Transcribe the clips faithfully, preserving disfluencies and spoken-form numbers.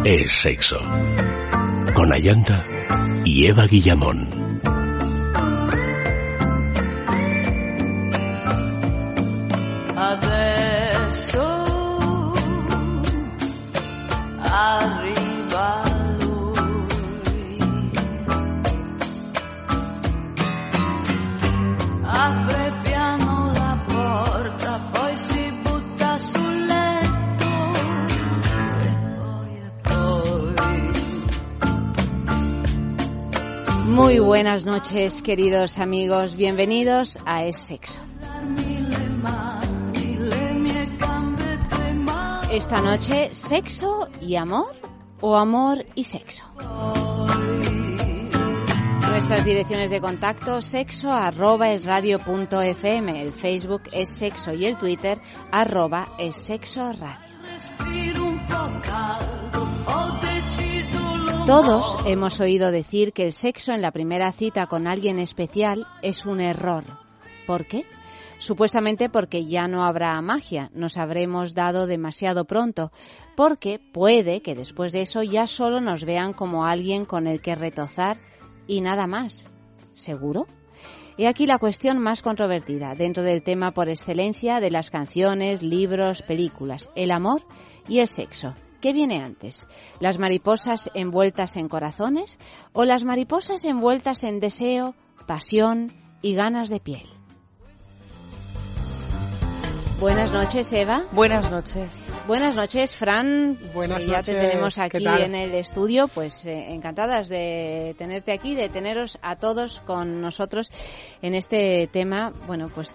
es sexo. Con Ayanta y Eva Guillamón. Adesso arriva lui, apre piano la porta, poi si butta sul letto e poi e poi. Muy buenas noches, queridos amigos, bienvenidos a Es Sexo. Esta noche, ¿sexo y amor o amor y sexo? Nuestras direcciones de contacto: sexo arroba esradio.fm, el Facebook es sexo y el Twitter arroba es sexo radio. Todos hemos oído decir que el sexo en la primera cita con alguien especial es un error. ¿Por qué? Supuestamente porque ya no habrá magia, nos habremos dado demasiado pronto, porque puede que después de eso ya solo nos vean como alguien con el que retozar y nada más. ¿Seguro? He aquí la cuestión más controvertida dentro del tema por excelencia de las canciones, libros, películas: el amor y el sexo. ¿Qué viene antes? ¿Las mariposas envueltas en corazones o las mariposas envueltas en deseo, pasión y ganas de piel? Buenas noches, Eva. Buenas noches. Buenas noches, Fran. Buenas ya noches. te tenemos aquí ¿Qué tal? en el estudio, pues eh, encantadas de tenerte aquí, de teneros a todos con nosotros en este tema, bueno, pues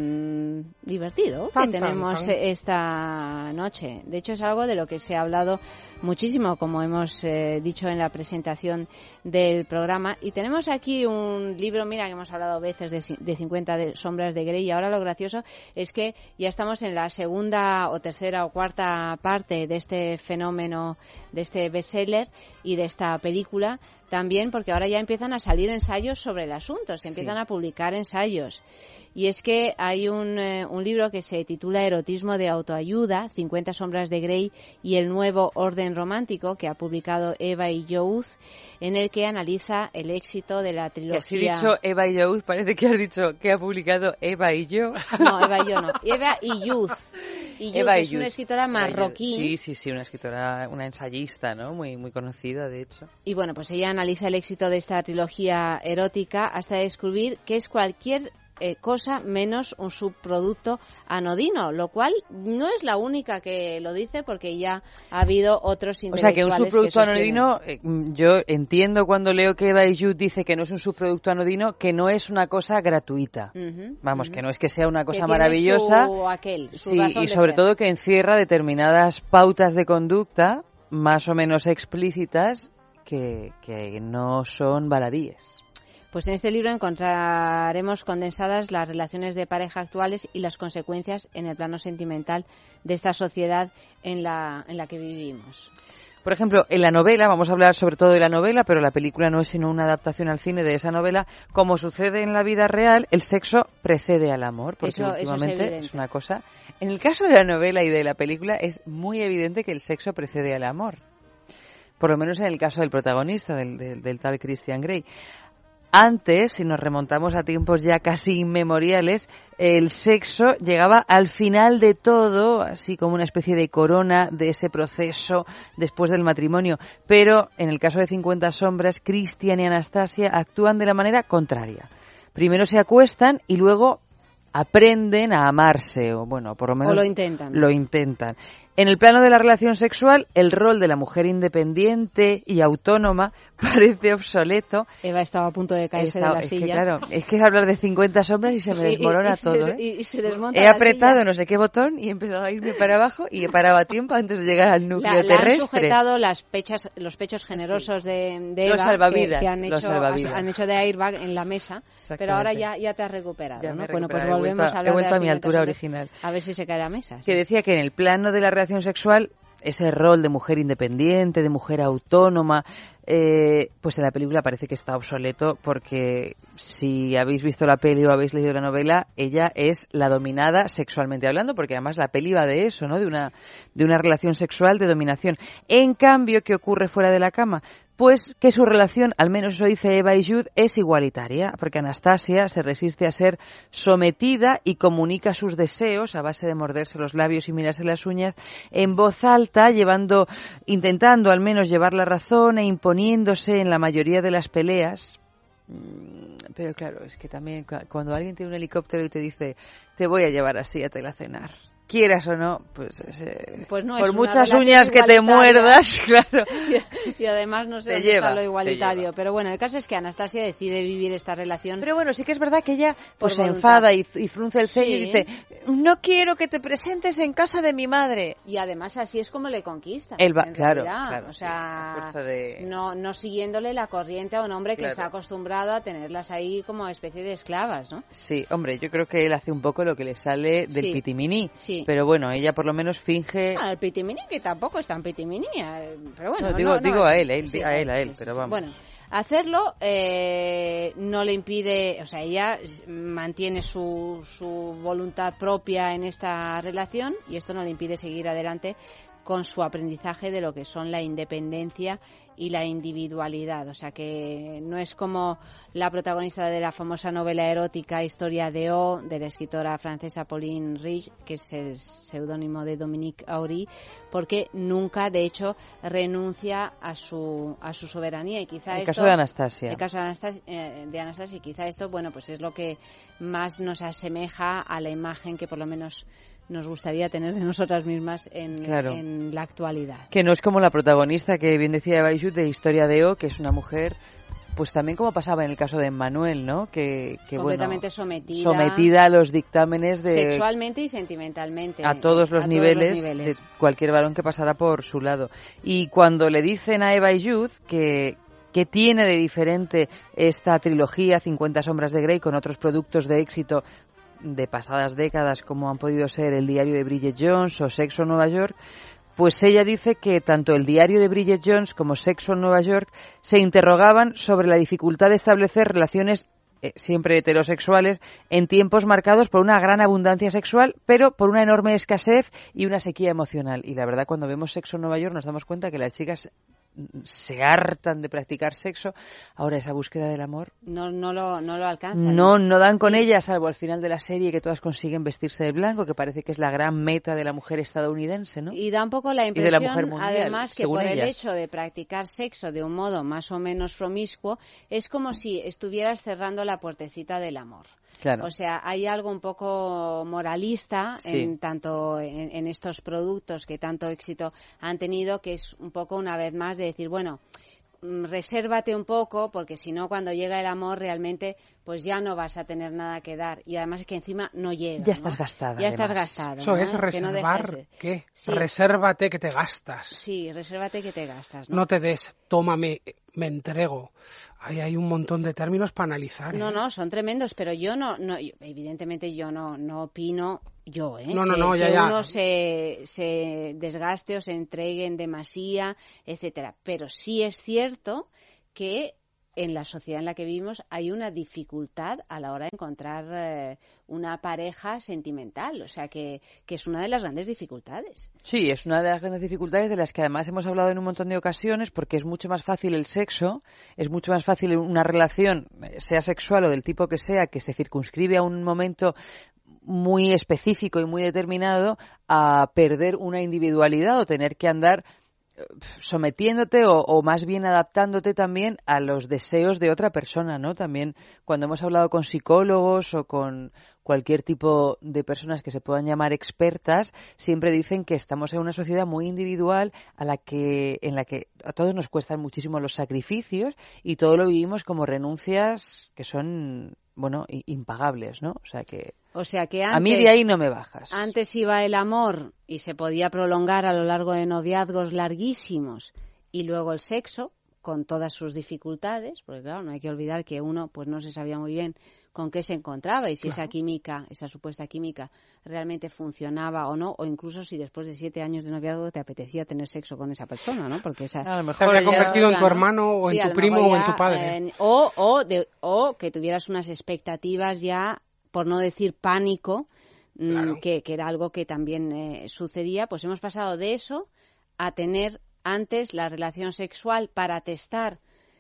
tan divertido Tan, que tan, tenemos tan. esta noche. De hecho, es algo de lo que se ha hablado muchísimo, como hemos eh, dicho en la presentación del programa. Y tenemos aquí un libro, mira, que hemos hablado veces de, de cincuenta de sombras de Grey, y ahora lo gracioso es que ya estamos en la segunda o tercera o cuarta parte de este fenómeno, de este bestseller y de esta película también, porque ahora ya empiezan a salir ensayos sobre el asunto, se empiezan Sí. a publicar ensayos. Y es que hay un, eh, un libro que se titula Erotismo de autoayuda, cincuenta sombras de Grey y el nuevo orden romántico, que ha publicado Eva y Youth, en el que analiza el éxito de la Que trilogía... has dicho Eva y yo, parece que has dicho que ha publicado Eva y yo. No, Eva y yo no. Eva y Youth. Y Youth Eva y es una Youth. escritora Eva y Youth. marroquí. Sí, sí, sí, una escritora, una ensayista, ¿no? Muy, muy conocida, de hecho. Y bueno, pues ella analiza el éxito de esta trilogía erótica hasta descubrir que es cualquier eh, cosa menos un subproducto anodino, lo cual no es la única que lo dice, porque ya ha habido otros O sea, que un intelectuales subproducto que sostienen- anodino, eh, yo entiendo cuando leo que Eva y Youth dice que no es un subproducto anodino, que no es una cosa gratuita. Ujú, Vamos, ujú. que no es que sea una Que cosa tiene maravillosa. su aquel, su Sí, razón y de sobre ser. todo que encierra determinadas pautas de conducta más o menos explícitas que, que no son baladíes. Pues en este libro encontraremos condensadas las relaciones de pareja actuales y las consecuencias en el plano sentimental de esta sociedad en la, en la que vivimos. Por ejemplo, en la novela, vamos a hablar sobre todo de la novela, pero la película no es sino una adaptación al cine de esa novela. Como sucede en la vida real, el sexo precede al amor, porque Eso- eso es últimamente evidente. es una cosa. En el caso de la novela y de la película es muy evidente que el sexo precede al amor. Por lo menos en el caso del protagonista, del, del, del tal Christian Grey. Antes, si nos remontamos a tiempos ya casi inmemoriales, el sexo llegaba al final de todo, así como una especie de corona de ese proceso después del matrimonio. Pero en el caso de cincuenta sombras, Christian y Anastasia actúan de la manera contraria. Primero se acuestan y luego aprenden a amarse, o bueno, por lo menos O lo intentan. Lo intentan. En el plano de la relación sexual, el rol de la mujer independiente y autónoma parece obsoleto. Eva estaba a punto de caerse Está- de la es silla. que, claro, es que es hablar de cincuenta sombras y se me Y- y- desmorona y se- todo, ¿eh? y- y se desmonta He la apretado silla. no sé qué botón y he empezado a irme para abajo y he parado a tiempo antes de llegar al núcleo La, la han terrestre. sujetado las pechas, los pechos generosos de, de Los Eva, salvavidas, que, que han, los hecho, salvavidas. han hecho de airbag en la mesa, pero ahora Exactamente. ya, ya te has recuperado, Ya me ¿no? he Bueno, pues recuperado, he volvemos vuelto a- a he hablar vuelto de a mi las altura cincuenta sombras, original. a ver si se cae la mesa. sí. Que decía que en el plano de la relación sexual ese rol de mujer independiente, de mujer autónoma, eh, pues en la película parece que está obsoleto, porque si habéis visto la peli o habéis leído la novela, ella es la dominada sexualmente hablando, porque además la peli va de eso, ¿no? De una, de una relación sexual de dominación. En cambio, ¿qué ocurre fuera de la cama? Pues que su relación, al menos eso dice Eva y Jude, es igualitaria, porque Anastasia se resiste a ser sometida y comunica sus deseos a base de morderse los labios y mirarse las uñas en voz alta, llevando, intentando al menos llevar la razón e imponiéndose en la mayoría de las peleas. Pero claro, es que también cuando alguien tiene un helicóptero y te dice, te voy a llevar así a a cenar, quieras o no, pues, eh, pues no por es muchas uñas que te muerdas, claro. Y, y además no sé te dónde lleva, está lo igualitario. Pero bueno, el caso es que Anastasia decide vivir esta relación. Pero bueno, sí que es verdad que ella pues se voluntad. enfada y, y frunce el ceño Sí. y dice, no quiero que te presentes en casa de mi madre. Y además así es como le conquista. Él va, en claro, realidad. claro, O sí, sea, a fuerza de... no, no siguiéndole la corriente a un hombre que Claro. está acostumbrado a tenerlas ahí como especie de esclavas, ¿no? Sí, hombre, yo creo que él hace un poco lo que le sale del Sí. pitimini. Sí. Pero bueno, ella por lo menos finge... Ah, el pitimini, que tampoco es tan pitimini, eh, pero bueno. No, digo- no, no, digo a él, a él, sí, a él, a él, sí, pero sí, sí. vamos. Bueno, hacerlo eh, no le impide, o sea, ella mantiene su, su voluntad propia en esta relación y esto no le impide seguir adelante con su aprendizaje de lo que son la independencia y la individualidad. O sea que no es como la protagonista de la famosa novela erótica Historia de O, de la escritora francesa Pauline Rich, que es el seudónimo de Dominique Aury, porque nunca, de hecho, renuncia a su a su soberanía. Y quizá El esto, caso de Anastasia. El caso de Anastasia, eh, de Anastasia, y quizá esto, bueno, pues es lo que más nos asemeja a la imagen que por lo menos nos gustaría tener de nosotras mismas en, Claro. en la actualidad. Que no es como la protagonista que bien decía Eva Jude de Historia de O, que es una mujer, pues también como pasaba en el caso de Emmanuel, ¿no? Que, que Completamente bueno, sometida, sometida a los dictámenes de... sexualmente y sentimentalmente. A todos los, a niveles, todos los niveles. de cualquier varón que pasara por su lado. Y cuando le dicen a Eva y Jude que... ¿Qué tiene de diferente esta trilogía, cincuenta sombras de Grey, con otros productos de éxito de pasadas décadas como han podido ser El diario de Bridget Jones o Sexo en Nueva York? Pues ella dice que tanto El diario de Bridget Jones como Sexo en Nueva York se interrogaban sobre la dificultad de establecer relaciones eh, siempre heterosexuales en tiempos marcados por una gran abundancia sexual, pero por una enorme escasez y una sequía emocional. Y la verdad, cuando vemos Sexo en Nueva York nos damos cuenta que las chicas se hartan de practicar sexo. Ahora esa búsqueda del amor No, no, lo, no lo alcanzan. no, no dan con Sí. ella, salvo al final de la serie que todas consiguen vestirse de blanco, que parece que es la gran meta de la mujer estadounidense, ¿no? Y da un poco la de impresión, la mujer mundial, además, que según por el ellas. hecho de practicar sexo de un modo más o menos promiscuo, es como si estuvieras cerrando la puertecita del amor. Claro. O sea, hay algo un poco moralista Sí. en tanto en, en estos productos que tanto éxito han tenido, que es un poco una vez más de decir, bueno, mm, resérvate un poco, porque si no, cuando llega el amor realmente pues ya no vas a tener nada que dar. Y además es que encima no llega. Ya ¿no? estás gastada, Ya estás además. gastada. Eso ¿no? es Que no reservar. dejas- ¿Qué? Sí. Resérvate que te gastas. Sí, resérvate que te gastas, ¿no? No te des, tómame, me entrego. Ahí hay un montón de términos para analizar. ¿eh? No, no, son tremendos, pero yo no, no yo- evidentemente yo no, no opino, yo, ¿eh? No, no, que, no, ya, que ya. uno se, se desgaste o se entregue en demasía, etcétera. Pero sí es cierto que en la sociedad en la que vivimos hay una dificultad a la hora de encontrar eh, una pareja sentimental, o sea que, que es una de las grandes dificultades. Sí, es una de las grandes dificultades de las que además hemos hablado en un montón de ocasiones, porque es mucho más fácil el sexo, es mucho más fácil una relación, sea sexual o del tipo que sea, que se circunscribe a un momento muy específico y muy determinado, a perder una individualidad o tener que andar sometiéndote o, o más bien adaptándote también a los deseos de otra persona, ¿no? También cuando hemos hablado con psicólogos o con cualquier tipo de personas que se puedan llamar expertas, siempre dicen que estamos en una sociedad muy individual a la que, en la que a todos nos cuestan muchísimo los sacrificios y todo lo vivimos como renuncias que son, bueno, impagables, ¿no? O sea que... O sea que antes, a mí de ahí no me bajas. Antes iba el amor y se podía prolongar a lo largo de noviazgos larguísimos y luego el sexo con todas sus dificultades, porque claro, no hay que olvidar que uno pues no se sabía muy bien con qué se encontraba y si Claro. esa química, esa supuesta química, realmente funcionaba o no, o incluso si después de siete años de noviazgo te apetecía tener sexo con esa persona, ¿no? Porque esa... A lo Se mejor habría ella- convertido en tu ¿no? hermano o Sí, en a tu lo primo mejor o en ya, tu padre. eh, o, o, de, o que tuvieras unas expectativas ya, por no decir pánico, mm, Claro. que, que era algo que también eh, sucedía. Pues hemos pasado de eso a tener antes la relación sexual para testar,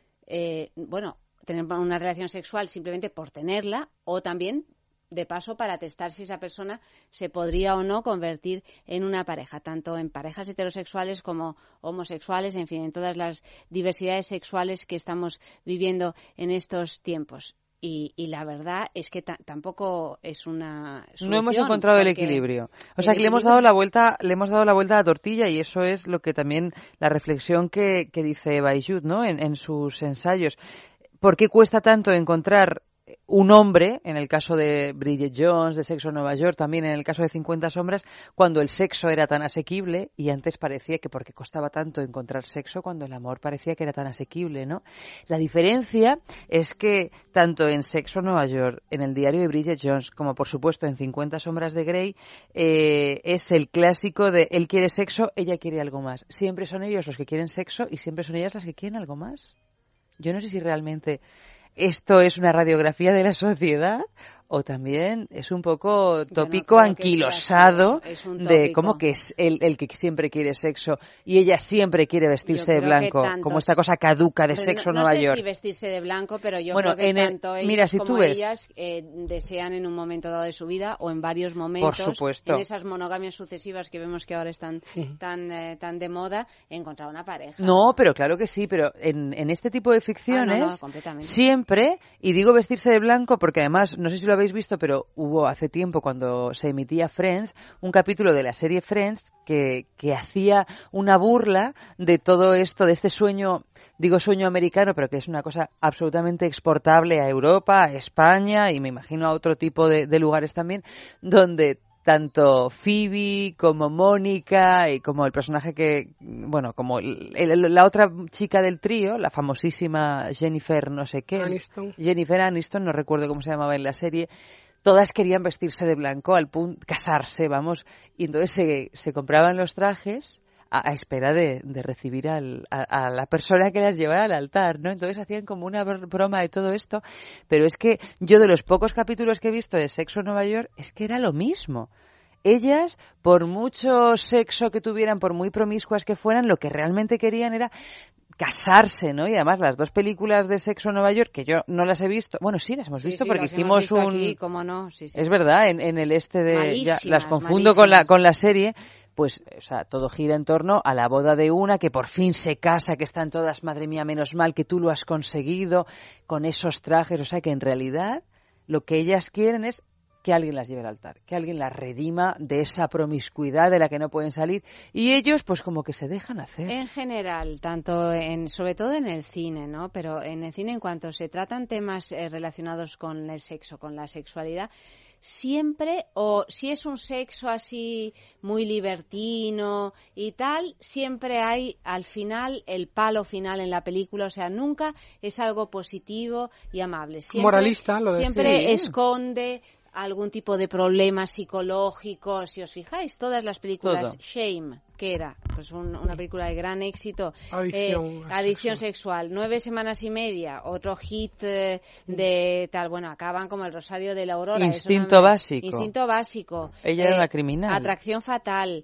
eh, bueno, tener una relación sexual simplemente por tenerla, o también de paso para testar si esa persona se podría o no convertir en una pareja, tanto en parejas heterosexuales como homosexuales, en fin, en todas las diversidades sexuales que estamos viviendo en estos tiempos. Y, y la verdad es que ta- tampoco es una solución. No hemos encontrado el porque equilibrio. O el sea que le hemos equilibrio- dado la vuelta, le hemos dado la vuelta a la tortilla y eso es lo que también la reflexión que, que dice Bayut, ¿no? En, en sus ensayos. ¿Por qué cuesta tanto encontrar un hombre, en el caso de Bridget Jones, de Sexo en Nueva York, también en el caso de cincuenta sombras, cuando el sexo era tan asequible y antes parecía que porque costaba tanto encontrar sexo cuando el amor parecía que era tan asequible, ¿no? La diferencia es que tanto en Sexo en Nueva York, en el diario de Bridget Jones, como por supuesto en cincuenta sombras de Grey, eh, es el clásico de él quiere sexo, ella quiere algo más. Siempre son ellos los que quieren sexo y siempre son ellas las que quieren algo más. Yo no sé si realmente esto es una radiografía de la sociedad o también es un poco Yo no tópico creo que sea anquilosado así, es un de tópico. cómo que es el, el que siempre quiere sexo y ella siempre quiere vestirse Yo de creo que blanco, tanto- como esta cosa caduca de Pero Sexo no, en no Nueva sé York. si vestirse de blanco, pero yo Bueno, creo que en el- tanto ellos mira, si como tú ves- ellas eh, desean en un momento dado de su vida o en varios momentos, supuesto. en esas monogamias sucesivas que vemos que ahora están Ujú. tan, eh, tan de moda, encontrar una pareja. No, pero claro que sí, pero en, en este tipo de ficciones Ah, no, no, completamente. siempre, y digo vestirse de blanco porque además, no sé si lo habéis visto, pero hubo hace tiempo cuando se emitía Friends, un capítulo de la serie Friends que, que hacía una burla de todo esto, de este sueño, digo sueño americano, pero que es una cosa absolutamente exportable a Europa, a España y me imagino a otro tipo de, de lugares también, donde tanto Phoebe como Mónica y como el personaje que, bueno, como el- el- la otra chica del trío, la famosísima Jennifer no sé qué, Aniston. Jennifer Aniston, no recuerdo cómo se llamaba en la serie, todas querían vestirse de blanco al punto, casarse, vamos, y entonces se, se compraban los trajes a, a espera de, de recibir al, a, a la persona que las llevara al altar, ¿no? Entonces hacían como una br- broma de todo esto, pero es que yo de los pocos capítulos que he visto de Sexo en Nueva York, es que era lo mismo. Ellas, por mucho sexo que tuvieran, por muy promiscuas que fueran, lo que realmente querían era casarse, ¿no? Y además las dos películas de Sexo en Nueva York, que yo no las he visto, bueno, sí las hemos Sí, visto sí, porque las hemos hicimos visto un... aquí, cómo no, sí, sí. Es verdad, en, en el este de... ya, Malísimas, las confundo con la, malísimas. con la serie, pues, o sea, todo gira en torno a la boda de una que por fin se casa, que están todas, madre mía, menos mal que tú lo has conseguido, con esos trajes, o sea, que en realidad lo que ellas quieren es que alguien las lleve al altar, que alguien las redima de esa promiscuidad de la que no pueden salir, y ellos, pues, como que se dejan hacer. En general, tanto en, sobre todo en el cine, ¿no? Pero en el cine, en cuanto se tratan temas eh, relacionados con el sexo, con la sexualidad, siempre, o si es un sexo así muy libertino y tal, siempre hay al final el palo final en la película, o sea, nunca es algo positivo y amable. Siempre, Moralista, lo de- siempre Sí. esconde algún tipo de problema psicológico. Si os fijáis, todas las películas Todo. Shame, que era pues un- una película de gran éxito, Adicción eh, a adicción sexo. sexual, nueve semanas y media, otro hit eh, de tal, bueno, acaban como el Rosario de la Aurora. eso Instinto no me- básico. Instinto básico. Ella era una criminal. Atracción fatal.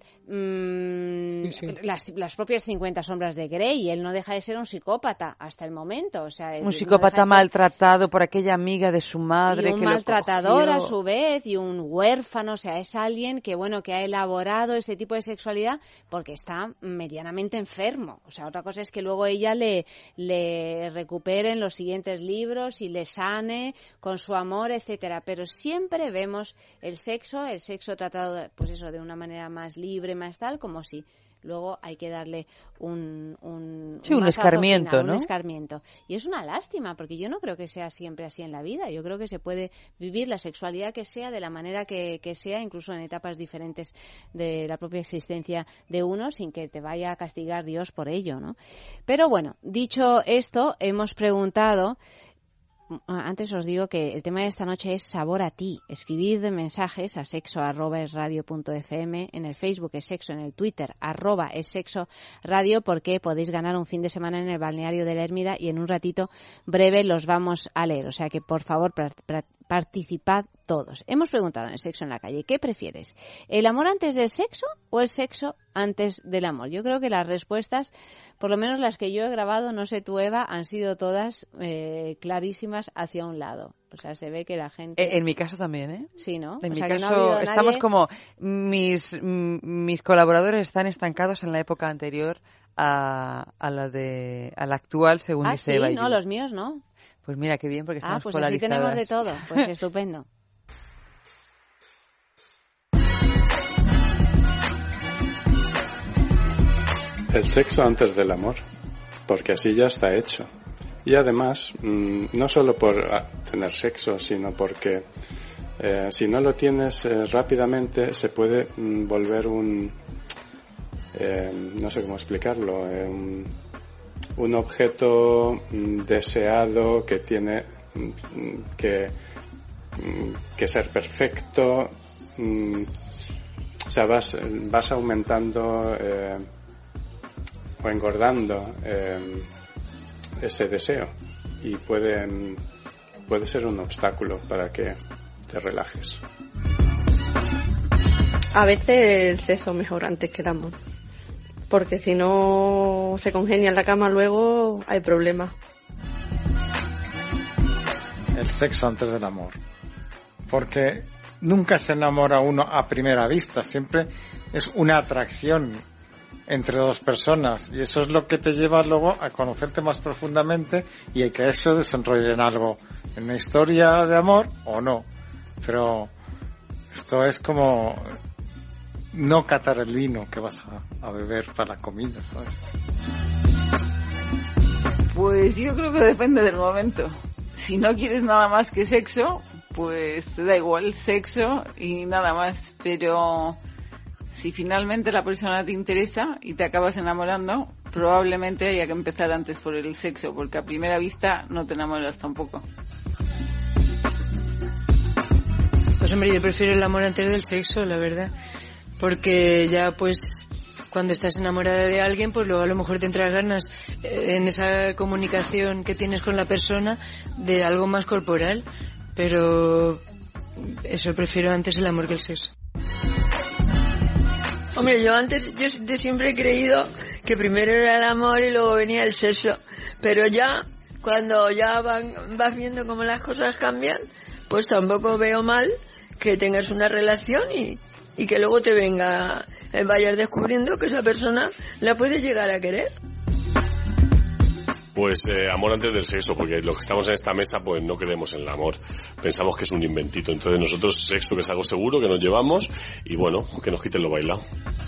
mm, Sí, sí. Las, las propias cincuenta sombras de Grey. Él no deja de ser un psicópata hasta el momento. O sea, él no Un deja psicópata de ser- maltratado por aquella amiga de su madre y un que lo maltratador a cogió. su vez y un huérfano, o sea, es alguien que bueno que ha elaborado este tipo de sexualidad porque está medianamente enfermo. O sea, otra cosa es que luego ella le le recupere en los siguientes libros y le sane con su amor, etcétera. Pero siempre vemos el sexo, el sexo tratado, pues eso, de una manera más libre, más tal, como si luego hay que darle un, un, Sí, un mazazo escarmiento, final, ¿no? un escarmiento. Y es una lástima, porque yo no creo que sea siempre así en la vida. Yo creo que se puede vivir la sexualidad que sea, de la manera que, que sea, incluso en etapas diferentes de la propia existencia de uno, sin que te vaya a castigar Dios por ello, ¿no? Pero bueno, dicho esto, hemos preguntado antes os digo que el tema de esta noche es sabor a ti. Escribid mensajes a sexo arroba es radio punto f m, en el Facebook es sexo, en el Twitter arroba es sexo radio, porque podéis ganar un fin de semana en el balneario de la Ermida y en un ratito breve los vamos a leer. O sea que, por favor, pra, pra, participad todos. Hemos preguntado en Sexo en la Calle, ¿qué prefieres? ¿El amor antes del sexo o el sexo antes del amor? Yo creo que las respuestas, por lo menos las que yo he grabado, no sé tú, Eva, han sido todas eh, clarísimas hacia un lado. O sea, se ve que la gente... En, en mi caso también, ¿eh? Sí, ¿no? En o mi sea, caso que no ha estamos nadie... como... Mis, mis colaboradores están estancados en la época anterior a, a la de a la actual, según ah, dice sí, Eva. no, los míos no. Pues mira, qué bien, porque estamos Ah, pues polarizadas. así tenemos de todo. Pues estupendo. El sexo antes del amor, porque así ya está hecho. Y además, mmm, no solo por tener sexo, sino porque eh, si no lo tienes eh, rápidamente, se puede mmm, volver un... Eh, no sé cómo explicarlo, eh, un, un objeto mmm, deseado que tiene mmm, que, mmm, que ser perfecto. Mmm, o sea, vas, vas aumentando... Eh, o engordando eh, ese deseo y puede, puede ser un obstáculo para que te relajes. A veces el sexo mejor antes que el amor, porque si no se congenia en la cama luego hay problemas. El sexo antes del amor, porque nunca se enamora uno a primera vista, siempre es una atracción entre dos personas, y eso es lo que te lleva luego a conocerte más profundamente y a que eso desenrolle en algo, en una historia de amor o no. Pero esto es como no catar el vino que vas a, a beber para la comida, ¿sabes? Pues yo creo que depende del momento. Si no quieres nada más que sexo, pues te da igual sexo y nada más, pero si finalmente la persona te interesa y te acabas enamorando, probablemente haya que empezar antes por el sexo, porque a primera vista no te enamoras tampoco. Pues hombre, yo prefiero el amor antes del sexo, la verdad, porque ya pues cuando estás enamorada de alguien, pues luego a lo mejor te entras ganas eh, en esa comunicación que tienes con la persona de algo más corporal, pero eso, prefiero antes el amor que el sexo. Hombre, yo antes, yo de siempre he creído que primero era el amor y luego venía el sexo, pero ya, cuando ya van, vas viendo cómo las cosas cambian, pues tampoco veo mal que tengas una relación y, y que luego te venga, eh, vayas descubriendo que esa persona la puedes llegar a querer. Pues eh, amor antes del sexo, porque los que estamos en esta mesa pues no creemos en el amor, pensamos que es un inventito. Entonces nosotros sexo, que es algo seguro, que nos llevamos, y bueno, que nos quiten lo bailado.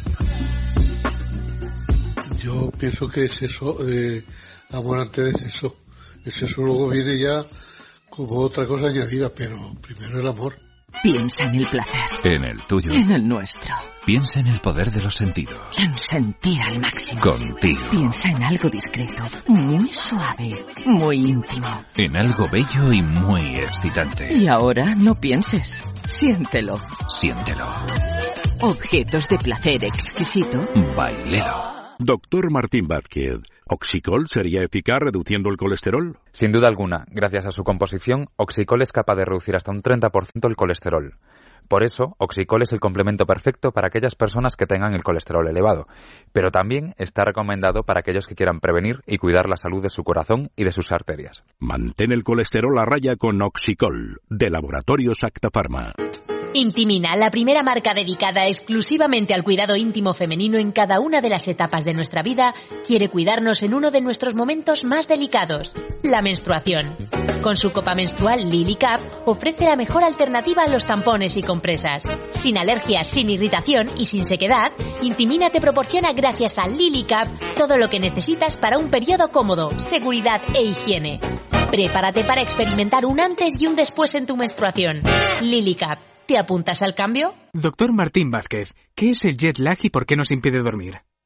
Yo pienso que es eso, eh, amor antes del sexo. El sexo luego viene ya como otra cosa añadida, pero primero el amor. Piensa en el placer. En el tuyo. En el nuestro. Piensa en el poder de los sentidos. En sentir al máximo. Contigo. Piensa en algo discreto, muy suave, muy íntimo. En algo bello y muy excitante. Y ahora no pienses, siéntelo. Siéntelo. Objetos de placer exquisito. Bailelo. Doctor Martín Vázquez, ¿Oxicol sería eficaz reduciendo el colesterol? Sin duda alguna. Gracias a su composición, Oxicol es capaz de reducir hasta un treinta por ciento el colesterol. Por eso, Oxicol es el complemento perfecto para aquellas personas que tengan el colesterol elevado, pero también está recomendado para aquellos que quieran prevenir y cuidar la salud de su corazón y de sus arterias. Mantén el colesterol a raya con Oxicol, de Laboratorios Acta Pharma. Intimina, la primera marca dedicada exclusivamente al cuidado íntimo femenino en cada una de las etapas de nuestra vida, quiere cuidarnos en uno de nuestros momentos más delicados, la menstruación. Con su copa menstrual Lily Cap ofrece la mejor alternativa a los tampones y compresas. Sin alergias, sin irritación y sin sequedad, Intimina te proporciona gracias a Lily Cap todo lo que necesitas para un periodo cómodo, seguridad e higiene. Prepárate para experimentar un antes y un después en tu menstruación. Lily Cap. ¿Te apuntas al cambio? Doctor Martín Vázquez, ¿qué es el jet lag y por qué nos impide dormir?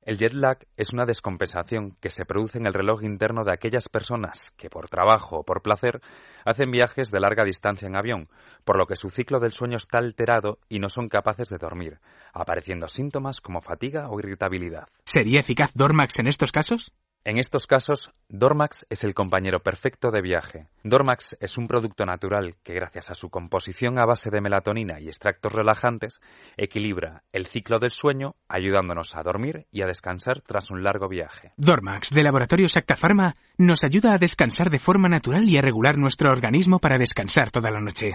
El jet lag es una descompensación que se produce en el reloj interno de aquellas personas que por trabajo o por placer hacen viajes de larga distancia en avión, por lo que su ciclo del sueño está alterado y no son capaces de dormir, apareciendo síntomas como fatiga o irritabilidad. ¿Sería eficaz Dormax en estos casos? En estos casos, Dormax es el compañero perfecto de viaje. Dormax es un producto natural que, gracias a su composición a base de melatonina y extractos relajantes, equilibra el ciclo del sueño, ayudándonos a dormir y a descansar tras un largo viaje. Dormax, de Laboratorios Acta Pharma, nos ayuda a descansar de forma natural y a regular nuestro organismo para descansar toda la noche.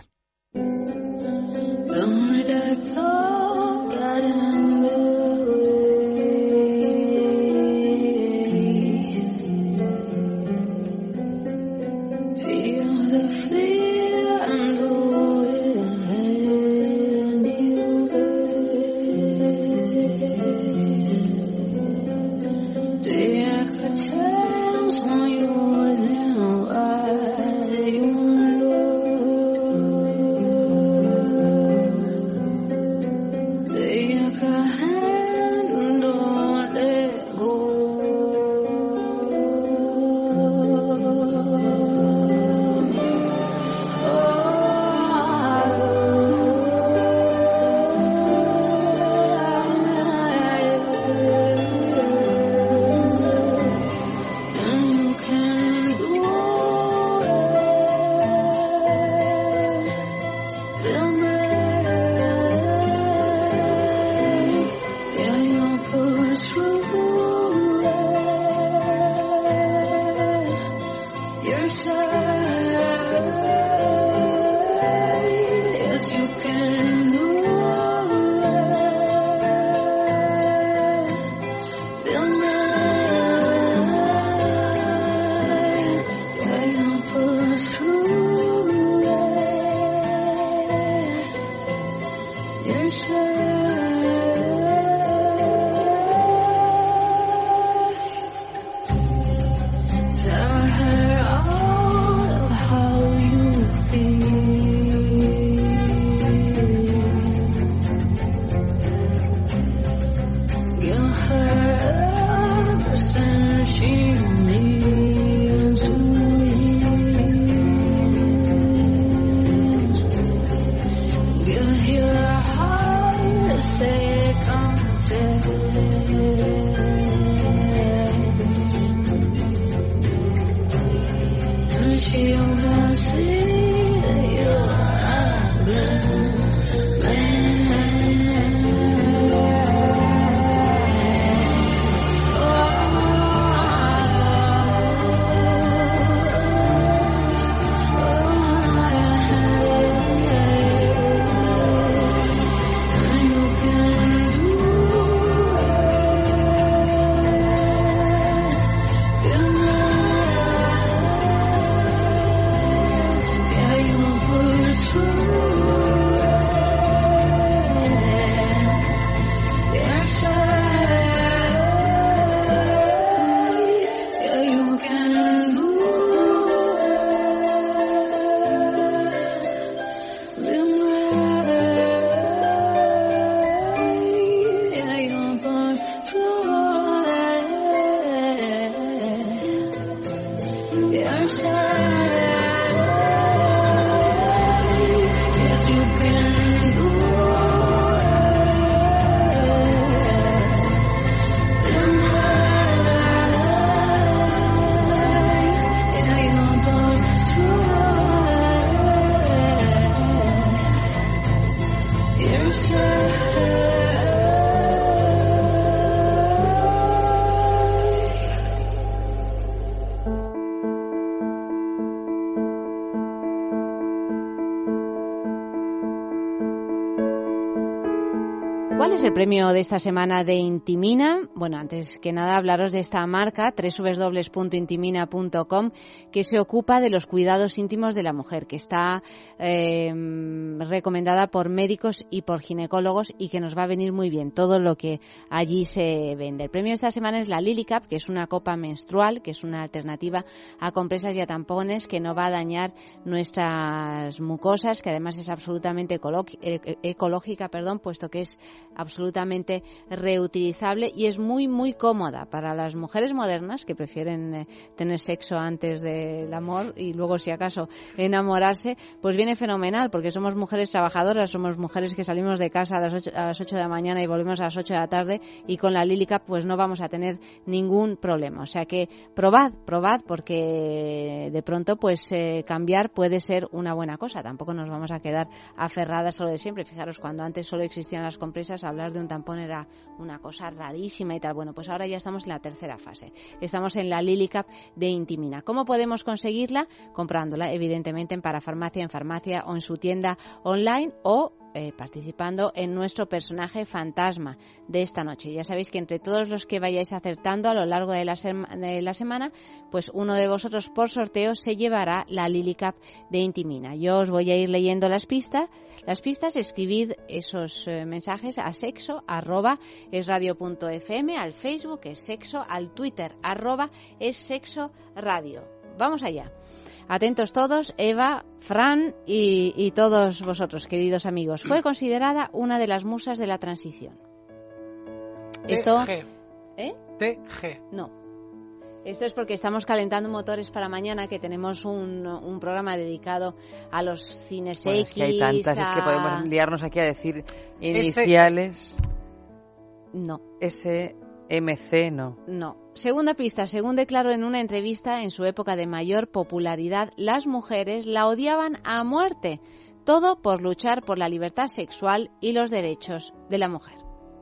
¿Cuál es el premio de esta semana de Intimina? Bueno, antes que nada hablaros de esta marca, doble u doble u doble u punto intimina punto com, que se ocupa de los cuidados íntimos de la mujer, que está eh, recomendada por médicos y por ginecólogos y que nos va a venir muy bien todo lo que allí se vende. El premio de esta semana es la Lilycap, que es una copa menstrual, que es una alternativa a compresas y a tampones que no va a dañar nuestras mucosas, que además es absolutamente ecológica, perdón, puesto que es absolutamente absolutamente reutilizable y es muy, muy cómoda para las mujeres modernas que prefieren eh, tener sexo antes del amor y luego, si acaso, enamorarse, pues viene fenomenal, porque somos mujeres trabajadoras, somos mujeres que salimos de casa a las ocho, a las ocho de la mañana y volvemos a las ocho de la tarde, y con la Lily-Cap pues no vamos a tener ningún problema. O sea que probad, probad, porque de pronto pues eh, cambiar puede ser una buena cosa. Tampoco nos vamos a quedar aferradas solo de siempre. Fijaros, cuando antes solo existían las compresas, hablar de un tampón era una cosa rarísima y tal. Bueno, pues ahora ya estamos en la tercera fase. Estamos en la Lily-Cap de Intimina. ¿Cómo podemos conseguirla? Comprándola, evidentemente, en Parafarmacia, en farmacia o en su tienda online, o Eh, participando en nuestro personaje fantasma de esta noche. Ya sabéis que entre todos los que vayáis acertando a lo largo de la, sema, de la semana, pues uno de vosotros por sorteo se llevará la Lily-Cap de Intimina. Yo os voy a ir leyendo las pistas. Las pistas, escribid esos eh, mensajes a sexo arroba es radio punto f m, al Facebook es sexo, al Twitter arroba es sexo radio. Vamos allá. Atentos todos, Eva, Fran y, y todos vosotros, queridos amigos. Fue considerada una de las musas de la transición. Esto, T G. ¿eh? T G. No. Esto es porque estamos calentando motores para mañana, que tenemos un, un programa dedicado a los cines bueno, X. Es que hay tantas, a... es que podemos liarnos aquí a decir iniciales. Ese... No. S M C no. No. Segunda pista. Según declaró en una entrevista, en su época de mayor popularidad, las mujeres la odiaban a muerte. Todo por luchar por la libertad sexual y los derechos de la mujer.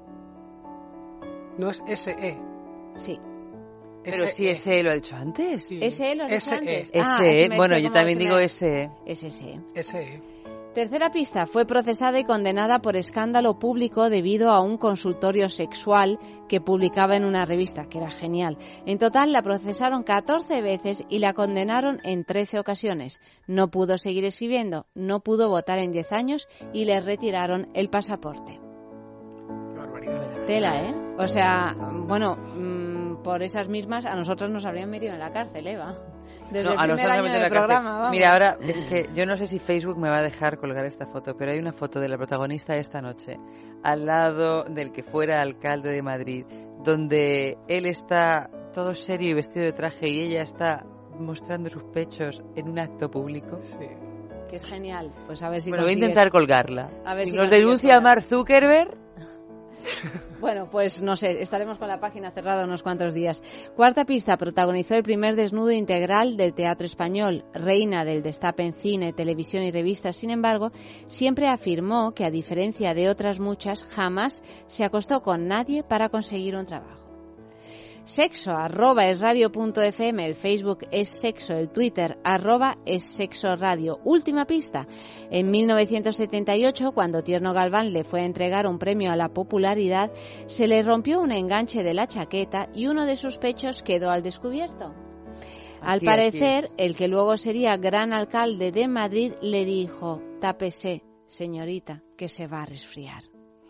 No es S E. Sí. Pero si S E lo ha dicho antes. Sí. S E lo has dicho antes. S E, ah, bueno, yo también digo S E. Es S E. S E. Tercera pista. Fue procesada y condenada por escándalo público debido a un consultorio sexual que publicaba en una revista, que era genial. En total la procesaron catorce veces y la condenaron en trece ocasiones. No pudo seguir escribiendo, no pudo votar en diez años y le retiraron el pasaporte. Qué barbaridad. Tela, ¿eh? O sea, bueno, mmm, por esas mismas a nosotros nos habrían metido en la cárcel, Eva. Desde no, el a primer año del programa, vamos. Mira, ahora es que yo no sé si Facebook me va a dejar colgar esta foto, pero hay una foto de la protagonista esta noche al lado del que fuera alcalde de Madrid, donde él está todo serio y vestido de traje y ella está mostrando sus pechos en un acto público. Sí. Que es genial. Pues a ver si bueno, voy a consigues... intentar colgarla. A ver si, si nos denuncia a Mark Zuckerberg. Bueno, pues no sé, estaremos con la página cerrada unos cuantos días. Cuarta pista. Protagonizó el primer desnudo integral del teatro español, reina del destape en cine, televisión y revistas. Sin embargo, siempre afirmó que, a diferencia de otras muchas, jamás se acostó con nadie para conseguir un trabajo. Sexo, arroba es radio punto f m, el Facebook es sexo, el Twitter, arroba es sexo radio. Última pista. En mil novecientos setenta y ocho, cuando Tierno Galván le fue a entregar un premio a la popularidad, se le rompió un enganche de la chaqueta y uno de sus pechos quedó al descubierto. Al Aquí, parecer, aquí. el que luego sería gran alcalde de Madrid le dijo: tápese, señorita, que se va a resfriar.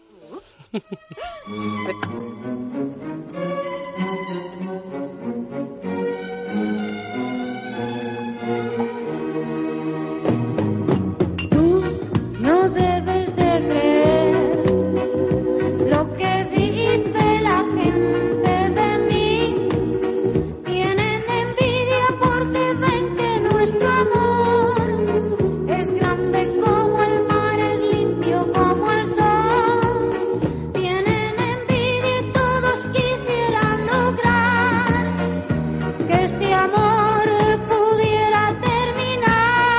No debes de creer lo que dice la gente de mí. Tienen envidia porque ven que nuestro amor es grande como el mar, es limpio como el sol. Tienen envidia y todos quisieran lograr que este amor pudiera terminar.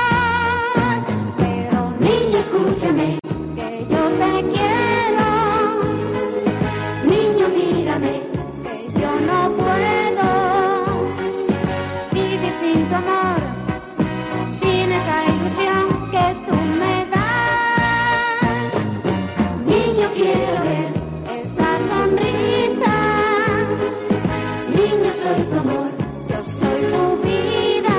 Pero niño, escúchame, que yo te quiero. Niño, mírame, que yo no puedo vivir sin tu amor, sin esa ilusión que tú me das. Niño, quiero ver esa sonrisa. Niño, soy tu amor, yo soy tu vida.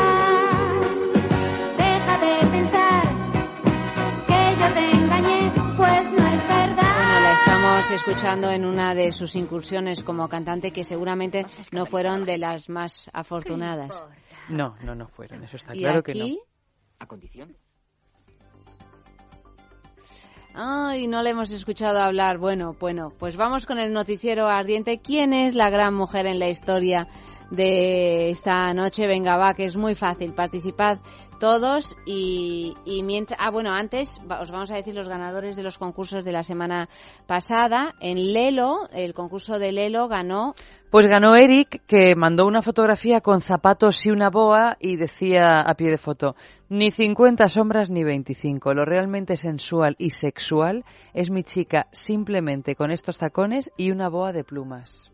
Deja de pensar que yo te engañé, pues no es verdad. Bueno, la estamos escuchando en una de sus incursiones como cantante, que seguramente no fueron de las más afortunadas. No, no, no fueron, eso está Y claro aquí, que no. A condición. Ay, no le hemos escuchado hablar. Bueno, bueno, pues vamos con el noticiero ardiente. ¿Quién es la gran mujer en la historia de esta noche? Venga, va, que es muy fácil. Participad todos y, y mientras... Ah, bueno, antes os vamos a decir los ganadores de los concursos de la semana pasada. En Lelo, el concurso de Lelo ganó... Pues ganó Eric, que mandó una fotografía con zapatos y una boa y decía a pie de foto: ni cincuenta sombras ni veinticinco. Lo realmente sensual y sexual es mi chica simplemente con estos tacones y una boa de plumas.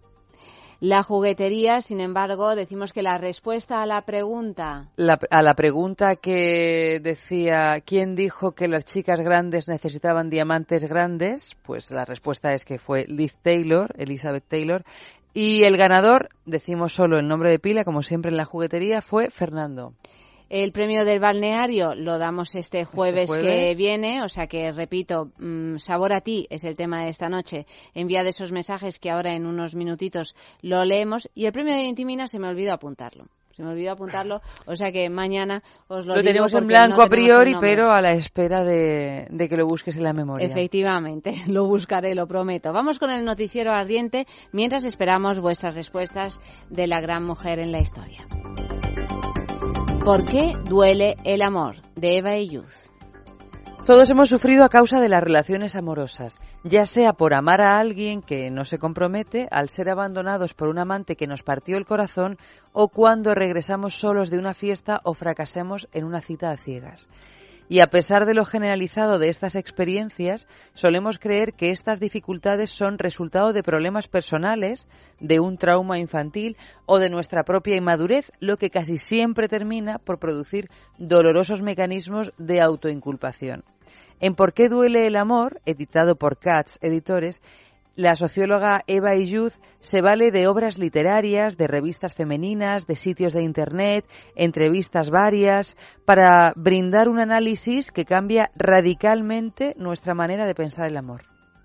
La juguetería, sin embargo, decimos que la respuesta a la pregunta... La, a la pregunta que decía ¿quién dijo que las chicas grandes necesitaban diamantes grandes? Pues la respuesta es que fue Liz Taylor, Elizabeth Taylor. Y el ganador, decimos solo el nombre de pila, como siempre en la juguetería, fue Fernando. El premio del balneario lo damos este jueves, este jueves. que viene, o sea que, repito, mmm, sabor a ti es el tema de esta noche. Enviad esos mensajes que ahora en unos minutitos lo leemos. Y el premio de Intimina se me olvidó apuntarlo. Se me olvidó apuntarlo, o sea que mañana os lo, lo digo. Lo tenemos en blanco no a priori, el pero a la espera de, de que lo busques en la memoria. Efectivamente, lo buscaré, lo prometo. Vamos con el noticiero ardiente, mientras esperamos vuestras respuestas de la gran mujer en la historia. ¿Por qué duele el amor? De Eva Illuz. Todos hemos sufrido a causa de las relaciones amorosas, ya sea por amar a alguien que no se compromete, al ser abandonados por un amante que nos partió el corazón, o cuando regresamos solos de una fiesta o fracasemos en una cita a ciegas. Y a pesar de lo generalizado de estas experiencias, solemos creer que estas dificultades son resultado de problemas personales, de un trauma infantil o de nuestra propia inmadurez, lo que casi siempre termina por producir dolorosos mecanismos de autoinculpación. En ¿Por qué duele el amor?, editado por Katz Editores, la socióloga Eva Illuz se vale de obras literarias, de revistas femeninas, de sitios de internet, entrevistas varias, para brindar un análisis que cambia radicalmente nuestra manera de pensar el amor.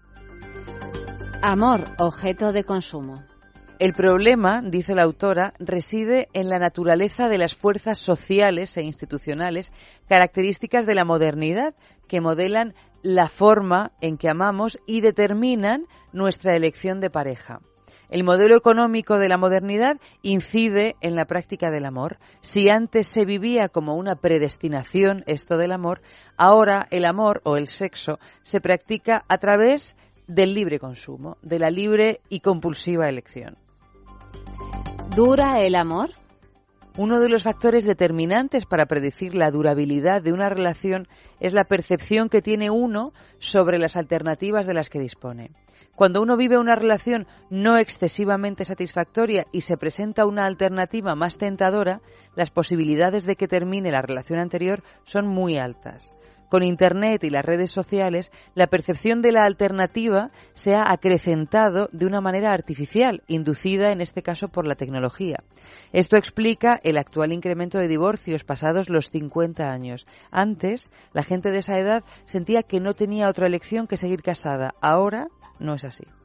Amor, objeto de consumo. El problema, dice la autora, reside en la naturaleza de las fuerzas sociales e institucionales características de la modernidad que modelan la forma en que amamos y determinan nuestra elección de pareja. El modelo económico de la modernidad incide en la práctica del amor. Si antes se vivía como una predestinación esto del amor, ahora el amor o el sexo se practica a través del libre consumo, de la libre y compulsiva elección. ¿Dura el amor? Uno de los factores determinantes para predecir la durabilidad de una relación es la percepción que tiene uno sobre las alternativas de las que dispone. Cuando uno vive una relación no excesivamente satisfactoria y se presenta una alternativa más tentadora, las posibilidades de que termine la relación anterior son muy altas. Con Internet y las redes sociales, la percepción de la alternativa se ha acrecentado de una manera artificial, inducida en este caso por la tecnología. Esto explica el actual incremento de divorcios pasados los cincuenta años. Antes, la gente de esa edad sentía que no tenía otra elección que seguir casada. Ahora, no es así.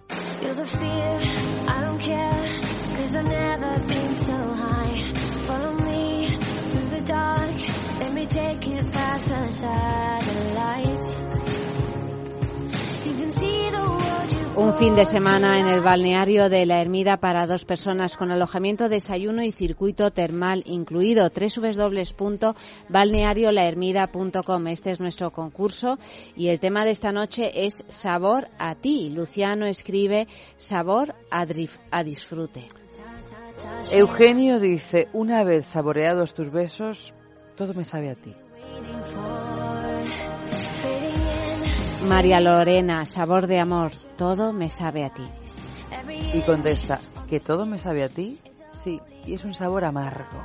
Un fin de semana en el balneario de La Ermida para dos personas con alojamiento, desayuno y circuito termal incluido. doble u doble u doble u punto balneario la ermida punto com. Este es nuestro concurso y el tema de esta noche es sabor a ti. Luciano escribe sabor a, drif- a disfrute. Eugenio dice: una vez saboreados tus besos, todo me sabe a ti. María Lorena, sabor de amor, todo me sabe a ti. Y contesta: ¿que todo me sabe a ti? Sí, y es un sabor amargo.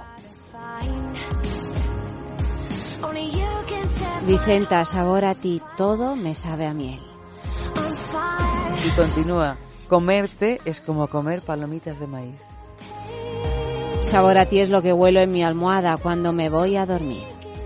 Vicenta, sabor a ti, todo me sabe a miel. Y continúa: comerte es como comer palomitas de maíz. Sabor a ti es lo que huelo en mi almohada cuando me voy a dormir.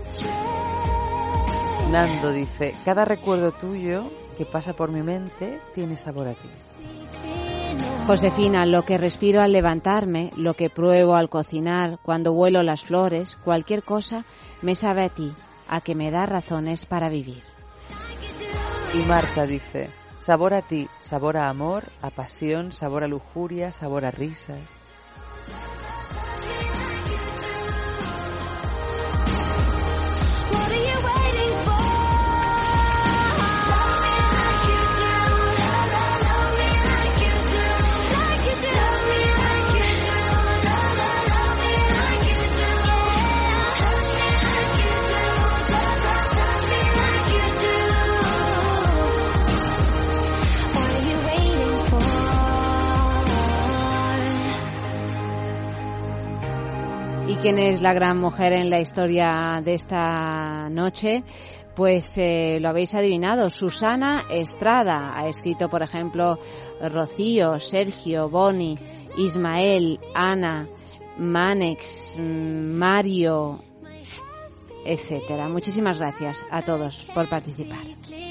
Nando dice: cada recuerdo tuyo que pasa por mi mente tiene sabor a ti. Josefina, lo que respiro al levantarme, lo que pruebo al cocinar, cuando huelo las flores, cualquier cosa me sabe a ti, a que me da razones para vivir. Y Marta dice, sabor a ti, sabor a amor, a pasión, sabor a lujuria, sabor a risas. ¿Quién es la gran mujer en la historia de esta noche? Pues eh, lo habéis adivinado, Susana Estrada. Ha escrito, por ejemplo, Rocío, Sergio, Boni, Ismael, Ana, Manex, Mario, etcétera. Muchísimas gracias a todos por participar.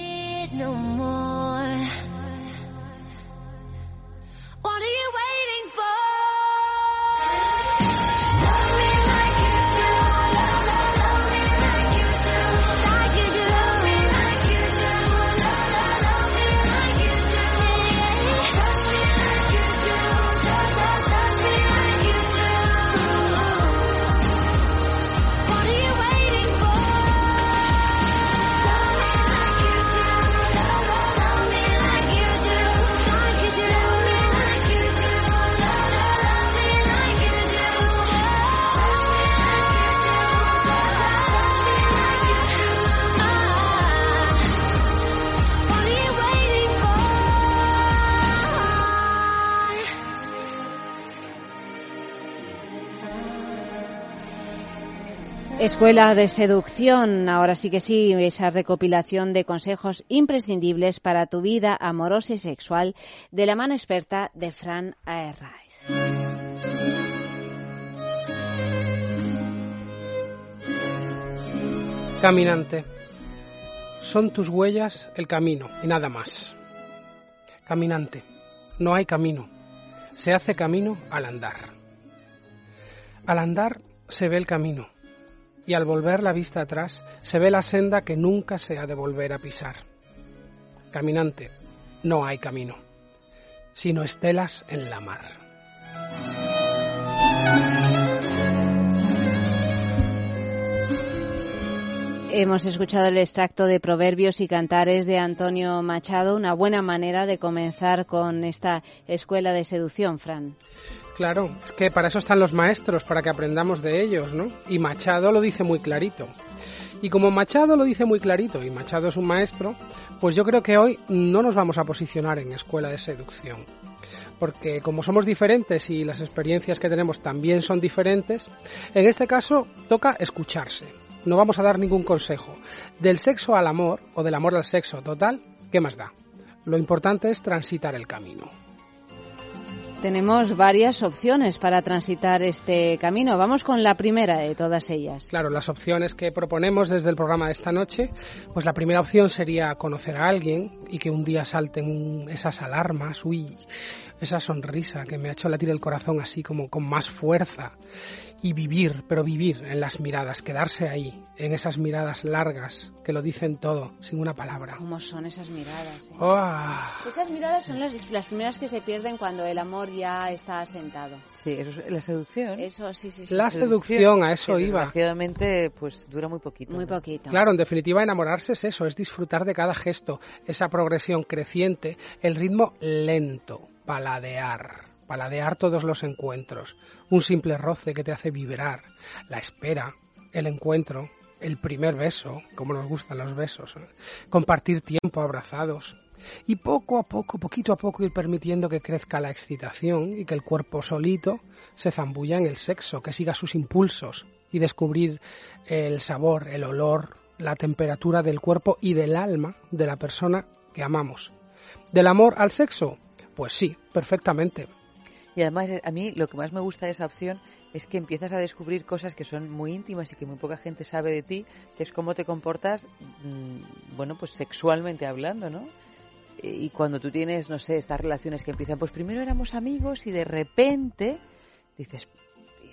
Escuela de seducción, ahora sí que sí, esa recopilación de consejos imprescindibles para tu vida amorosa y sexual de la mano experta de Fran Aerraiz. Caminante. Son tus huellas el camino y nada más. Caminante. No hay camino. Se hace camino al andar. Al andar se ve el camino. Y al volver la vista atrás, se ve la senda que nunca se ha de volver a pisar. Caminante, no hay camino, sino estelas en la mar. Hemos escuchado el extracto de Proverbios y Cantares de Antonio Machado, una buena manera de comenzar con esta escuela de seducción, Fran. Claro, es que para eso están los maestros, para que aprendamos de ellos, ¿no? Y Machado lo dice muy clarito. Y como Machado lo dice muy clarito, y Machado es un maestro, pues yo creo que hoy no nos vamos a posicionar en escuela de seducción. Porque como somos diferentes y las experiencias que tenemos también son diferentes, en este caso toca escucharse. No vamos a dar ningún consejo. Del sexo al amor, o del amor al sexo, total, ¿qué más da? Lo importante es transitar el camino. Tenemos varias opciones para transitar este camino. Vamos con la primera de todas ellas. Claro, las opciones que proponemos desde el programa de esta noche, pues la primera opción sería conocer a alguien y que un día salten esas alarmas, uy, esa sonrisa que me ha hecho latir el corazón así como con más fuerza. Y vivir, pero vivir en las miradas, quedarse ahí, en esas miradas largas que lo dicen todo, sin una palabra. ¿Cómo son esas miradas? Eh? Oh. Esas miradas son las, las primeras que se pierden cuando el amor ya está asentado. Sí, eso es la seducción. Eso, sí, sí, sí. La seducción, a eso que iba. Desgraciadamente, pues dura muy poquito. Muy ¿no? poquito. Claro, en definitiva, enamorarse es eso, es disfrutar de cada gesto, esa progresión creciente, el ritmo lento, paladear. Paladear todos los encuentros, un simple roce que te hace vibrar, la espera, el encuentro, el primer beso, como nos gustan los besos, ¿eh? Compartir tiempo abrazados y poco a poco, poquito a poco ir permitiendo que crezca la excitación y que el cuerpo solito se zambulla en el sexo, que siga sus impulsos y descubrir el sabor, el olor, la temperatura del cuerpo y del alma de la persona que amamos. ¿Del amor al sexo? Pues sí, perfectamente. Y además, a mí lo que más me gusta de esa opción es que empiezas a descubrir cosas que son muy íntimas y que muy poca gente sabe de ti, que es cómo te comportas, mmm, bueno, pues sexualmente hablando, ¿no? Y cuando tú tienes, no sé, estas relaciones que empiezan, pues primero éramos amigos y de repente dices,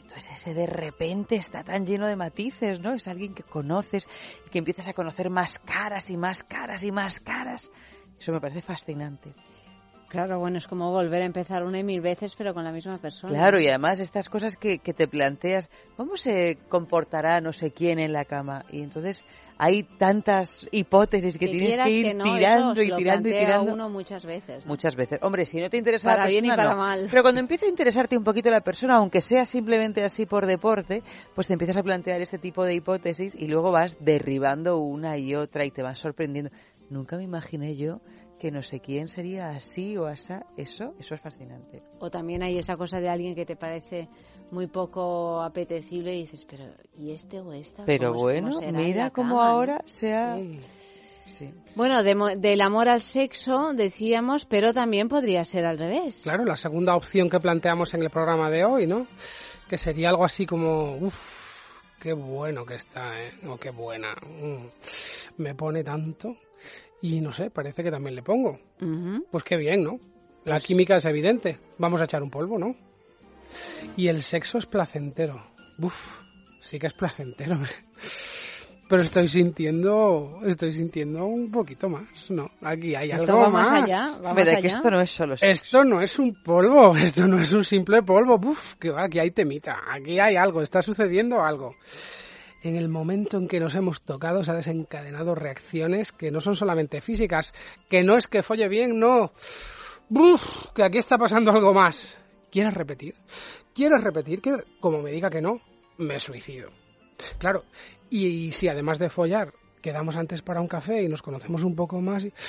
Entonces ese de repente está tan lleno de matices, ¿no? Es alguien que conoces, que empiezas a conocer más caras y más caras y más caras. Eso me parece fascinante. Claro, bueno, es como volver a empezar una y mil veces, pero con la misma persona. Claro, y además estas cosas que, que te planteas, ¿cómo se comportará no sé quién en la cama? Y entonces hay tantas hipótesis que, que tienes que ir que no, tirando y tirando y tirando. Uno muchas veces, ¿no? Muchas veces. Hombre, si no te interesa para la persona, bien y para no. mal. Pero cuando empieza a interesarte un poquito la persona, aunque sea simplemente así por deporte, pues te empiezas a plantear este tipo de hipótesis y luego vas derribando una y otra y te vas sorprendiendo. Nunca me imaginé yo que no sé quién sería así o asá. Eso, eso es fascinante. O también hay esa cosa de alguien que te parece muy poco apetecible y dices, pero ¿y este o esta? Pero ¿Cómo, bueno, cómo mira cómo cama, ahora ¿no? sea... Sí. Sí. Bueno, de, del amor al sexo decíamos, pero también podría ser al revés. Claro, la segunda opción que planteamos en el programa de hoy, ¿no? Que sería algo así como, uff, qué bueno que está, ¿eh? O qué buena. Mm, me pone tanto. Y no sé, parece que también le pongo. Uh-huh. Pues qué bien, ¿no? La Pues... química es evidente. Vamos a echar un polvo, ¿no? Y el sexo es placentero. Uf, sí que es placentero. Pero estoy sintiendo, estoy sintiendo un poquito más, ¿no? Aquí hay esto algo va más. más allá, va Pero más que allá. esto no es solo sexo. Esto no es un polvo, esto no es un simple polvo. Uf, que va, aquí hay temita, aquí hay algo, está sucediendo algo. En el momento en que nos hemos tocado se ha desencadenado reacciones que no son solamente físicas, que no es que folle bien, no. Uf, que aquí está pasando algo más. ¿Quieres repetir? ¿Quieres repetir? Que como me diga que no, me suicido. Claro, y, y si además de follar quedamos antes para un café y nos conocemos un poco más y...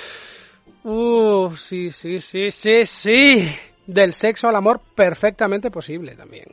Uf, sí, sí, sí, sí, sí. Del sexo al amor perfectamente posible también.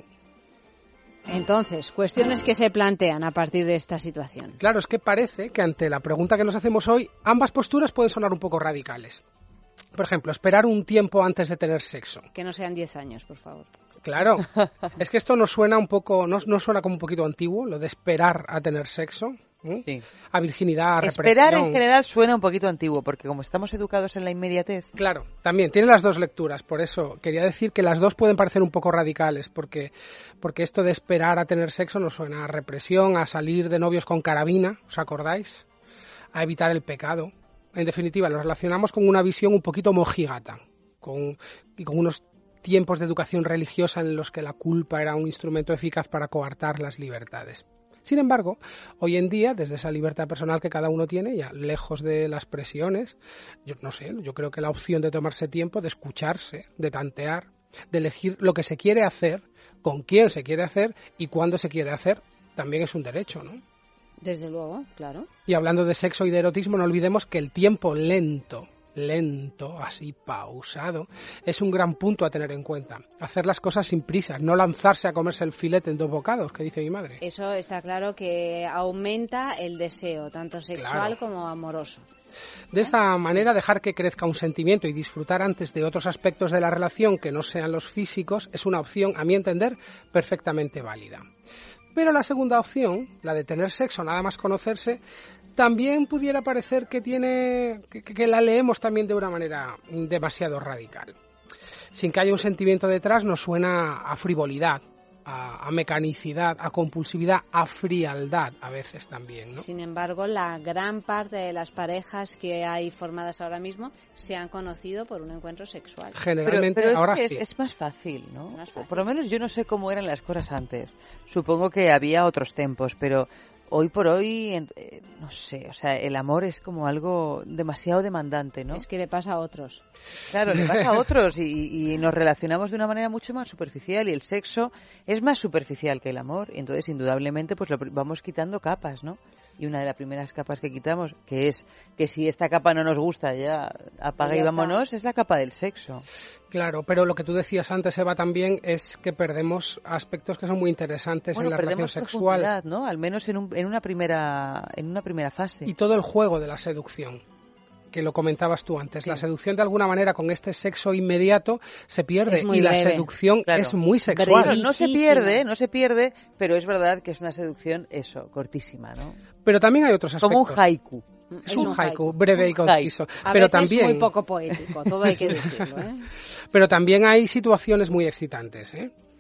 Entonces, cuestiones que se plantean a partir de esta situación. Claro, es que parece que ante la pregunta que nos hacemos hoy, ambas posturas pueden sonar un poco radicales. Por ejemplo, esperar un tiempo antes de tener sexo. Que no sean diez años, por favor. Claro, es que esto nos suena un poco, no, no suena como un poquito antiguo, lo de esperar a tener sexo. ¿eh? Sí. A virginidad, a Esperar represión. en general suena un poquito antiguo, porque como estamos educados en la inmediatez... Claro, también tiene las dos lecturas, por eso quería decir que las dos pueden parecer un poco radicales, porque, porque esto de esperar a tener sexo nos suena a represión, a salir de novios con carabina, ¿os acordáis? A evitar el pecado. En definitiva, lo relacionamos con una visión un poquito mojigata, con, y con unos tiempos de educación religiosa en los que la culpa era un instrumento eficaz para coartar las libertades. Sin embargo, hoy en día, desde esa libertad personal que cada uno tiene, ya lejos de las presiones, yo no sé, yo creo que la opción de tomarse tiempo, de escucharse, de tantear, de elegir lo que se quiere hacer, con quién se quiere hacer y cuándo se quiere hacer, también es un derecho, ¿no? Desde luego, claro. Y hablando de sexo y de erotismo, no olvidemos que el tiempo lento, lento, así pausado, es un gran punto a tener en cuenta. Hacer las cosas sin prisas, no lanzarse a comerse el filete en dos bocados, que dice mi madre. Eso está claro que aumenta el deseo, tanto sexual Claro. como amoroso. De esta manera, dejar que crezca un sentimiento y disfrutar antes de otros aspectos de la relación que no sean los físicos es una opción, a mi entender, perfectamente válida. Pero la segunda opción, la de tener sexo nada más conocerse, también pudiera parecer que tiene que, que la leemos también de una manera demasiado radical. Sin que haya un sentimiento detrás, nos suena a frivolidad, a, a mecanicidad, a compulsividad, a frialdad a veces también, ¿no? Sin embargo, la gran parte de las parejas que hay formadas ahora mismo se han conocido por un encuentro sexual. Generalmente pero, pero ahora es, que sí. es, es más fácil, ¿no? Más fácil. Por lo menos yo no sé cómo eran las cosas antes. Supongo que había otros tiempos, pero hoy por hoy, eh, no sé, o sea, el amor es como algo demasiado demandante, ¿no? Es que le pasa a otros. Claro, le pasa a otros y, y nos relacionamos de una manera mucho más superficial y el sexo es más superficial que el amor y entonces indudablemente pues lo vamos quitando capas, ¿no? Y una de las primeras capas que quitamos, que es que si esta capa no nos gusta ya apaga Ya y vámonos, está. es la capa del sexo. Claro, pero lo que tú decías antes, Eva, también es que perdemos aspectos que son muy interesantes Bueno, en la relación perdemos sexual. profundidad, ¿no? Al menos en, un, en una primera en una primera fase. Y todo el juego de la seducción, que lo comentabas tú antes. Sí. La seducción, de alguna manera, con este sexo inmediato, se pierde. Es muy y la breve. seducción Claro. es muy sexual. Bueno, no se Brevísima. pierde, no se pierde, pero es verdad que es una seducción, eso, cortísima, ¿no? Pero también hay otros aspectos. Como un haiku. Es un haiku, breve y Un conciso. A Pero veces también, muy poco poético, todo hay que decirlo, ¿eh? pero también hay situaciones muy excitantes, ¿eh?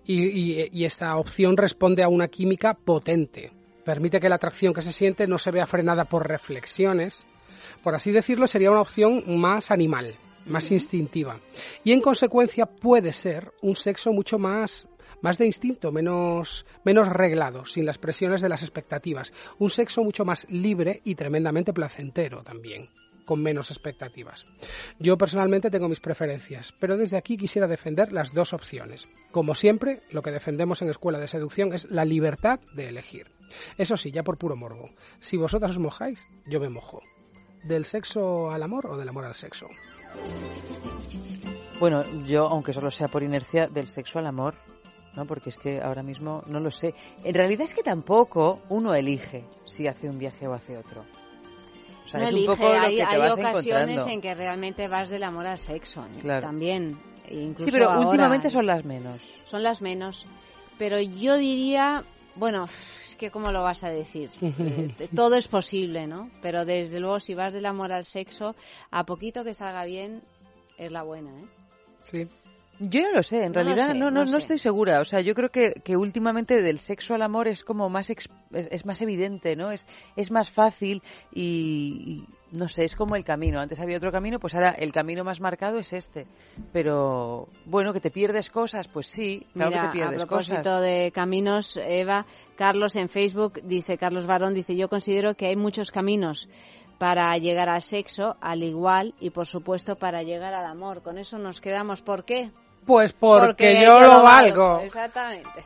Y, y, y esta opción responde a una química potente. Permite que la atracción que se siente no se vea frenada por reflexiones. Por así decirlo, sería una opción más animal, más uh-huh. instintiva. Y en consecuencia puede ser un sexo mucho más, más de instinto, menos, menos reglado, sin las presiones de las expectativas. Un sexo mucho más libre y tremendamente placentero también, con menos expectativas. Yo personalmente tengo mis preferencias, pero desde aquí quisiera defender las dos opciones. Como siempre, lo que defendemos en Escuela de Seducción es la libertad de elegir. Eso sí, ya por puro morbo. Si vosotras os mojáis, yo me mojo. ¿Del sexo al amor o del amor al sexo? Bueno, yo, aunque solo sea por inercia, del sexo al amor, ¿no? Porque es que ahora mismo no lo sé. En realidad es que tampoco uno elige si hace un viaje o hace otro. O sea, no es elige, un poco lo hay, que te hay vas ocasiones encontrando. en que realmente vas del amor al sexo, ¿eh? Claro. También. Incluso Sí, pero ahora, últimamente son las menos. Son las menos. Pero yo diría, bueno, es que ¿cómo lo vas a decir? eh, todo es posible, ¿no? Pero desde luego, si vas del amor al sexo, a poquito que salga bien, es la buena, ¿eh? Sí. Yo no lo sé, en no realidad sé, no, no, no, no sé. estoy segura. O sea, yo creo que, que últimamente del sexo al amor es como más ex, es, es más evidente, ¿no? Es, es más fácil y, y no sé, es como el camino. Antes había otro camino, pues ahora el camino más marcado es este. Pero bueno, que te pierdes cosas, pues sí, claro. Mira, que te pierdes a propósito cosas. de caminos, Eva, Carlos en Facebook dice, Carlos Barón dice, yo considero que hay muchos caminos para llegar al sexo, al igual, y por supuesto para llegar al amor. Con eso nos quedamos. ¿Por qué? Pues porque, porque yo lo valgo. valgo. Exactamente.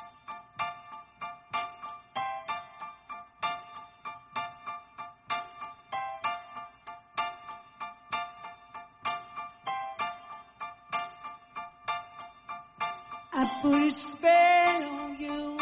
I put a spell on you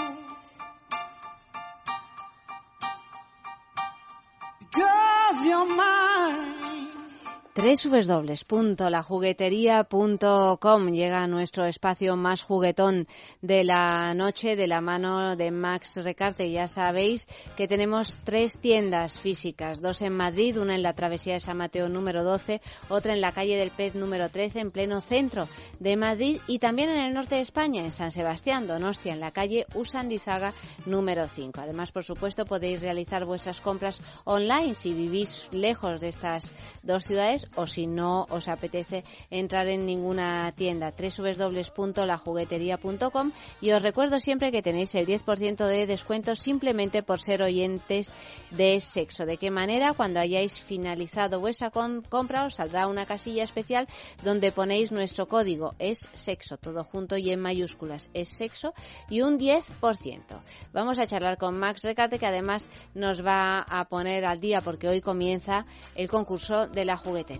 because you're mine. doble u doble u doble u punto la juguetería punto com llega a nuestro espacio más juguetón de la noche de la mano de Max Recarte. Ya sabéis que tenemos tres tiendas físicas, dos en Madrid, una en la Travesía de San Mateo número doce, otra en la calle del Pez número trece, en pleno centro de Madrid, y también en el norte de España, en San Sebastián, Donostia, en la calle Usandizaga número cinco. Además, por supuesto, podéis realizar vuestras compras online si vivís lejos de estas dos ciudades o si no os apetece entrar en ninguna tienda. doble u doble u doble u punto la juguetería punto com. Y os recuerdo siempre que tenéis el diez por ciento de descuento simplemente por ser oyentes de Sexo. ¿De qué manera? Cuando hayáis finalizado vuestra com- compra os saldrá una casilla especial donde ponéis nuestro código. Es Sexo, todo junto y en mayúsculas. Es Sexo y un diez por ciento. Vamos a charlar con Max Recarte, que además nos va a poner al día porque hoy comienza el concurso de la juguetería.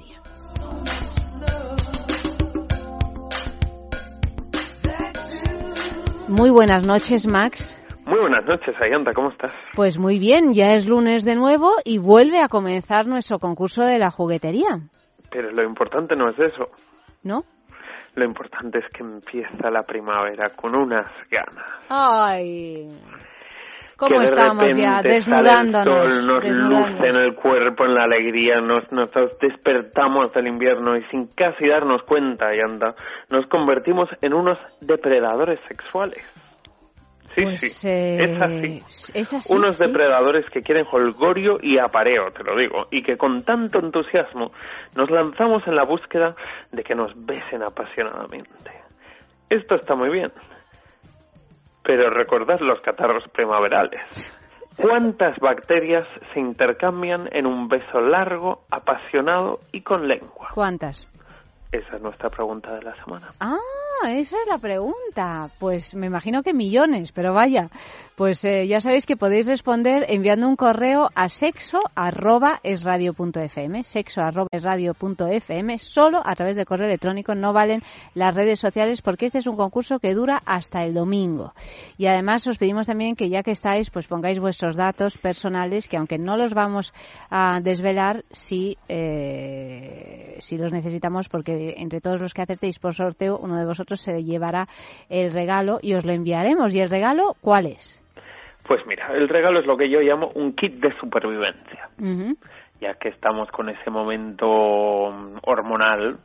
Muy buenas noches, Max. Muy buenas noches, Ayanta, ¿cómo estás? Pues muy bien, ya es lunes de nuevo y vuelve a comenzar nuestro concurso de la juguetería. Pero lo importante no es eso. ¿No? Lo importante es que empieza la primavera con unas ganas. ¡Ay! ¿Cómo que de estamos ya? repente Desnudándonos. Sale el sol, nos desnudándonos. luce en el cuerpo, en la alegría, nos, nos despertamos del invierno y sin casi darnos cuenta, Ayanta, nos convertimos en unos depredadores sexuales. Sí, pues, sí, eh, es así. Es así. Unos sí. depredadores que quieren jolgorio y apareo, te lo digo, y que con tanto entusiasmo nos lanzamos en la búsqueda de que nos besen apasionadamente. Esto está muy bien, pero recordad los catarros primaverales. ¿Cuántas bacterias se intercambian en un beso largo, apasionado y con lengua? ¿Cuántas? Esa es nuestra pregunta de la semana. Ah, esa es la pregunta. Pues me imagino que millones, pero vaya. Pues eh, ya sabéis que podéis responder enviando un correo a sexo arroba es radio punto f m, sexo arroba es radio punto f m, solo a través de correo electrónico, no valen las redes sociales porque este es un concurso que dura hasta el domingo. Y además os pedimos también que ya que estáis, pues pongáis vuestros datos personales, que aunque no los vamos a desvelar, sí, eh, sí los necesitamos porque entre todos los que acertéis por sorteo, uno de vosotros se llevará el regalo y os lo enviaremos. ¿Y el regalo cuál es? Pues mira, el regalo es lo que yo llamo un kit de supervivencia. Uh-huh. Ya que estamos con ese momento hormonal,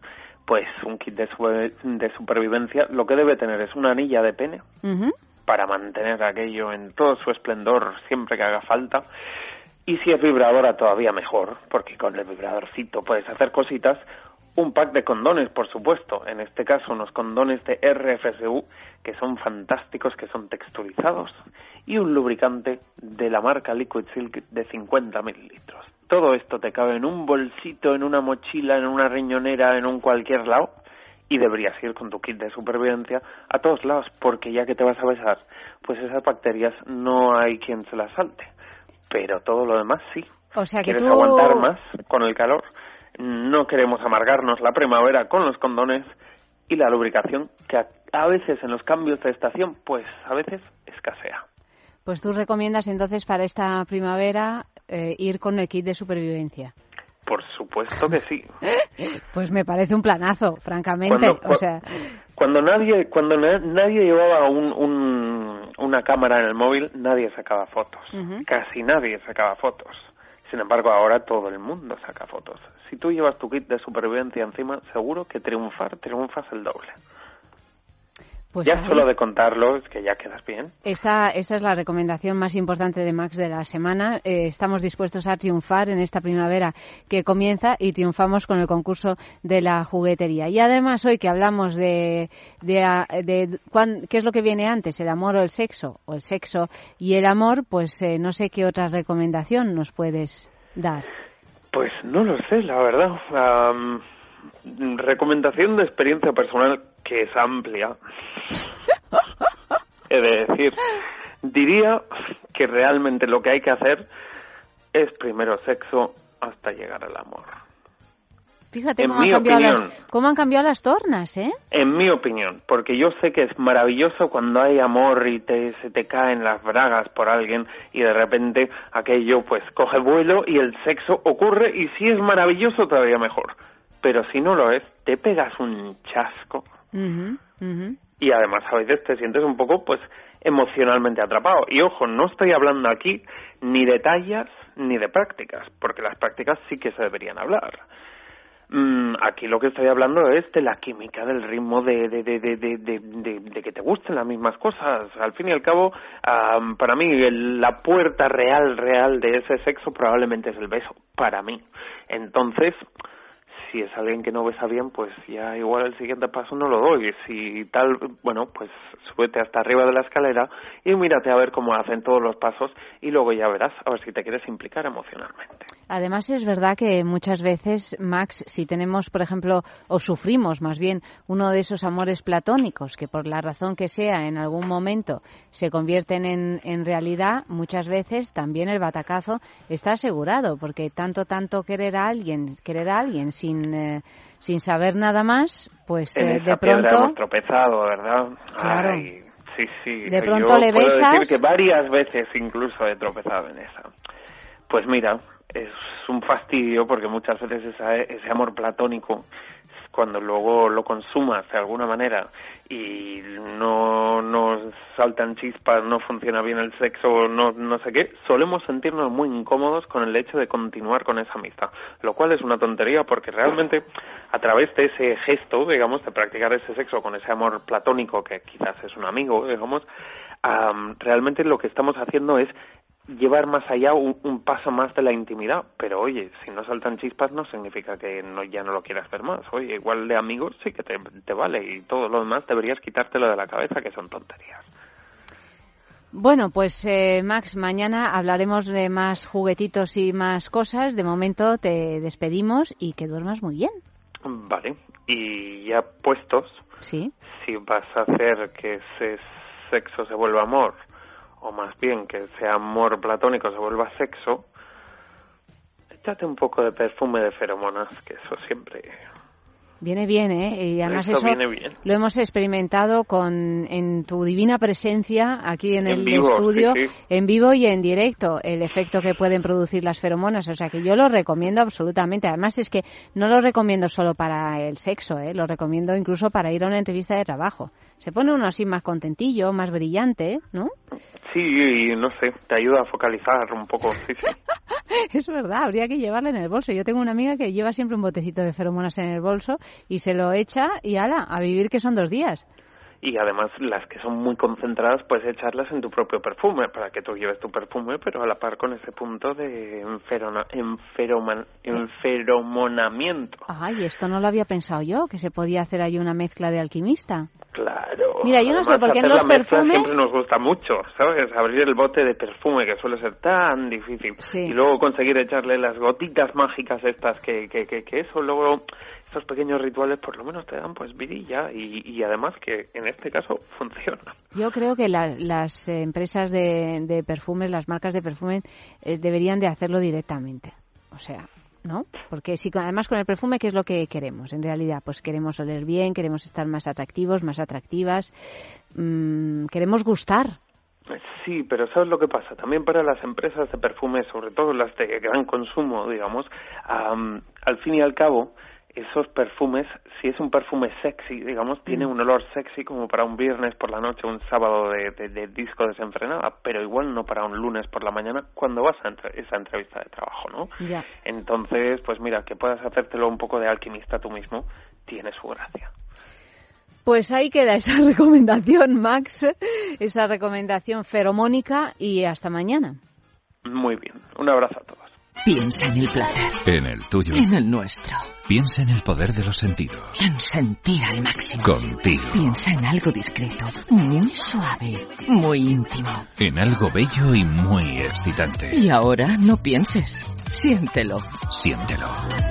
pues un kit de, super, de supervivencia lo que debe tener es una anilla de pene Uh-huh. para mantener aquello en todo su esplendor siempre que haga falta. Y si es vibradora, todavía mejor, porque con el vibradorcito puedes hacer cositas. Un pack de condones, por supuesto. En este caso, unos condones de R F S U, que son fantásticos, que son texturizados. Y un lubricante de la marca Liquid Silk de cincuenta mililitros. Todo esto te cabe en un bolsito, en una mochila, en una riñonera, en un cualquier lado. Y deberías ir con tu kit de supervivencia a todos lados, porque ya que te vas a besar, pues esas bacterias no hay quien se las salte. Pero todo lo demás sí. O sea que ¿Quieres tú... aguantar más con el calor? No queremos amargarnos la primavera con los condones y la lubricación, que a, a veces en los cambios de estación, pues a veces escasea. Pues tú recomiendas entonces para esta primavera eh, ir con el kit de supervivencia. Por supuesto que sí. Pues me parece un planazo, francamente. Cuando, o sea, cuando nadie cuando na- nadie llevaba un, un, una cámara en el móvil, nadie sacaba fotos. uh-huh. Casi nadie sacaba fotos. Sin embargo, ahora todo el mundo saca fotos. Si tú llevas tu kit de supervivencia encima, seguro que triunfar, triunfas el doble. Pues ya ahí, solo de contarlo, es que ya quedas bien. Esta, esta es la recomendación más importante de Max de la semana. Eh, estamos dispuestos a triunfar en esta primavera que comienza y triunfamos con el concurso de la juguetería. Y además hoy que hablamos de, de, de, de cuán, qué es lo que viene antes, el amor o el sexo, o el sexo y el amor, pues eh, no sé qué otra recomendación nos puedes dar. Pues no lo sé, la verdad. Um, recomendación de experiencia personal que es amplia. He de decir, diría que realmente lo que hay que hacer es primero sexo hasta llegar al amor. Fíjate En cómo han, mi cambiado opinión. las, cómo han cambiado las tornas, ¿eh? En mi opinión, porque yo sé que es maravilloso cuando hay amor y te, se te caen las bragas por alguien y de repente aquello pues coge vuelo y el sexo ocurre y si es maravilloso todavía mejor. Pero si no lo es, te pegas un chasco Uh-huh, uh-huh. y además a veces te sientes un poco pues emocionalmente atrapado. Y ojo, no estoy hablando aquí ni de tallas ni de prácticas, porque las prácticas sí que se deberían hablar. Mm, aquí lo que estoy hablando es de la química, del ritmo, de, de, de, de, de, de, de, de que te gusten las mismas cosas. Al fin y al cabo, um, para mí, el, la puerta real, real de ese sexo probablemente es el beso, para mí. Entonces, si es alguien que no besa bien, pues ya igual el siguiente paso no lo doy. Si tal, bueno, pues súbete hasta arriba de la escalera y mírate a ver cómo hacen todos los pasos y luego ya verás a ver si te quieres implicar emocionalmente. Además es verdad que muchas veces, Max, si tenemos, por ejemplo, o sufrimos más bien uno de esos amores platónicos que por la razón que sea en algún momento se convierten en, en realidad, muchas veces también el batacazo está asegurado, porque tanto, tanto querer a alguien, querer a alguien sin, eh, sin saber nada más, pues en eh, esa de piedra pronto... hemos tropezado, ¿verdad? Claro. Ay, sí, sí. De pronto Yo le puedo besas... decir que varias veces incluso he tropezado en esa. Pues mira, es un fastidio porque muchas veces esa, ese amor platónico, cuando luego lo consumas de alguna manera y no nos saltan chispas, no funciona bien el sexo, no, no sé qué, solemos sentirnos muy incómodos con el hecho de continuar con esa amistad, lo cual es una tontería porque realmente a través de ese gesto, digamos, de practicar ese sexo con ese amor platónico que quizás es un amigo, digamos, um, realmente lo que estamos haciendo es llevar más allá un, un paso más de la intimidad, pero oye, si no saltan chispas no significa que no, ya no lo quieras ver más. Oye, igual de amigos sí que te, te vale y todo lo demás deberías quitártelo de la cabeza, que son tonterías. Bueno, pues eh, Max, mañana hablaremos de más juguetitos y más cosas. De momento te despedimos y que duermas muy bien. Vale, y ya puestos, sí, si vas a hacer que ese sexo se vuelva amor, o más bien que ese amor platónico se vuelva sexo, échate un poco de perfume de feromonas, que eso siempre... Viene bien, ¿eh? Y además eso, eso viene bien. Lo hemos experimentado con en tu divina presencia aquí en, en el vivo, estudio, sí, sí. en vivo y en directo, el efecto que pueden producir las feromonas. O sea que yo lo recomiendo absolutamente. Además es que no lo recomiendo solo para el sexo, ¿eh? Lo recomiendo incluso para ir a una entrevista de trabajo. Se pone uno así más contentillo, más brillante, ¿no? Sí, y no sé, te ayuda a focalizar un poco, sí, sí. Es verdad, habría que llevarla en el bolso. Yo tengo una amiga que lleva siempre un botecito de feromonas en el bolso y se lo echa y ala, a vivir que son dos días. Y además las que son muy concentradas puedes echarlas en tu propio perfume para que tú lleves tu perfume, pero a la par con ese punto de enferona, enferoman, enferomonamiento. Ay, esto no lo había pensado yo, que se podía hacer ahí una mezcla de alquimista. Claro. Mira, yo no además, sé por qué en hacer los la mezcla perfumes siempre nos gusta mucho, ¿sabes? Abrir el bote de perfume, que suele ser tan difícil. Sí. Y luego conseguir echarle las gotitas mágicas estas que, que, que, que eso luego... Estos pequeños rituales por lo menos te dan pues vidilla y, y además que en este caso funciona. Yo creo que la, las eh, empresas de, de perfumes, las marcas de perfume eh, deberían de hacerlo directamente. O sea, ¿no? Porque si además con el perfume, ¿qué es lo que queremos? En realidad, pues queremos oler bien, queremos estar más atractivos, más atractivas, mmm, queremos gustar. Sí, pero ¿sabes lo que pasa? También para las empresas de perfume, sobre todo las de gran consumo, digamos, um, al fin y al cabo, esos perfumes, si es un perfume sexy, digamos, tiene un olor sexy como para un viernes por la noche, un sábado de, de, de disco desenfrenada, pero igual no para un lunes por la mañana cuando vas a entre, esa entrevista de trabajo, ¿no? Ya. Entonces, pues mira, que puedas hacértelo un poco de alquimista tú mismo, tiene su gracia. Pues ahí queda esa recomendación, Max, esa recomendación feromónica y hasta mañana. Muy bien, un abrazo a todos. Piensa en el placer. En el tuyo. En el nuestro. Piensa en el poder de los sentidos. En sentir al máximo. Contigo. Piensa en algo discreto, muy suave, muy íntimo. En algo bello y muy excitante. Y ahora no pienses. Siéntelo. Siéntelo.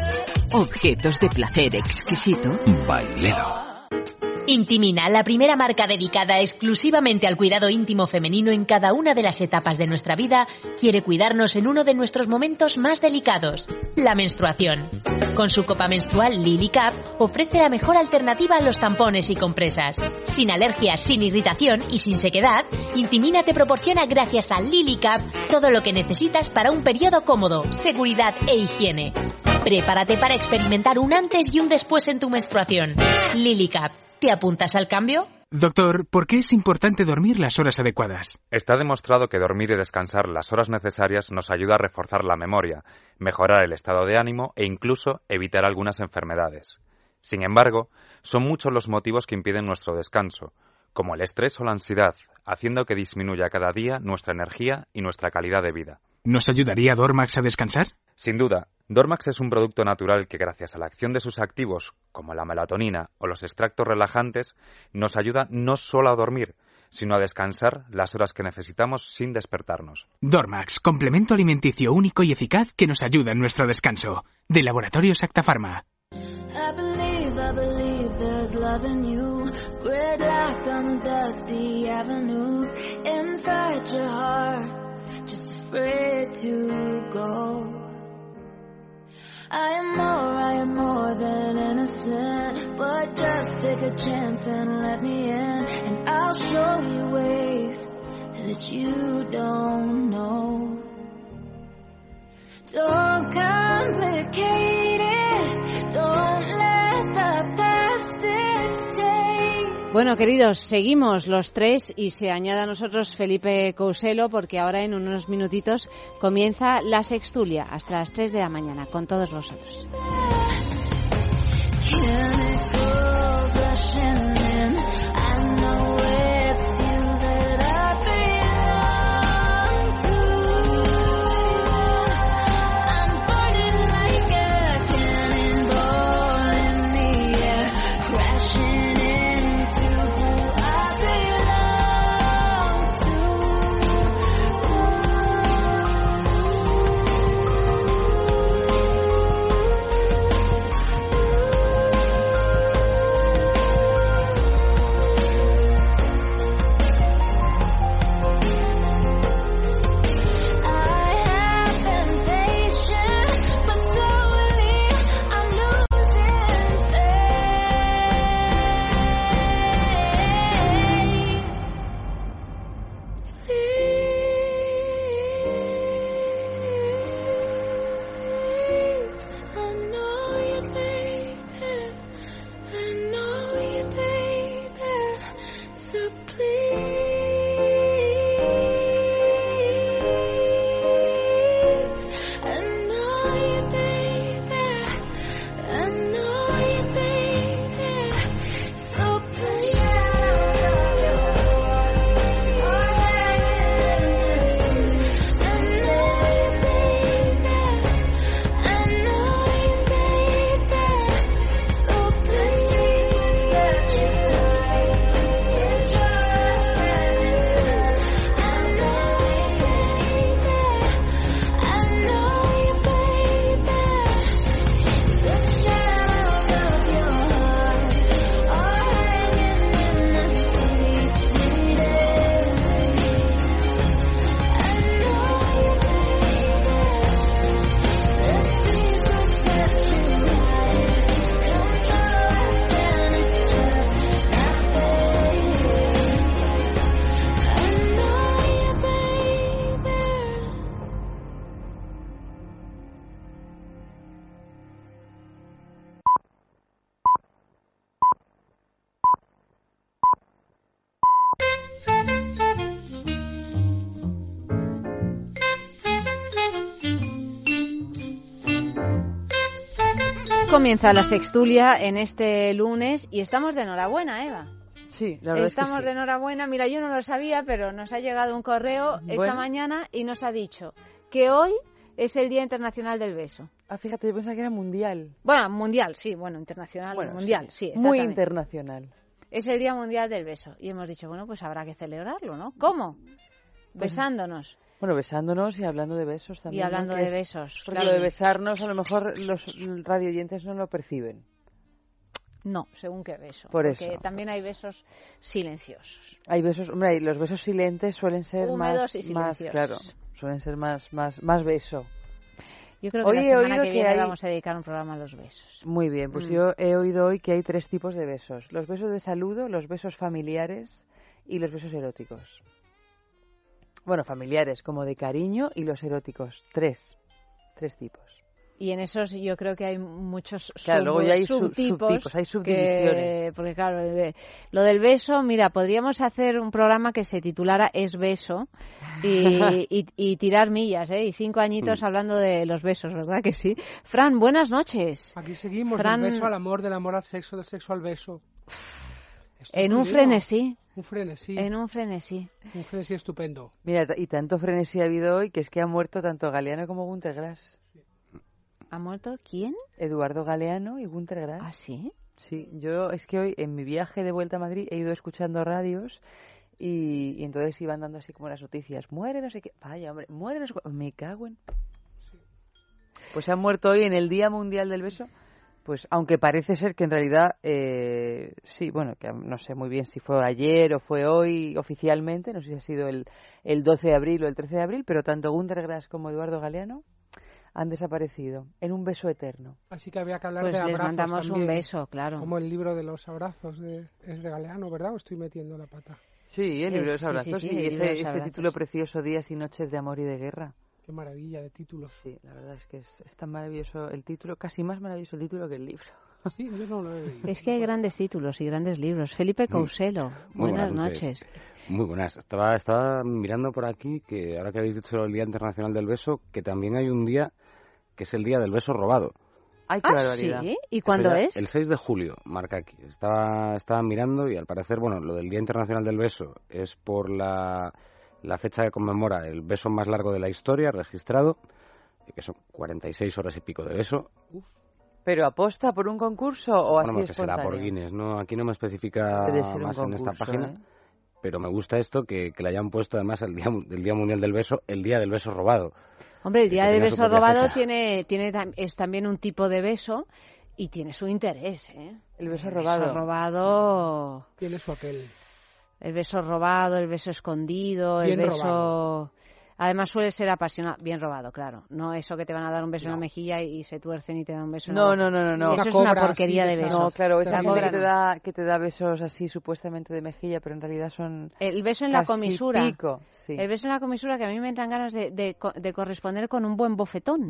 Objetos de placer exquisito. Bailelo. Intimina, la primera marca dedicada exclusivamente al cuidado íntimo femenino en cada una de las etapas de nuestra vida, quiere cuidarnos en uno de nuestros momentos más delicados, la menstruación. Con su copa menstrual Lily Cap ofrece la mejor alternativa a los tampones y compresas. Sin alergias, sin irritación y sin sequedad, Intimina te proporciona gracias a Lily Cap todo lo que necesitas para un periodo cómodo, seguridad e higiene. Prepárate para experimentar un antes y un después en tu menstruación. Lily Cap. ¿Te apuntas al cambio? Doctor, ¿por qué es importante dormir las horas adecuadas? Está demostrado que dormir y descansar las horas necesarias nos ayuda a reforzar la memoria, mejorar el estado de ánimo e incluso evitar algunas enfermedades. Sin embargo, son muchos los motivos que impiden nuestro descanso, como el estrés o la ansiedad, haciendo que disminuya cada día nuestra energía y nuestra calidad de vida. ¿Nos ayudaría Dormax a descansar? Sin duda, Dormax es un producto natural que gracias a la acción de sus activos, como la melatonina o los extractos relajantes, nos ayuda no solo a dormir, sino a descansar las horas que necesitamos sin despertarnos. Dormax, complemento alimenticio único y eficaz que nos ayuda en nuestro descanso. De Laboratorios Acta Pharma. I believe, I believe there's love in you. Red light on dusty avenues inside your heart, just afraid to go. I am more, I am more than innocent, but just take a chance and let me in, and I'll show you ways that you don't know. Don't complicate it, don't let the past dictate. Bueno, queridos, seguimos los tres y se añade a nosotros Felipe Couselo porque ahora en unos minutitos comienza la sextulia hasta las tres de la mañana con todos vosotros. comienza la sextulia en este lunes y estamos de enhorabuena, Eva. Sí, la verdad Estamos es que sí. de enhorabuena. Mira, yo no lo sabía, pero nos ha llegado un correo Bueno. esta mañana y nos ha dicho que hoy es el Día Internacional del Beso. Ah, fíjate, yo pensaba que era mundial. Bueno, mundial, sí, bueno, internacional, Bueno, mundial, sí, sí. exactamente. Muy internacional. Es el Día Mundial del Beso. Y hemos dicho, bueno, pues habrá que celebrarlo, ¿no? ¿Cómo? Besándonos. Bueno, besándonos y hablando de besos también. Y hablando ¿no? de Que es- besos, Porque claro. lo de besarnos a lo mejor los radioyentes no lo perciben. No, según qué beso. Por porque eso. también hay besos silenciosos. Hay besos, hombre, y los besos silentes suelen ser Húmedos más, y más, silenciosos. claro, suelen ser más, más, más beso. Yo creo que Hoy la he semana oído que que viene hay- vamos a dedicar un programa a los besos. Muy bien, pues Mm. yo he oído hoy que hay tres tipos de besos. Los besos de saludo, los besos familiares y los besos eróticos. Bueno, familiares como de cariño y los eróticos. Tres. Tres tipos. Y en esos yo creo que hay muchos Claro, sub- luego ya hay sub- subtipos, subtipos, hay que- subdivisiones. porque claro, el- lo del beso, mira, podríamos hacer un programa que se titulara Es beso y, y, y tirar millas, ¿eh? Y cinco añitos Mm. hablando de los besos, ¿verdad que sí? Fran, buenas noches. Aquí seguimos, Fran, del beso al amor, del amor al sexo, del sexo al beso. Esto en es un lío. frenesí. Un frenesí. En un frenesí. Un frenesí estupendo. Mira, y tanto frenesí ha habido hoy que es que ha muerto tanto Galeano como Gunter Grass. ¿Ha muerto quién? Eduardo Galeano y Gunter Grass. ¿Ah, sí? Sí, yo es que hoy en mi viaje de vuelta a Madrid he ido escuchando radios y, y entonces iban dando así como las noticias. Muere no sé qué. Vaya, hombre, muere no sé qué. Me cago en... Pues han muerto hoy en el Día Mundial del Beso. Pues aunque parece ser que en realidad, eh, sí, bueno, que no sé muy bien si fue ayer o fue hoy oficialmente, no sé si ha sido el, el doce de abril o el trece de abril, pero tanto Gunter Grass como Eduardo Galeano han desaparecido en un beso eterno. Así que había que hablar Pues de les abrazos mandamos un también. beso, claro. Como el libro de los abrazos de, es de Galeano, ¿verdad? ¿O estoy metiendo la pata? Sí, el libro de los Sí, sí, abrazos, sí, sí, el libro ese, de los ese abrazos. título precioso, Días y Noches de Amor y de Guerra. Qué maravilla de título. Sí, la verdad es que es, es tan maravilloso el título, casi más maravilloso el título que el libro. Sí, yo no lo he leído. Es que hay grandes títulos y grandes libros. Felipe Couselo, Muy buenas buenas noches. Muy buenas. Estaba, estaba mirando por aquí que ahora que habéis dicho el Día Internacional del Beso, que también hay un día que es el Día del Beso Robado. ¡Ay, qué Ah, barbaridad! ¿sí? ¿Y cuándo Eso ya- es? El seis de julio, marca aquí. Estaba, estaba mirando y al parecer, bueno, lo del Día Internacional del Beso es por la, la fecha que conmemora el beso más largo de la historia registrado, que son cuarenta y seis horas y pico de beso. ¿Pero aposta por un concurso o así Bueno, que será espontáneo? por Guinness, ¿no? Aquí no me especifica Debe ser un más en esta concurso, página. ¿eh? Pero me gusta esto que, que le hayan puesto además el día, del Día Mundial del Beso, el Día del Beso Robado. Hombre, el día Que del tenía su beso propia robado fecha. tiene, tiene tam- es también un tipo de beso y tiene su interés, ¿eh? El beso El robado. beso robado, Tiene su aquel. el beso robado, el beso escondido, el Bien beso... robado. Además suele ser apasionado, bien robado, claro. No eso que te van a dar un beso en la mejilla y, y se tuercen y te dan un beso en la No, boca. no, no, no, no. Eso Una es una cobra porquería así, de esa- beso. No, claro, esa La gente cobra que te, no. da, que te da besos así supuestamente de mejilla, pero en realidad son... El beso en la casi comisura. pico, sí. El beso en la comisura que a mí me entran ganas de, de, co- de corresponder con un buen bofetón.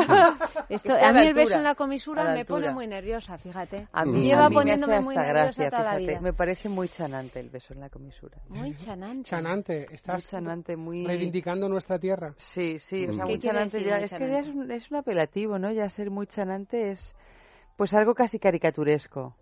Esto, Está a a mí la el beso altura, en la a comisura la me pone altura. muy nerviosa, fíjate. A mí, Lleva a mí me poniéndome hace muy hasta nerviosa gracia, toda la fíjate. vida. Me parece muy chanante el beso en la comisura. Muy chanante. Chanante, estás Muy chanante, muy... reivindicando nuestra tierra. Sí, sí, o sea, ¿Qué muy quiere chanante decir ya, muy es que ya es chanante? un, es un apelativo, ¿no? Ya ser muy chanante es pues algo casi caricaturesco.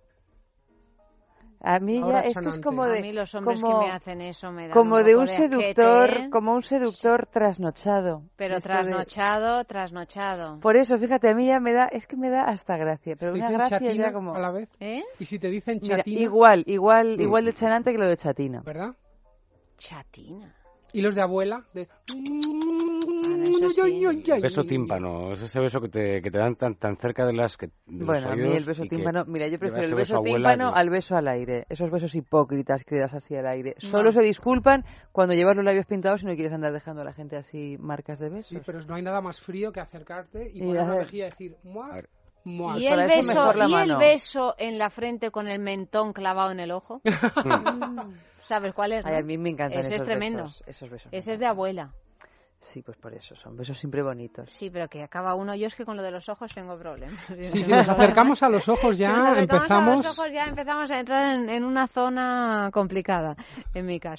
A mí ya Ahora es que es chanante. como de A mí los hombres como, que me hacen eso me dan como un de poco un de seductor, asquete, ¿eh? como un seductor trasnochado. Pero Esto de- trasnochado, trasnochado. Por eso, fíjate, a mí ya me da, es que me da hasta gracia, pero ¿Te una dicen gracia chatina ya como a la vez? ¿Eh? ¿Y si te dicen Mira, chatina? igual, igual, Mm. igual de chanante que lo de chatina. ¿Verdad? Chatina. ¿Y los de abuela? De... El beso tímpano, es ese beso que te, que te dan tan, tan cerca de las que de los Bueno, a mí oídos el beso y que tímpano, mira, yo lleva prefiero ese el beso abuela tímpano que- al beso al aire. Esos besos hipócritas que das así al aire. No. Solo se disculpan cuando llevas los labios pintados y no quieres andar dejando a la gente así marcas de besos. Sí, pero no hay nada más frío que acercarte y Y poner la hacer- mejilla y decir, ¡muah! ¡muah! ¿Y el, Para eso beso, mejor la ¿Y el mano. beso en la frente con el mentón clavado en el ojo? Mm, ¿Sabes cuál es? Ay, no? a mí me encantan Ese esos es tremendo. besos, esos besos. Ese es de abuela. Sí, pues por eso, son besos siempre bonitos. Sí, pero que acaba uno. Yo es que con lo de los ojos tengo problemas. Sí, si nos acercamos a los ojos ya Si nos acercamos empezamos... a los ojos ya empezamos a entrar en, en una zona complicada, en mi caso.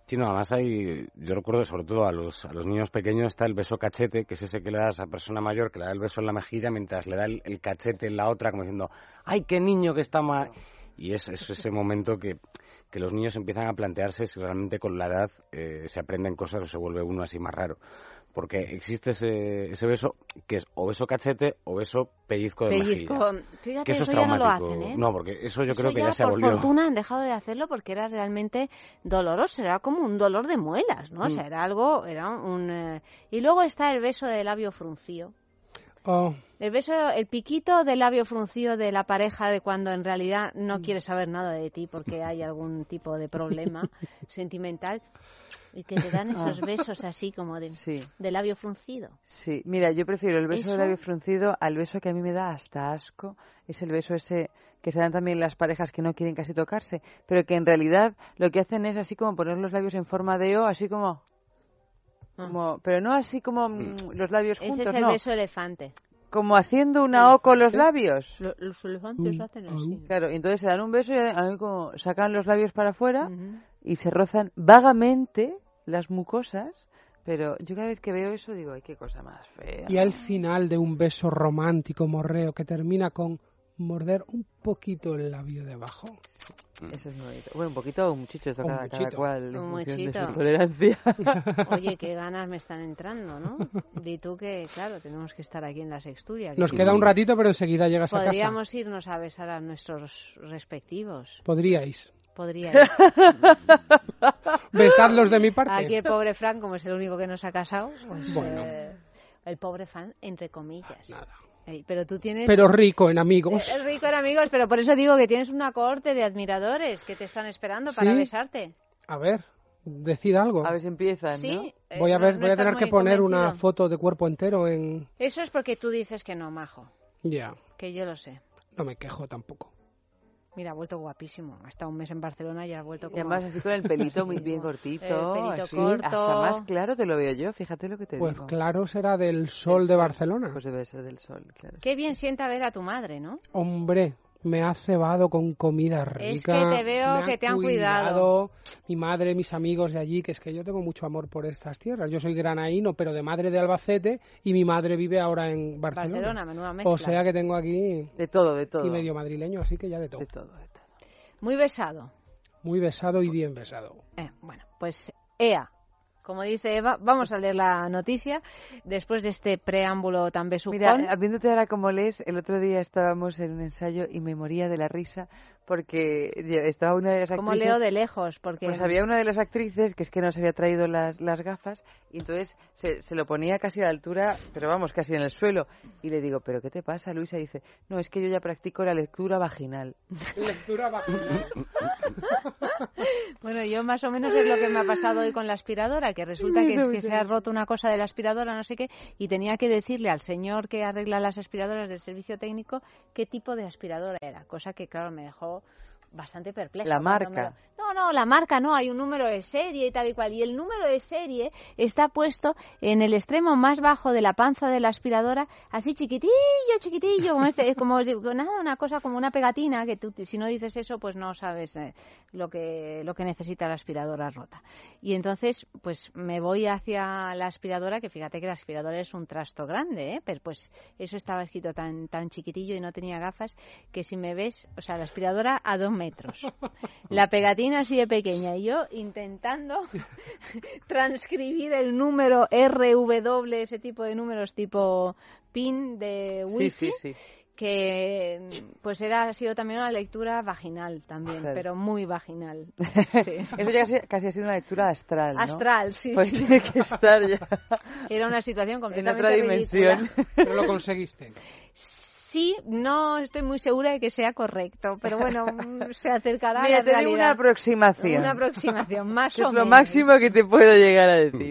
Sí, no, además hay, yo recuerdo sobre todo a los, a los niños pequeños está el beso cachete, que es ese que le das a esa persona mayor, que le da el beso en la mejilla mientras le da el, el cachete en la otra, como diciendo, ¡ay, qué niño que está mal! Y es, es ese momento que, que los niños empiezan a plantearse si realmente con la edad eh, se aprenden cosas o se vuelve uno así más raro. Porque existe ese, ese beso que es o beso cachete o beso pellizco de pellizco. mejilla. Fíjate, que eso, eso es ya no traumático. lo hacen, ¿eh? No, porque eso yo eso creo que ya, ya se por abolió. Por fortuna han dejado de hacerlo porque era realmente doloroso, era como un dolor de muelas, ¿no? Mm. O sea, era algo, era un... Eh... Y luego está el beso de labio fruncido. Oh. El beso, el piquito del labio fruncido de la pareja de cuando en realidad no quiere saber nada de ti porque hay algún tipo de problema sentimental y que te dan esos besos así como de, sí. de labio fruncido. Sí, mira, yo prefiero el beso ¿Eso? de labio fruncido al beso que a mí me da hasta asco. Es el beso ese que se dan también las parejas que no quieren casi tocarse, pero que en realidad lo que hacen es así como poner los labios en forma de O, así como... como pero no así como mm, los labios juntos, ese es el no. beso elefante. Como haciendo una O con los labios. Lo, los elefantes mm. hacen así. Claro, y entonces se dan un beso y a mí como sacan los labios para afuera uh-huh. y se rozan vagamente las mucosas, pero yo cada vez que veo eso digo, ay, qué cosa más fea. Y al final de un beso romántico, morreo, que termina con morder un poquito el labio de abajo. Eso es bonito. Bueno, un poquito o un muchicho, esto cada, cada cual en un función muchito. de su tolerancia. Oye, qué ganas me están entrando, ¿no? Di tú que, claro, tenemos que estar aquí en la Sexturia. Nos sí. queda un ratito, pero enseguida llegas a casa. Podríamos irnos a besar a nuestros respectivos. Podríais. Podríais. Besadlos de mi parte. Aquí el pobre Fran, como es el único que nos ha casado, pues bueno. eh, el pobre Fran, entre comillas. Nada. Pero tú tienes... Pero rico en amigos. Es rico en amigos, pero por eso digo que tienes una cohorte de admiradores que te están esperando para ¿Sí? besarte. A ver, decid algo. A ver si empiezan, ¿Sí? ¿no? Eh, voy a ver, no, no voy a tener que poner convencido. una foto de cuerpo entero en... Eso es porque tú dices que no, majo. Ya. Yeah. Que yo lo sé. No me quejo tampoco. Mira, ha vuelto guapísimo. Ha estado un mes en Barcelona y ha vuelto como... Y además así con el pelito muy bien cortito. El pelito así, corto. Hasta más claro te lo veo yo, fíjate lo que te pues digo. Pues claro, será del sol de Barcelona. Pues debe ser del sol, claro. Qué bien sienta ver a tu madre, ¿no? Hombre, me ha cebado con comida rica. Es que te veo que te han cuidado. cuidado. Mi madre, mis amigos de allí, que es que yo tengo mucho amor por estas tierras. Yo soy granaíno, pero de madre de Albacete, y mi madre vive ahora en Barcelona. Barcelona, menuda mezcla. O sea que tengo aquí... De todo, de todo. Y medio madrileño, así que ya de todo. De todo, de todo. Muy besado. Muy besado y bien besado. Eh, bueno, pues ea. Como dice Eva, vamos a leer la noticia después de este preámbulo tan besucón. Mira, viéndote ahora como lees, el otro día estábamos en un ensayo y me moría de la risa porque estaba una de las actrices... Como leo de lejos, porque... Pues había una de las actrices que es que no se había traído las, las gafas y entonces se, se lo ponía casi a la altura, pero vamos, casi en el suelo. Y le digo, ¿pero qué te pasa, Luisa? Y dice, no, es que yo ya practico la lectura vaginal. ¿Lectura vaginal? Bueno, yo más o menos es lo que me ha pasado hoy con la aspiradora, que resulta que, es que se ha roto una cosa de la aspiradora, no sé qué, y tenía que decirle al señor que arregla las aspiradoras del servicio técnico qué tipo de aspiradora era, cosa que claro me dejó bastante perpleja. La marca. Me... No, no, la marca no, hay un número de serie y tal y cual, y el número de serie está puesto en el extremo más bajo de la panza de la aspiradora, así chiquitillo, chiquitillo, como este, es como nada, una cosa como una pegatina, que tú, si no dices eso, pues no sabes eh, lo que lo que necesita la aspiradora rota. Y entonces, pues me voy hacia la aspiradora, que fíjate que la aspiradora es un trasto grande, ¿eh? Pero pues eso estaba escrito tan tan chiquitillo y no tenía gafas, que si me ves, o sea, la aspiradora a dos metros, la pegatina así de pequeña, y yo intentando transcribir el número R W, ese tipo de números tipo PIN de wifi, sí, sí, sí. que pues era ha sido también una lectura vaginal también, claro. Pero muy vaginal. Sí. Eso ya casi, casi ha sido una lectura astral, ¿no? Astral, sí, pues sí. Tiene que estar ya era una situación completamente en otra dimensión. ridícula. Pero lo conseguiste. Sí, no estoy muy segura de que sea correcto, pero bueno, se acercará Mira, a la te realidad. digo una aproximación. Una aproximación, más o menos. Es menos. lo máximo que te puedo llegar a decir.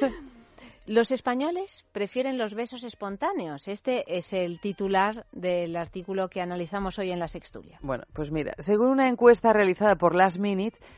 Los españoles prefieren los besos espontáneos. Este es el titular del artículo que analizamos hoy en La Sextulia. Bueno, pues mira, según una encuesta realizada por Last Minute,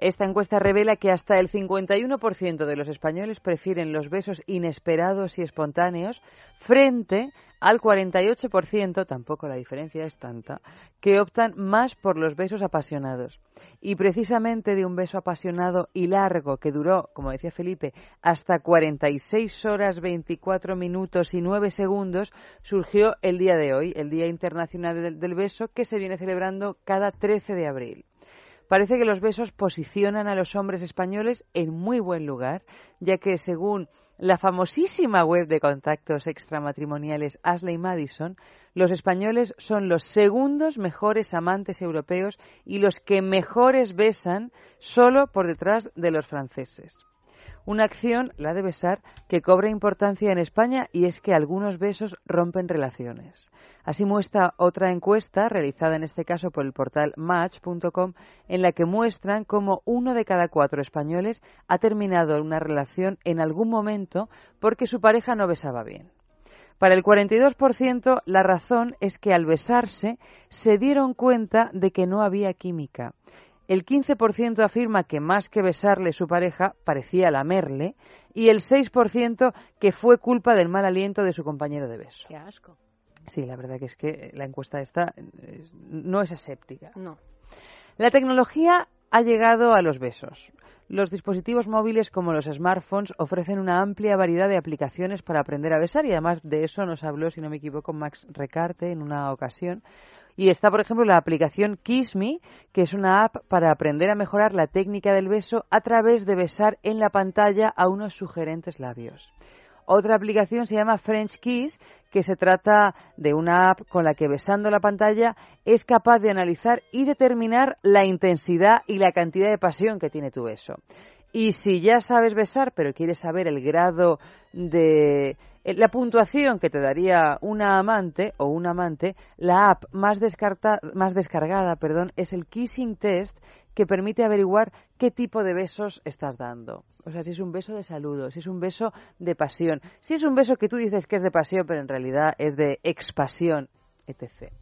Esta encuesta revela que hasta el cincuenta y uno por ciento de los españoles prefieren los besos inesperados y espontáneos frente al cuarenta y ocho por ciento, tampoco la diferencia es tanta, que optan más por los besos apasionados. Y precisamente de un beso apasionado y largo que duró, como decía Felipe, hasta cuarenta y seis horas, veinticuatro minutos y nueve segundos, surgió el día de hoy, el Día Internacional del, del Beso, que se viene celebrando cada trece de abril. Parece que los besos posicionan a los hombres españoles en muy buen lugar, ya que según la famosísima web de contactos extramatrimoniales Ashley Madison, los españoles son los segundos mejores amantes europeos y los que mejores besan, solo por detrás de los franceses. Una acción, la de besar, que cobra importancia en España, y es que algunos besos rompen relaciones. Así muestra otra encuesta, realizada en este caso por el portal match punto com, en la que muestran cómo uno de cada cuatro españoles ha terminado una relación en algún momento porque su pareja no besaba bien. Para el cuarenta y dos por ciento, la razón es que al besarse se dieron cuenta de que no había química. El quince por ciento afirma que más que besarle su pareja parecía lamerle, y el seis por ciento que fue culpa del mal aliento de su compañero de beso. Qué asco. Sí, la verdad que es que la encuesta esta es, no es aséptica. No. La tecnología ha llegado a los besos. Los dispositivos móviles como los smartphones ofrecen una amplia variedad de aplicaciones para aprender a besar, y además de eso nos habló, si no me equivoco, Max Recarte en una ocasión. Y está, por ejemplo, la aplicación Kiss Me, que es una app para aprender a mejorar la técnica del beso a través de besar en la pantalla a unos sugerentes labios. Otra aplicación se llama French Kiss, que se trata de una app con la que, besando la pantalla, es capaz de analizar y determinar la intensidad y la cantidad de pasión que tiene tu beso. Y si ya sabes besar, pero quieres saber el grado de... la puntuación que te daría una amante o un amante, la app más, descarta, más descargada perdón, es el Kissing Test, que permite averiguar qué tipo de besos estás dando. O sea, si es un beso de saludo, si es un beso de pasión, si es un beso que tú dices que es de pasión, pero en realidad es de expasión, etcétera.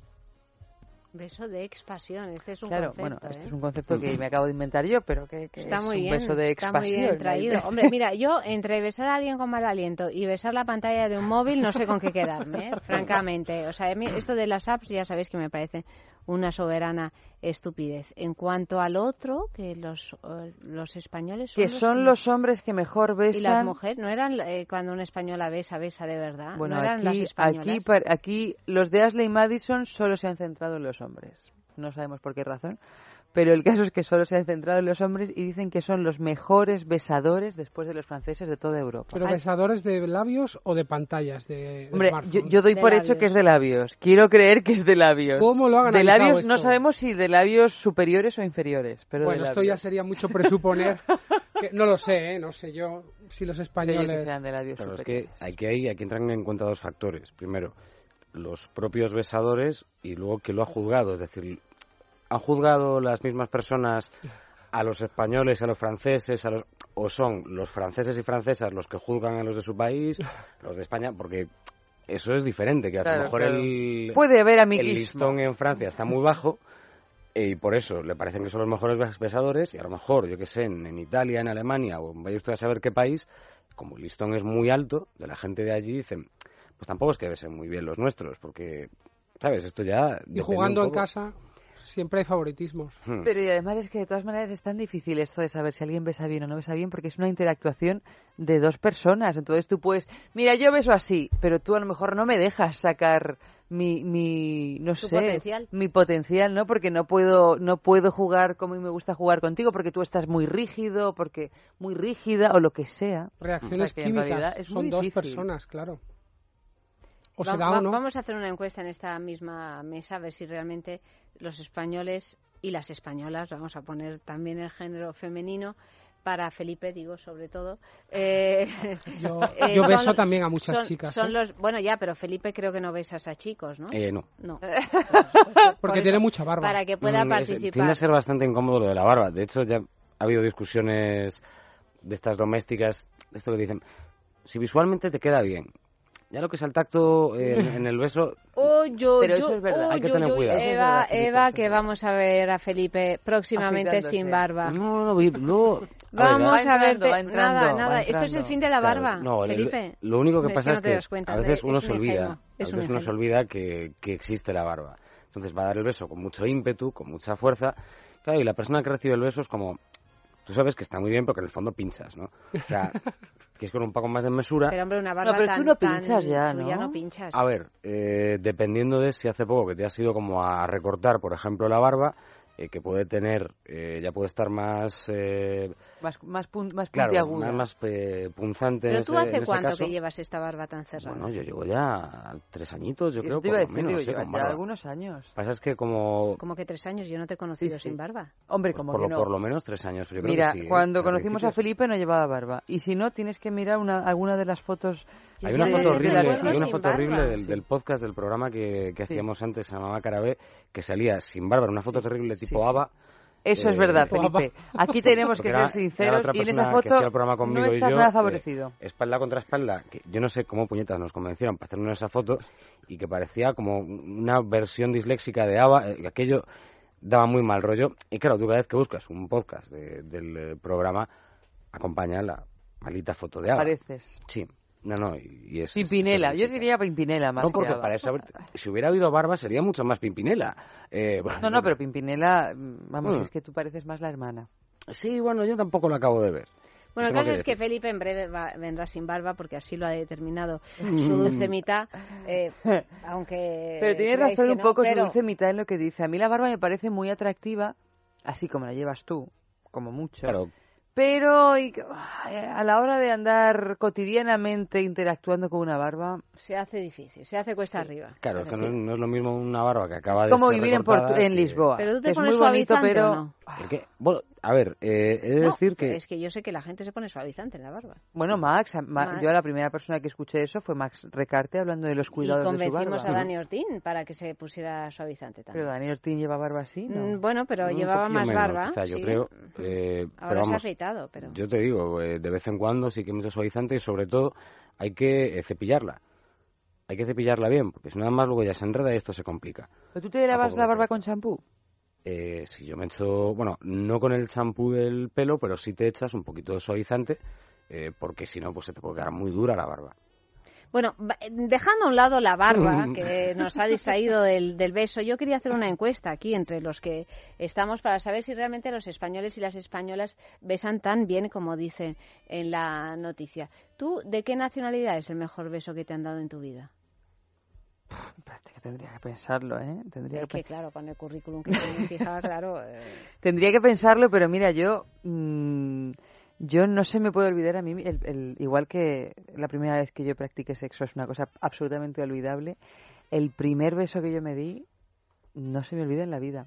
Beso de expasión, este es un claro, concepto. Bueno, este ¿eh? es un concepto que me acabo de inventar yo, pero que, que está es muy un bien, beso de expasión. Está muy bien traído. Hombre, mira, yo entre besar a alguien con mal aliento y besar la pantalla de un móvil no sé con qué quedarme, ¿eh? Francamente. O sea, a mí esto de las apps ya sabéis que me parece una soberana estupidez. En cuanto al otro, que los, uh, los españoles son que los son que... los hombres que mejor besan. Y las mujeres, ¿no eran eh, cuando una española besa, besa de verdad? Bueno, ¿No eran aquí, las españolas? aquí, aquí los de Ashley Madison solo se han centrado en los hombres. No sabemos por qué razón, pero el caso es que solo se han centrado en los hombres y dicen que son los mejores besadores después de los franceses de toda Europa. ¿Pero Ay. besadores de labios o de pantallas? De, de Hombre, yo, yo doy de por labios. Hecho que es de labios. Quiero creer que es de labios. ¿Cómo lo han De labios esto? No sabemos si de labios superiores o inferiores, pero bueno, de esto ya sería mucho presuponer. que, no lo sé, ¿eh? No sé yo si los españoles... Que sean de labios claro, superiores. Es que aquí, hay, aquí entran en cuenta dos factores. Primero, los propios besadores y luego que lo ha juzgado, es decir... ¿Han juzgado las mismas personas a los españoles, a los franceses, a los, o son los franceses y francesas los que juzgan a los de su país, los de España? Porque eso es diferente, que a claro, lo mejor claro. el, Puede haber el listón en Francia está muy bajo y por eso le parecen que son los mejores besadores, y a lo mejor, yo que sé, en, en Italia, en Alemania, o vaya usted a saber qué país, como el listón es muy alto de la gente de allí, dicen, pues tampoco es que besen muy bien los nuestros, porque, ¿sabes? Esto ya... Y jugando en casa... Siempre hay favoritismos. Hmm. Pero y además es que de todas maneras es tan difícil esto de saber si alguien besa bien o no besa bien, porque es una interactuación de dos personas. Entonces tú puedes, mira, yo beso así, pero tú a lo mejor no me dejas sacar mi, mi no ¿Tu sé, potencial? mi potencial, ¿no? Porque no puedo, no puedo jugar como a mí me gusta jugar contigo, porque tú estás muy rígido, porque muy rígida o lo que sea. Reacciones o sea, que químicas. En realidad es son muy dos difícil. personas, claro. O Va, se da va, o no. Vamos a hacer una encuesta en esta misma mesa a ver si realmente los españoles y las españolas, vamos a poner también el género femenino, para Felipe, digo, sobre todo. Eh, yo eh, yo beso los, también a muchas son, chicas. Son ¿eh? los, bueno, ya, pero Felipe creo que no besas a chicos, ¿no? Eh, no. No. Porque Por tiene eso, mucha barba. Para que pueda Mm, participar. Es, tiende a ser bastante incómodo lo de la barba. De hecho, ya ha habido discusiones de estas domésticas, esto que dicen, si visualmente te queda bien, Ya lo que es el tacto eh, en, en el beso... Oh, yo, Pero yo, eso es verdad. oh, Hay que yo, tener yo, cuidado. Eva, Eso es verdad, Felipe, Eva, eso es que verdad. vamos a ver a Felipe próximamente Afeitándose. sin barba. No, no, vi- no. Vamos va a ver, entrando, va entrando, nada, va nada. Esto es el entrando. fin de la Claro, barba, no, el- Felipe. Lo único que Es pasa no es te que das cuenta, a veces es uno un se olvida, ingenuo, a es un veces uno se ingenuo. olvida que, que existe la barba. Entonces va a dar el beso con mucho ímpetu, con mucha fuerza. Claro, y la persona que recibe el beso es como... Tú sabes que está muy bien, porque en el fondo pinchas, ¿no? O sea, que es con un poco más de mesura. Pero hombre, una barba No, pero tan, tú no tan- pinchas ya, tú ¿no? ya no pinchas. A ver, eh, dependiendo de si hace poco que te has ido como a recortar, por ejemplo, la barba, eh, que puede tener, eh, ya puede estar más... Eh, Más, más, pun- más claro, puntiaguda. más, más eh, punzante Pero en tú ese, en hace ese cuánto caso. que llevas esta barba tan cerrada. Bueno, yo llevo ya tres añitos, yo Eso creo, te por iba a lo decir, menos, digo, eh, llevas con ya barba. algunos años. Pasa es que como... Como que tres años, yo no te he conocido Sí, sí. sin barba. Hombre, pues como por, que lo, no. por lo menos tres años, pero yo creo Mira, que sí, ¿eh? cuando Al conocimos a principio. Felipe no llevaba barba. Y si no, tienes que mirar una, alguna de las fotos. Hay Yo una ya foto desde horrible, el acuerdo hay una sin foto horrible barba. del, Sí. del podcast, del programa que, que Sí. hacíamos antes, se llamaba Carabé, que salía sin barba, era una foto terrible tipo sí. ABBA. Eso es Eh, verdad, Guapa. Felipe. Aquí tenemos Porque que era- ser era sinceros otra y en esa persona que foto hacía el programa conmigo no y estás yo, nada eh, favorecido. espalda contra espalda, que yo no sé cómo puñetas nos convencieron para hacernos esa foto y que parecía como una versión disléxica de ABBA, eh, que aquello daba muy mal rollo. Y claro, tú cada vez que buscas un podcast de- del eh, programa, acompaña la malita foto de ABBA. Pareces. Sí, no, no, y, y es... Pimpinela, es yo terrorífica. diría Pimpinela más No, que porque ABBA. para esa, si hubiera habido barba sería mucho más Pimpinela. Eh, bueno, No, no, pero Pimpinela, mm, vamos, Mm. es que tú pareces más la hermana. Sí, bueno, yo tampoco lo acabo de ver. Bueno, el Tengo caso que es que decir. Felipe en breve va- vendrá sin barba porque así lo ha determinado Mm. su dulce mitad, eh, aunque... Pero tienes creáis razón que un no, poco, pero- su dulce mitad en lo que dice. A mí la barba me parece muy atractiva, así como la llevas tú, como mucho. Claro, Pero y- ay, a la hora de andar cotidianamente interactuando con una barba, Se hace difícil, se hace cuesta arriba. claro, es que Sí. no, es- no es lo mismo una barba que acaba de como ser vivir en, recortada Portu- en que- Lisboa. Pero tú te que es pones muy bonito, suavizante, pero ¿o no? ¿El qué? Bueno, a ver, eh, he de No, decir que... es que yo sé que la gente se pone suavizante en la barba. bueno, Max, a- Ma- Max. yo la primera persona que escuché eso fue Max Recarte hablando de los cuidados y de su barba. convencimos a Dani Ortín para que se pusiera suavizante también. Pero Dani Ortín lleva barba así, ¿no? Mm, Bueno, pero un llevaba poquillo más menos, barba. quizá, yo sí. creo. eh, Ahora pero se ha vamos, afeitado, pero... yo te digo, eh, de vez en cuando sí que mucho suavizante y sobre todo hay que eh, cepillarla. Hay que cepillarla bien, porque si nada más luego ya se enreda y esto se complica. ¿Pero tú te lavas Tampoco la me barba creo. con champú? Eh, si yo me echo, bueno, no con el champú del pelo, pero sí te echas un poquito de suavizante, eh, porque si no, pues se te puede quedar muy dura la barba. Bueno, va- dejando a un lado la barba, que nos ha distraído del, del beso, yo quería hacer una encuesta aquí entre los que estamos para saber si realmente los españoles y las españolas besan tan bien como dicen en la noticia. ¿Tú de qué nacionalidad es el mejor beso que te han dado en tu vida? Espérate que tendría que pensarlo, ¿eh? Tendría Es que, que, claro, con el currículum que tienes, hija, claro... eh, tendría que pensarlo, pero mira, yo... mm, yo no se me puede olvidar a mí, el, el- igual que la primera vez que yo practiqué sexo es una cosa absolutamente olvidable, el primer beso que yo me di no se me olvida en la vida.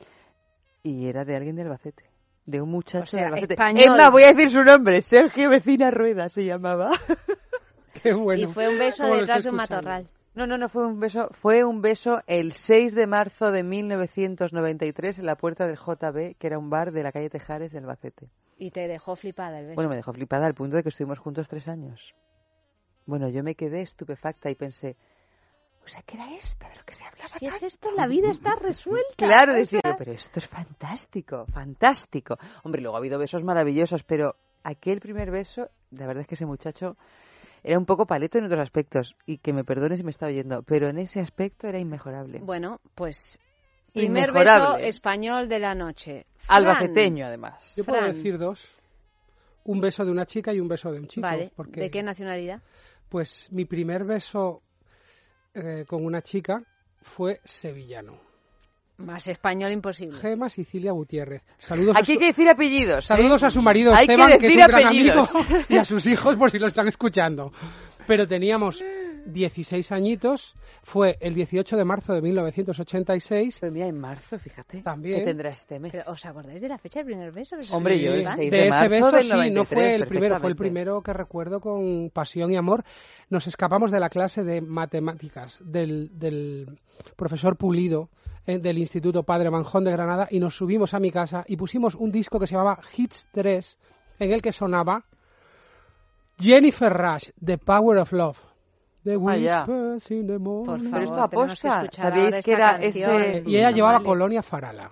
Y era de alguien de Albacete. De un muchacho O sea, de Albacete. español. Es más, voy a decir su nombre. Sergio Vecina Rueda se llamaba. Qué bueno. y fue un beso ¿Cómo lo detrás estoy de un escuchando? matorral. No, no, no fue un beso. Fue un beso el seis de marzo de mil novecientos noventa y tres en la puerta del J B, que era un bar de la calle Tejares de Albacete. Y te dejó flipada el beso. Bueno, me dejó flipada al punto de que estuvimos juntos tres años. Bueno, yo me quedé estupefacta y pensé, o sea, ¿qué era esto de lo que se hablaba? Si es esto, la vida está resuelta. Claro, o decía, sea, pero esto es fantástico, fantástico. Hombre, luego ha habido besos maravillosos, pero aquel primer beso, la verdad es que ese muchacho era un poco paleto en otros aspectos, y que me perdone si me está oyendo, pero en ese aspecto era inmejorable. Bueno, pues primer beso Inmejorable. español de la noche. Fran. Albaceteño, además. Yo puedo Fran. decir dos. Un beso de una chica y un beso de un chico. Vale, porque, ¿de qué nacionalidad? Pues mi primer beso eh, con una chica fue sevillano. Más español imposible. Gema Sicilia Gutiérrez. Saludos Aquí a hay su, que decir apellidos. ¿eh? saludos a su marido Hay que Esteban, que, es decir un gran apellidos. amigo, y a sus hijos por si lo están escuchando. Pero teníamos dieciséis añitos. Fue el dieciocho de marzo de mil novecientos ochenta y seis. Pero mira, en marzo, fíjate. También. ¿Qué tendrá este mes? Pero, ¿os acordáis de la fecha del primer beso? ¿Os Hombre, yo el acordáis? seis de, de ese marzo beso del sí, no noventa y tres, fue el primero, fue el perfectamente. primero que recuerdo con pasión y amor. Nos escapamos de la clase de matemáticas del, del profesor Pulido eh, del Instituto Padre Manjón de Granada y nos subimos a mi casa y pusimos un disco que se llamaba Hits tres en el que sonaba Jennifer Rush, The Power of Love. The Vaya. whispers in the morning. Por Pero favor, esto tenemos que aposta. escuchar ¿Sabíais ahora que esta era canción. ese...? Y ella llevaba Vale. colonia Farala.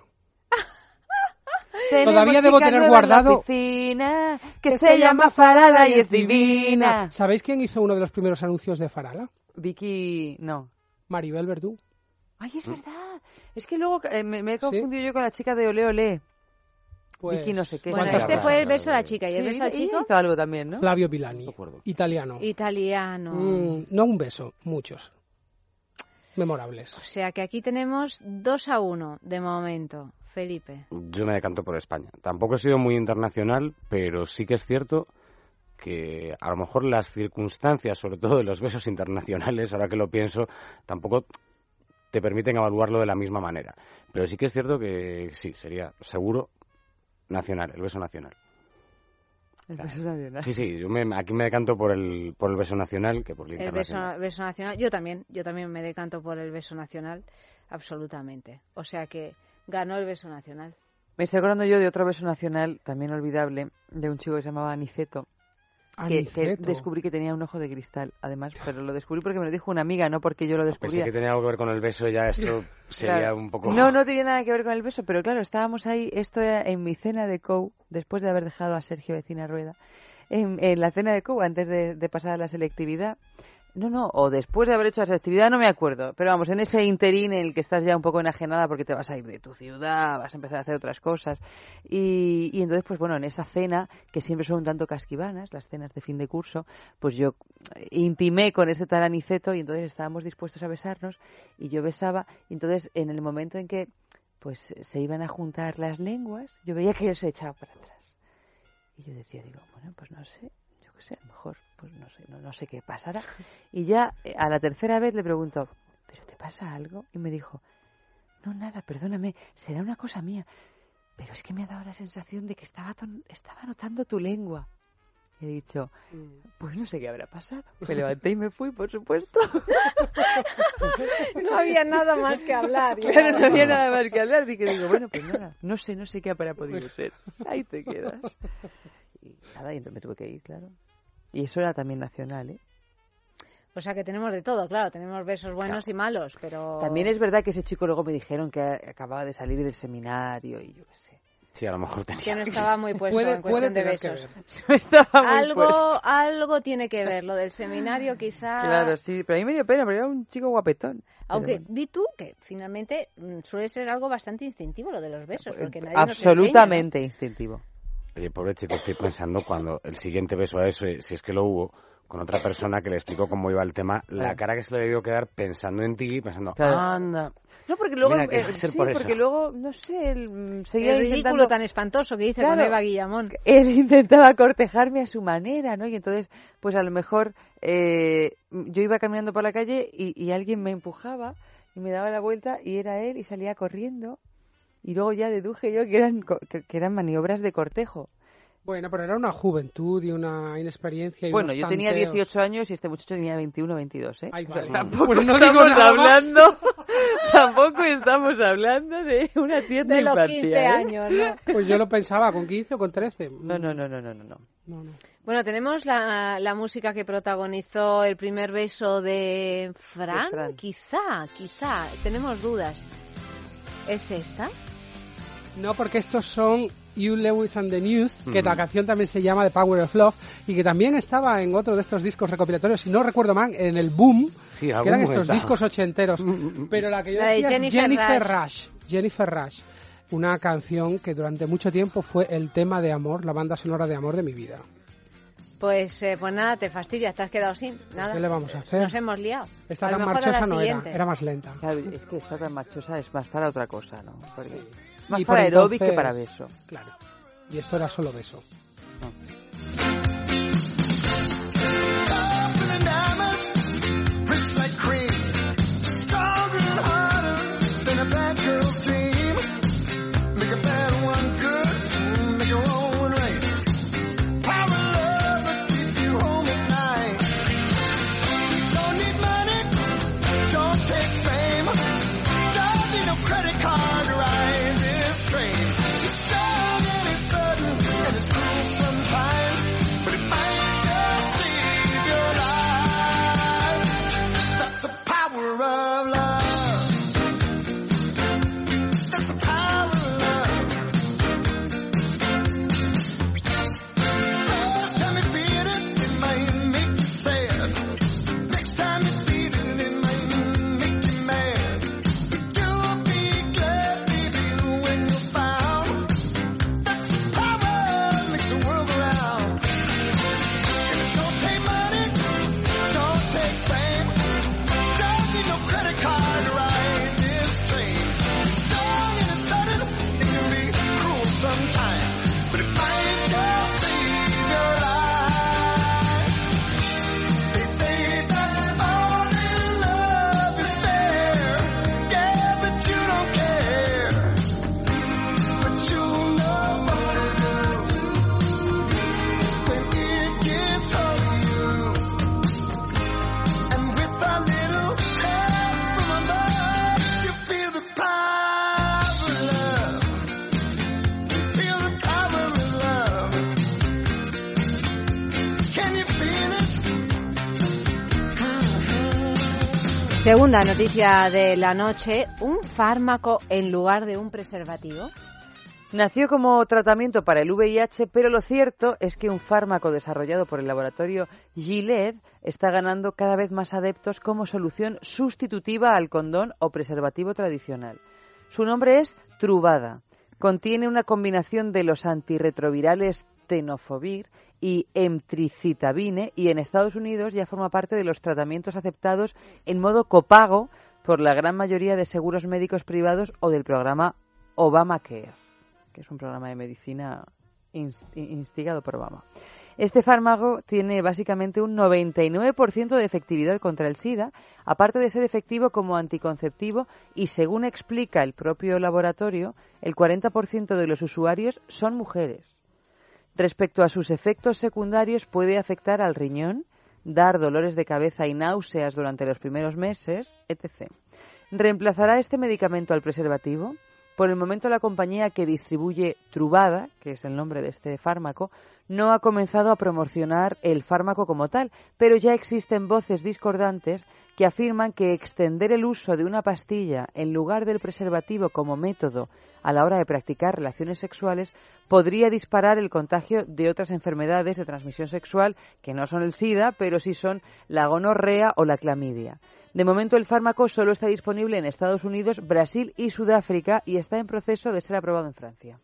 Tenemos Todavía debo chica tener nueva en la guardado- oficina, que se llama Farala y es divina. ¿Sabéis quién hizo uno de los primeros anuncios de Farala? Vicky... no. Maribel Verdú. Ay, es verdad. Es que luego eh, me, me he confundido yo con la chica de Ole Ole. Pues, Vicky no sé qué. Bueno, ¿cuántas este cosas? fue el beso a la chica y el Sí, beso al y chico, hizo algo también, ¿no? Flavio Pilani, italiano. italiano. Mm, no un beso, muchos. Memorables. O sea que aquí tenemos dos a uno de momento. Felipe. Yo me decanto por España. Tampoco he sido muy internacional, pero sí que es cierto que a lo mejor las circunstancias, sobre todo de los besos internacionales, ahora que lo pienso, tampoco te permiten evaluarlo de la misma manera. Pero sí que es cierto que sí, sería seguro nacional, el beso nacional. El beso nacional. Sí, sí, yo me, aquí me decanto por el, por el beso nacional que por el El beso, internacional. beso nacional. Yo también, yo también me decanto por el beso nacional, absolutamente. O sea que ganó el beso nacional. Me estoy acordando yo de otro beso nacional, también olvidable, de un chico que se llamaba Aniceto. Que, que Aniceto. descubrí que tenía un ojo de cristal, además, pero lo descubrí porque me lo dijo una amiga, no porque yo lo Pensé descubría. que tenía algo que ver con el beso y ya esto sería Claro. un poco... No, no tenía nada que ver con el beso, pero claro, estábamos ahí, esto era en mi cena de C O U, después de haber dejado a Sergio Vecina Rueda, en, en la cena de C O U, antes de, de pasar a la selectividad. No, no, o después de haber hecho la selectividad, no me acuerdo. Pero vamos, en ese interín en el que estás ya un poco enajenada porque te vas a ir de tu ciudad, vas a empezar a hacer otras cosas. Y, y entonces, pues bueno, en esa cena, que siempre son un tanto casquivanas, las cenas de fin de curso, pues yo intimé con este tal Aniceto y entonces estábamos dispuestos a besarnos y yo besaba. Y entonces, en el momento en que pues se iban a juntar las lenguas, yo veía que él se echaba para atrás. Y yo decía, digo, bueno, pues no sé. O sea, a lo mejor, pues no sé, no, no sé qué pasará. Y ya eh, a la tercera vez le pregunto, ¿pero te pasa algo? Y me dijo, no, nada, perdóname, será una cosa mía. Pero es que me ha dado la sensación de que estaba, ton- estaba notando tu lengua. Y he dicho, pues no sé qué habrá pasado. Me levanté y me fui, por supuesto. No había nada más que hablar. Claro, no había nada más que hablar. Dije, digo, bueno, pues nada, no sé, no sé qué habrá podido ser. Ahí te quedas. Y nada, y entonces me tuve que ir, claro. Y eso era también nacional, ¿eh? O sea que tenemos de todo, claro, tenemos besos buenos y malos, pero... También es verdad que ese chico luego me dijeron que acababa de salir del seminario y yo qué sé. Sí, a lo mejor tenía. Que no estaba muy puesto Puede- en cuestión puede de tener besos. No estaba muy Algo, puesto. algo tiene que ver, lo del seminario quizá... Claro, sí, pero a mí me dio pena, pero era un chico guapetón. Aunque Pero bueno. di tú que finalmente mm, suele ser algo bastante instintivo lo de los besos, porque nadie Absolutamente instintivo. Oye, pobre chico, estoy pensando cuando el siguiente beso a eso, si es que lo hubo, con otra persona que le explicó cómo iba el tema, la Claro. cara que se le debió quedar pensando en ti, pensando, Claro. anda. No, porque luego, Mira, que eh, va a ser sí, por eso. porque luego, no sé, él mm, seguía El ridículo intentando... tan espantoso que hice Claro. con Eva Guillamón. Él intentaba cortejarme a su manera, ¿no? Y entonces, pues a lo mejor eh, yo iba caminando por la calle y, y alguien me empujaba y me daba la vuelta y era él y salía corriendo. Y luego ya deduje yo que eran, co- que, que eran maniobras de cortejo. Bueno, pero era una juventud y una inexperiencia. Y Bueno, unos yo tenía tanteos. dieciocho años y este muchacho tenía veintiuno, veintidós, ¿eh? Ay, O sea, vale. tampoco Pues no digo estamos nada más. hablando, tampoco estamos hablando de una tierna De los infancia, quince ¿eh? años, ¿no? Pues yo lo pensaba, con quince o con trece. No, no, no, no, no, no. no. No, no. Bueno, tenemos la, la música que protagonizó el primer beso de Fran, De Fran. quizá, quizá, tenemos dudas. ¿Es esta? No, porque estos son You Lewis and the News, que Ujú. la canción también se llama The Power of Love, y que también estaba en otro de estos discos recopilatorios, si no recuerdo mal, en el Boom, Sí, que algún eran momento. estos discos ochenteros. Pero la que yo La de decía es Jennifer Jennifer Rush. Rush. Jennifer Rush. Una canción que durante mucho tiempo fue el tema de amor, la banda sonora de amor de mi vida. Pues, eh, pues nada, te fastidias, te has quedado sin nada. ¿Qué le vamos a hacer? Nos hemos liado. Esta A lo tan mejor a la marchosa no era, siguiente. era más lenta. Claro, es que esta tan marchosa es más para otra cosa, ¿no? Porque más Y por para aeróbic que entonces- para beso. Claro. Y esto era solo beso. Rich like cream, stronger and harder than a bad girl's dream. Make a bad one good, make a wrong one right. Power of love that keep you home at night. Don't need money, don't take fame, don't need no credit card to ride this train. It's strong and it's sudden and it's cruel sometimes. Segunda noticia de la noche, un fármaco en lugar de un preservativo. Nació como tratamiento para el V I H, pero lo cierto es que un fármaco desarrollado por el laboratorio Gilead está ganando cada vez más adeptos como solución sustitutiva al condón o preservativo tradicional. Su nombre es Truvada. Contiene una combinación de los antirretrovirales tenofovir y emtricitabine, y en Estados Unidos ya forma parte de los tratamientos aceptados en modo copago por la gran mayoría de seguros médicos privados o del programa Obamacare, que es un programa de medicina instigado por Obama. Este fármaco tiene básicamente un noventa y nueve por ciento de efectividad contra el SIDA, aparte de ser efectivo como anticonceptivo, y según explica el propio laboratorio, el cuarenta por ciento de los usuarios son mujeres. Respecto a sus efectos secundarios, puede afectar al riñón, dar dolores de cabeza y náuseas durante los primeros meses, etcétera. ¿Reemplazará este medicamento al preservativo? Por el momento, la compañía que distribuye Truvada, que es el nombre de este fármaco, no ha comenzado a promocionar el fármaco como tal, pero ya existen voces discordantes que afirman que extender el uso de una pastilla en lugar del preservativo como método a la hora de practicar relaciones sexuales podría disparar el contagio de otras enfermedades de transmisión sexual que no son el SIDA, pero sí son la gonorrea o la clamidia. De momento, el fármaco solo está disponible en Estados Unidos, Brasil y Sudáfrica, y está en proceso de ser aprobado en Francia.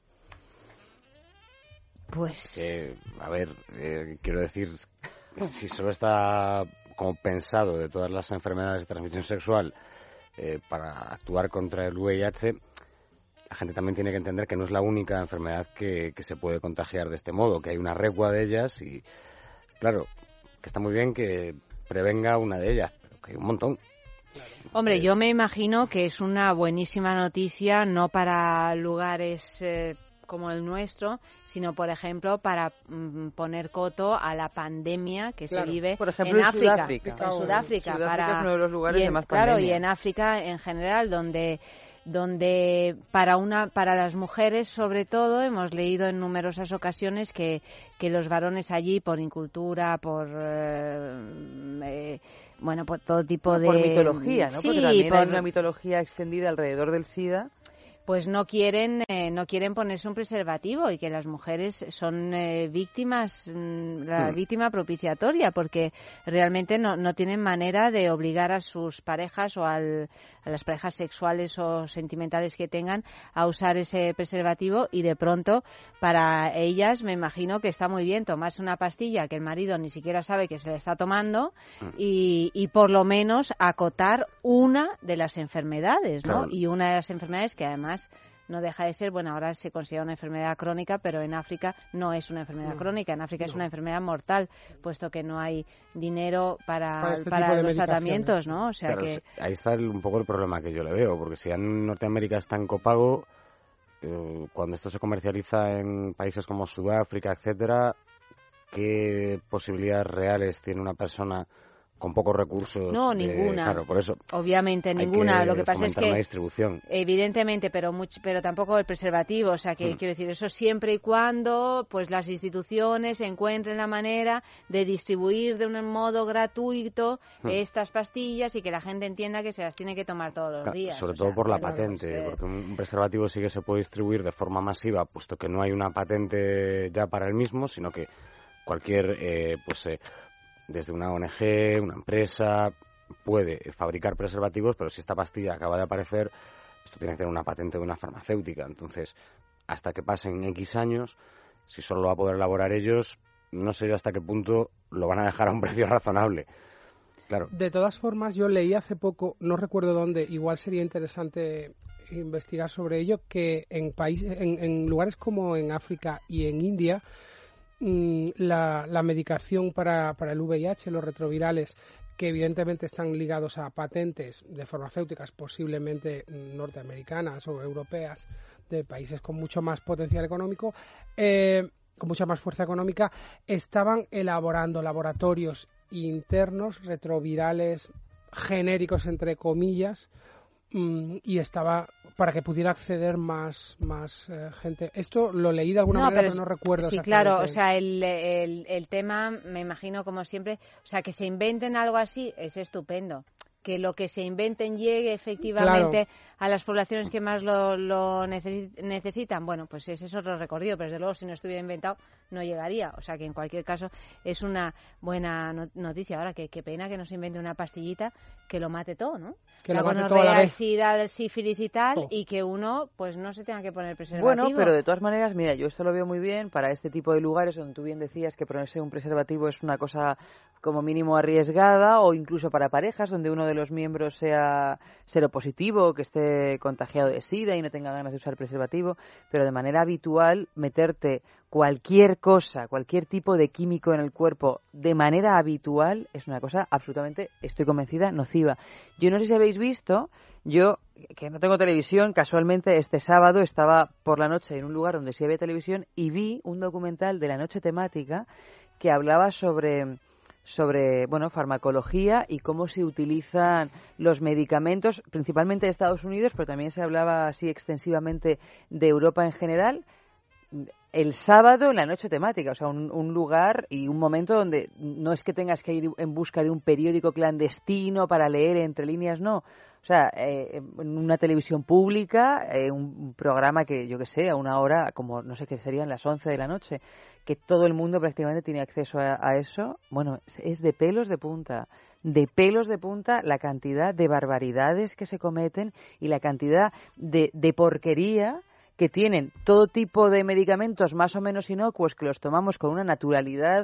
Pues... Eh, a ver, eh, quiero decir, si solo está como pensado de todas las enfermedades de transmisión sexual eh, para actuar contra el V I H, la gente también tiene que entender que no es la única enfermedad que, que se puede contagiar de este modo, que hay una recua de ellas y, claro, que está muy bien que prevenga una de ellas, pero que hay un montón. Hombre, es... yo me imagino que es una buenísima noticia, no para lugares eh, como el nuestro, sino, por ejemplo, para mm, poner coto a la pandemia que claro. se vive por ejemplo, en, en África. Sudáfrica. En Sudáfrica, Sudáfrica para, es uno de los lugares y en, de más claro, pandemia. y en África en general, donde donde para una para las mujeres, sobre todo, hemos leído en numerosas ocasiones que, que los varones allí, por incultura, por eh, eh, bueno, por todo tipo de... Por mitología, ¿no? Sí, porque también por... hay una mitología extendida alrededor del SIDA. Pues no quieren eh, no quieren ponerse un preservativo, y que las mujeres son eh, víctimas, mm, la Hmm. víctima propiciatoria, porque realmente no, no tienen manera de obligar a sus parejas o al, a las parejas sexuales o sentimentales que tengan a usar ese preservativo, y de pronto para ellas me imagino que está muy bien tomarse una pastilla que el marido ni siquiera sabe que se la está tomando y, y por lo menos acotar una de las enfermedades, ¿no? Claro. Y una de las enfermedades que además no deja de ser, bueno, ahora se considera una enfermedad crónica, pero en África no es una enfermedad No, crónica, en África no. es una enfermedad mortal, puesto que no hay dinero para, Para este para tipo de los medicaciones. tratamientos, ¿no? O sea Claro, que... ahí está el- un poco el problema que yo le veo, porque si en Norteamérica está en copago, eh, cuando esto se comercializa en países como Sudáfrica, etcétera, ¿qué posibilidades reales tiene una persona con pocos recursos? No, de- ninguna. Claro, por eso. Obviamente, hay ninguna. Lo que pasa es fomentar que... una distribución. Evidentemente, pero mucho, pero tampoco el preservativo, o sea que Mm. quiero decir, eso siempre y cuando pues las instituciones encuentren la manera de distribuir de un modo gratuito Mm. estas pastillas, y que la gente entienda que se las tiene que tomar todos los Claro, días. sobre o todo sea, por la pero, patente, pues, eh, porque un preservativo sí que se puede distribuir de forma masiva, puesto que no hay una patente ya para el mismo, sino que cualquier, eh, pues eh, desde una O N G, una empresa, puede fabricar preservativos, pero si esta pastilla acaba de aparecer, esto tiene que tener una patente de una farmacéutica. Entonces, hasta que pasen X años, si solo lo va a poder elaborar ellos, no sé yo hasta qué punto lo van a dejar a un precio razonable. Claro. De todas formas, yo leí hace poco, no recuerdo dónde, igual sería interesante investigar sobre ello, que en países, en, en lugares como en África y en India, mmm, la, la medicación para, para el V I H, los retrovirales, que evidentemente están ligados a patentes de farmacéuticas posiblemente norteamericanas o europeas, de países con mucho más potencial económico, eh, con mucha más fuerza económica, estaban elaborando laboratorios internos retrovirales genéricos, entre comillas, mmm, y estaba para que pudiera acceder más más eh, gente. Esto lo leí de alguna No, manera, pero pero no recuerdo sí, exactamente. claro, o sea, el, el, el tema, me imagino, como siempre, o sea, que se inventen algo así es estupendo. que lo que se inventen llegue efectivamente Claro. a las poblaciones que más lo, lo necesi- necesitan, bueno, pues ese es otro recorrido, pero desde luego si no estuviera inventado no llegaría. O sea que en cualquier caso es una buena no- noticia. Ahora, que qué pena que no se invente una pastillita que lo mate todo, ¿no? Que la lo mate todo a la gonorrea, el vez. sida, el sífilis y tal, Oh. y que uno pues no se tenga que poner preservativo. Bueno, pero de todas maneras, mira, yo esto lo veo muy bien para este tipo de lugares donde tú bien decías que ponerse un preservativo es una cosa como mínimo arriesgada, o incluso para parejas donde uno de los miembros sea seropositivo, que esté contagiado de SIDA y no tenga ganas de usar preservativo, pero de manera habitual meterte cualquier cosa, cualquier tipo de químico en el cuerpo de manera habitual es una cosa absolutamente, estoy convencida, nociva. Yo no sé si habéis visto, yo que no tengo televisión, casualmente este sábado estaba por la noche en un lugar donde sí había televisión y vi un documental de la noche temática que hablaba sobre sobre, bueno, farmacología y cómo se utilizan los medicamentos, principalmente de Estados Unidos, pero también se hablaba así extensivamente de Europa en general, el sábado en la noche temática, o sea, un, un lugar y un momento donde no es que tengas que ir en busca de un periódico clandestino para leer entre líneas, no. O sea, eh, en una televisión pública, eh, un, un programa que, yo que sé, a una hora, como no sé qué serían las once de la noche, que todo el mundo prácticamente tiene acceso a, a eso, bueno, es, es de pelos de punta. De pelos de punta la cantidad de barbaridades que se cometen y la cantidad de, de porquería que tienen todo tipo de medicamentos más o menos inocuos que los tomamos con una naturalidad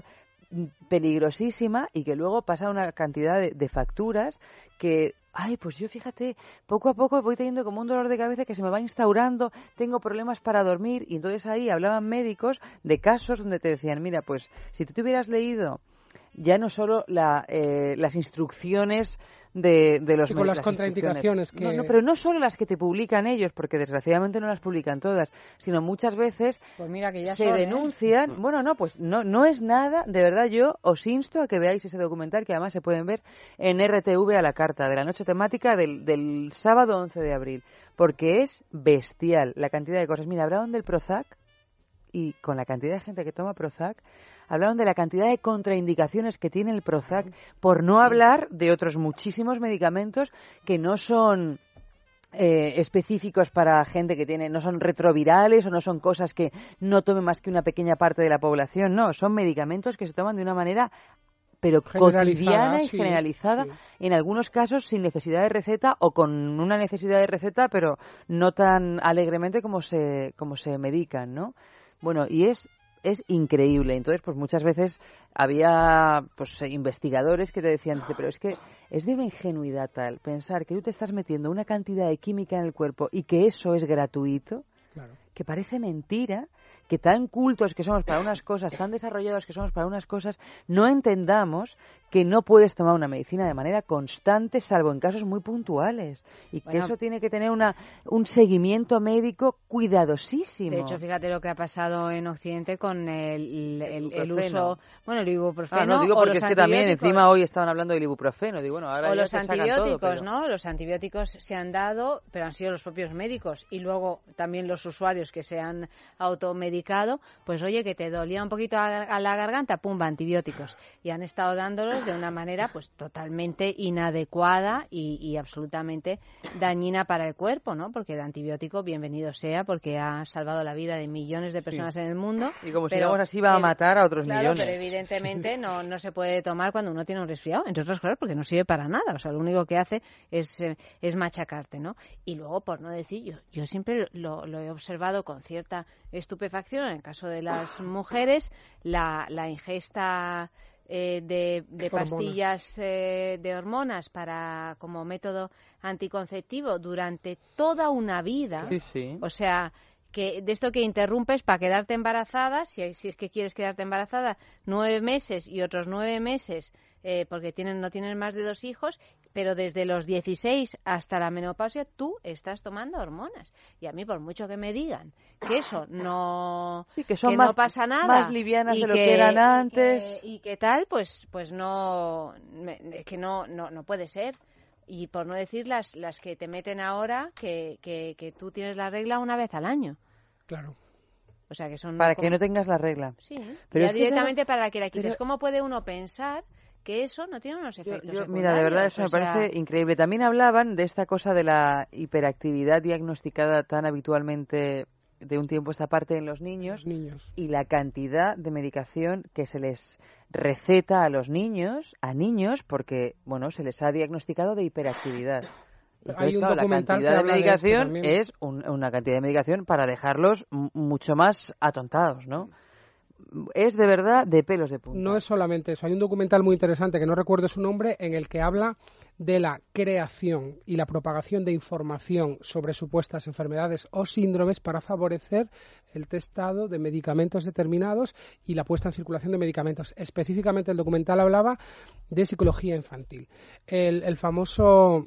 peligrosísima y que luego pasa una cantidad de, de facturas que, ay, pues yo fíjate, poco a poco voy teniendo como un dolor de cabeza que se me va instaurando, tengo problemas para dormir y entonces ahí hablaban médicos de casos donde te decían, mira, pues si tú te hubieras leído ya no solo la, eh, las instrucciones de, de los y con las las contraindicaciones que... no, no, pero no solo las que te publican ellos, porque desgraciadamente no las publican todas, sino muchas veces pues mira que ya se son, ¿eh? denuncian. Bueno, no, pues no, no es nada, de verdad yo os insto a que veáis ese documental que además se pueden ver en R T V a la carta de la noche temática del, del sábado once de abril, porque es bestial la cantidad de cosas. Mira, hablaban del Prozac y con la cantidad de gente que toma Prozac, hablaron de la cantidad de contraindicaciones que tiene el Prozac, por no hablar de otros muchísimos medicamentos que no son eh, específicos para gente que tiene, no son retrovirales o no son cosas que no tome más que una pequeña parte de la población, no, son medicamentos que se toman de una manera pero cotidiana y sí, generalizada, sí. en algunos casos sin necesidad de receta o con una necesidad de receta, pero no tan alegremente como se, como se medican, ¿no? Bueno, y es es increíble. Entonces, pues muchas veces había pues investigadores que te decían, pero es que es de una ingenuidad tal pensar que tú te estás metiendo una cantidad de química en el cuerpo y que eso es gratuito, Claro. que parece mentira, que tan cultos que somos para unas cosas, tan desarrollados que somos para unas cosas, no entendamos que no puedes tomar una medicina de manera constante, salvo en casos muy puntuales, y que Bueno, eso tiene que tener una un seguimiento médico cuidadosísimo. De hecho, fíjate lo que ha pasado en Occidente con el, el, el, el ibuprofeno. uso, bueno, el ibuprofeno. Ah, no, digo o porque los es que también antibióticos. encima hoy estaban hablando del ibuprofeno. Digo, bueno, ahora O ya los te sacan antibióticos, todo, pero... ¿no? Los antibióticos se han dado, pero han sido los propios médicos. Y luego también los usuarios que se han automedicado, pues oye, que te dolía un poquito a, a la garganta, pumba, antibióticos. Y han estado dándolos de una manera pues totalmente inadecuada y, y absolutamente dañina para el cuerpo, ¿no? Porque el antibiótico, bienvenido sea, porque ha salvado la vida de millones de personas Sí. en el mundo. Y como pero, sigamos así va a eh, matar a otros claro, millones. pero evidentemente no, no se puede tomar cuando uno tiene un resfriado, entre otras cosas porque no sirve para nada. O sea, lo único que hace es, eh, es machacarte, ¿no? Y luego, por no decir, yo, yo siempre lo, lo he observado con cierta estupefacción, en el caso de las mujeres, la, la ingesta eh, de, de Hormonas. pastillas eh, de hormonas para como método anticonceptivo durante toda una vida. Sí, sí. O sea, que de esto que interrumpes para quedarte embarazada, si, si es que quieres quedarte embarazada, nueve meses y otros nueve meses eh, porque tienen no tienen más de dos hijos, pero desde los dieciséis hasta la menopausia tú estás tomando hormonas. Y a mí, por mucho que me digan que eso no, Sí, que son que más, no pasa nada, más livianas y de lo que, que eran y antes. que- y que tal, pues pues no, me- que no, no, no puede ser. Y por no decir las, las que te meten ahora, que, que, que tú tienes la regla una vez al año. Claro. O sea, que son Para como- que no tengas la regla. Sí, Pero ya es que directamente luego- para que la quites. pero- ¿Cómo puede uno pensar que eso no tiene unos efectos Yo, yo, secundarios. mira, de verdad eso me o sea, parece increíble. También hablaban de esta cosa de la hiperactividad diagnosticada tan habitualmente de un tiempo a esta parte en los niños, los niños y la cantidad de medicación que se les receta a los niños, a niños, porque, bueno, se les ha diagnosticado de hiperactividad. Entonces, Hay un claro, la documental que cantidad de habla de esto medicación también. es un- una cantidad de medicación para dejarlos m- mucho más atontados, ¿no? Es de verdad de pelos de punta. No es solamente eso, hay un documental muy interesante que no recuerdo su nombre en el que habla de la creación y la propagación de información sobre supuestas enfermedades o síndromes para favorecer el testado de medicamentos determinados y la puesta en circulación de medicamentos. Específicamente el documental hablaba de psicología infantil. El, el famoso...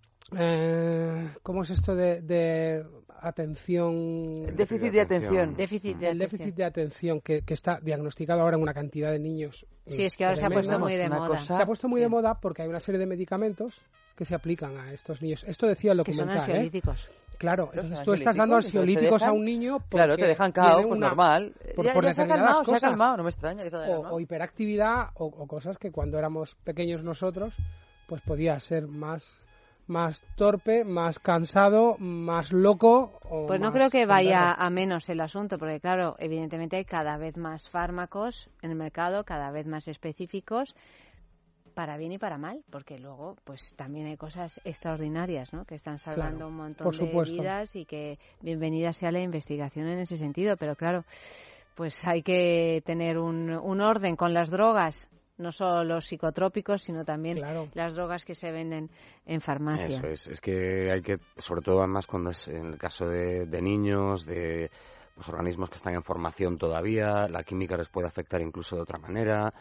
Eh, ¿Cómo es esto de, de atención? Déficit de atención. Déficit de el atención. déficit de atención que, que está diagnosticado ahora en una cantidad de niños. Sí, es que ahora se ha puesto muy de moda. Se ha puesto muy de moda porque hay una serie de medicamentos que se aplican a estos niños. Esto decía el Que son documental, ¿eh? ansiolíticos. Claro, Los entonces tú estás dando ansiolíticos a un niño porque Claro, te dejan cao, tiene pues una- normal. por, Ya- por ya se ha determinadas calmado, se ha cosas. calmado, no me extraña que se haya o, calmado. o hiperactividad o, o cosas que cuando éramos pequeños nosotros pues podía ser más más torpe, más cansado, más loco o Pues no más creo que vaya tonto. a menos el asunto, porque claro, evidentemente hay cada vez más fármacos en el mercado, cada vez más específicos, para bien y para mal, porque luego pues también hay cosas extraordinarias, ¿no? Que están salvando Claro, un montón por de supuesto. vidas y que bienvenida sea la investigación en ese sentido, pero claro, pues hay que tener un, un orden con las drogas. No solo los psicotrópicos, sino también las drogas que se venden en farmacia. Eso es, es que hay que, sobre todo además cuando es en el caso de, de niños, de pues, organismos que están en formación todavía, la química les puede afectar incluso de otra manera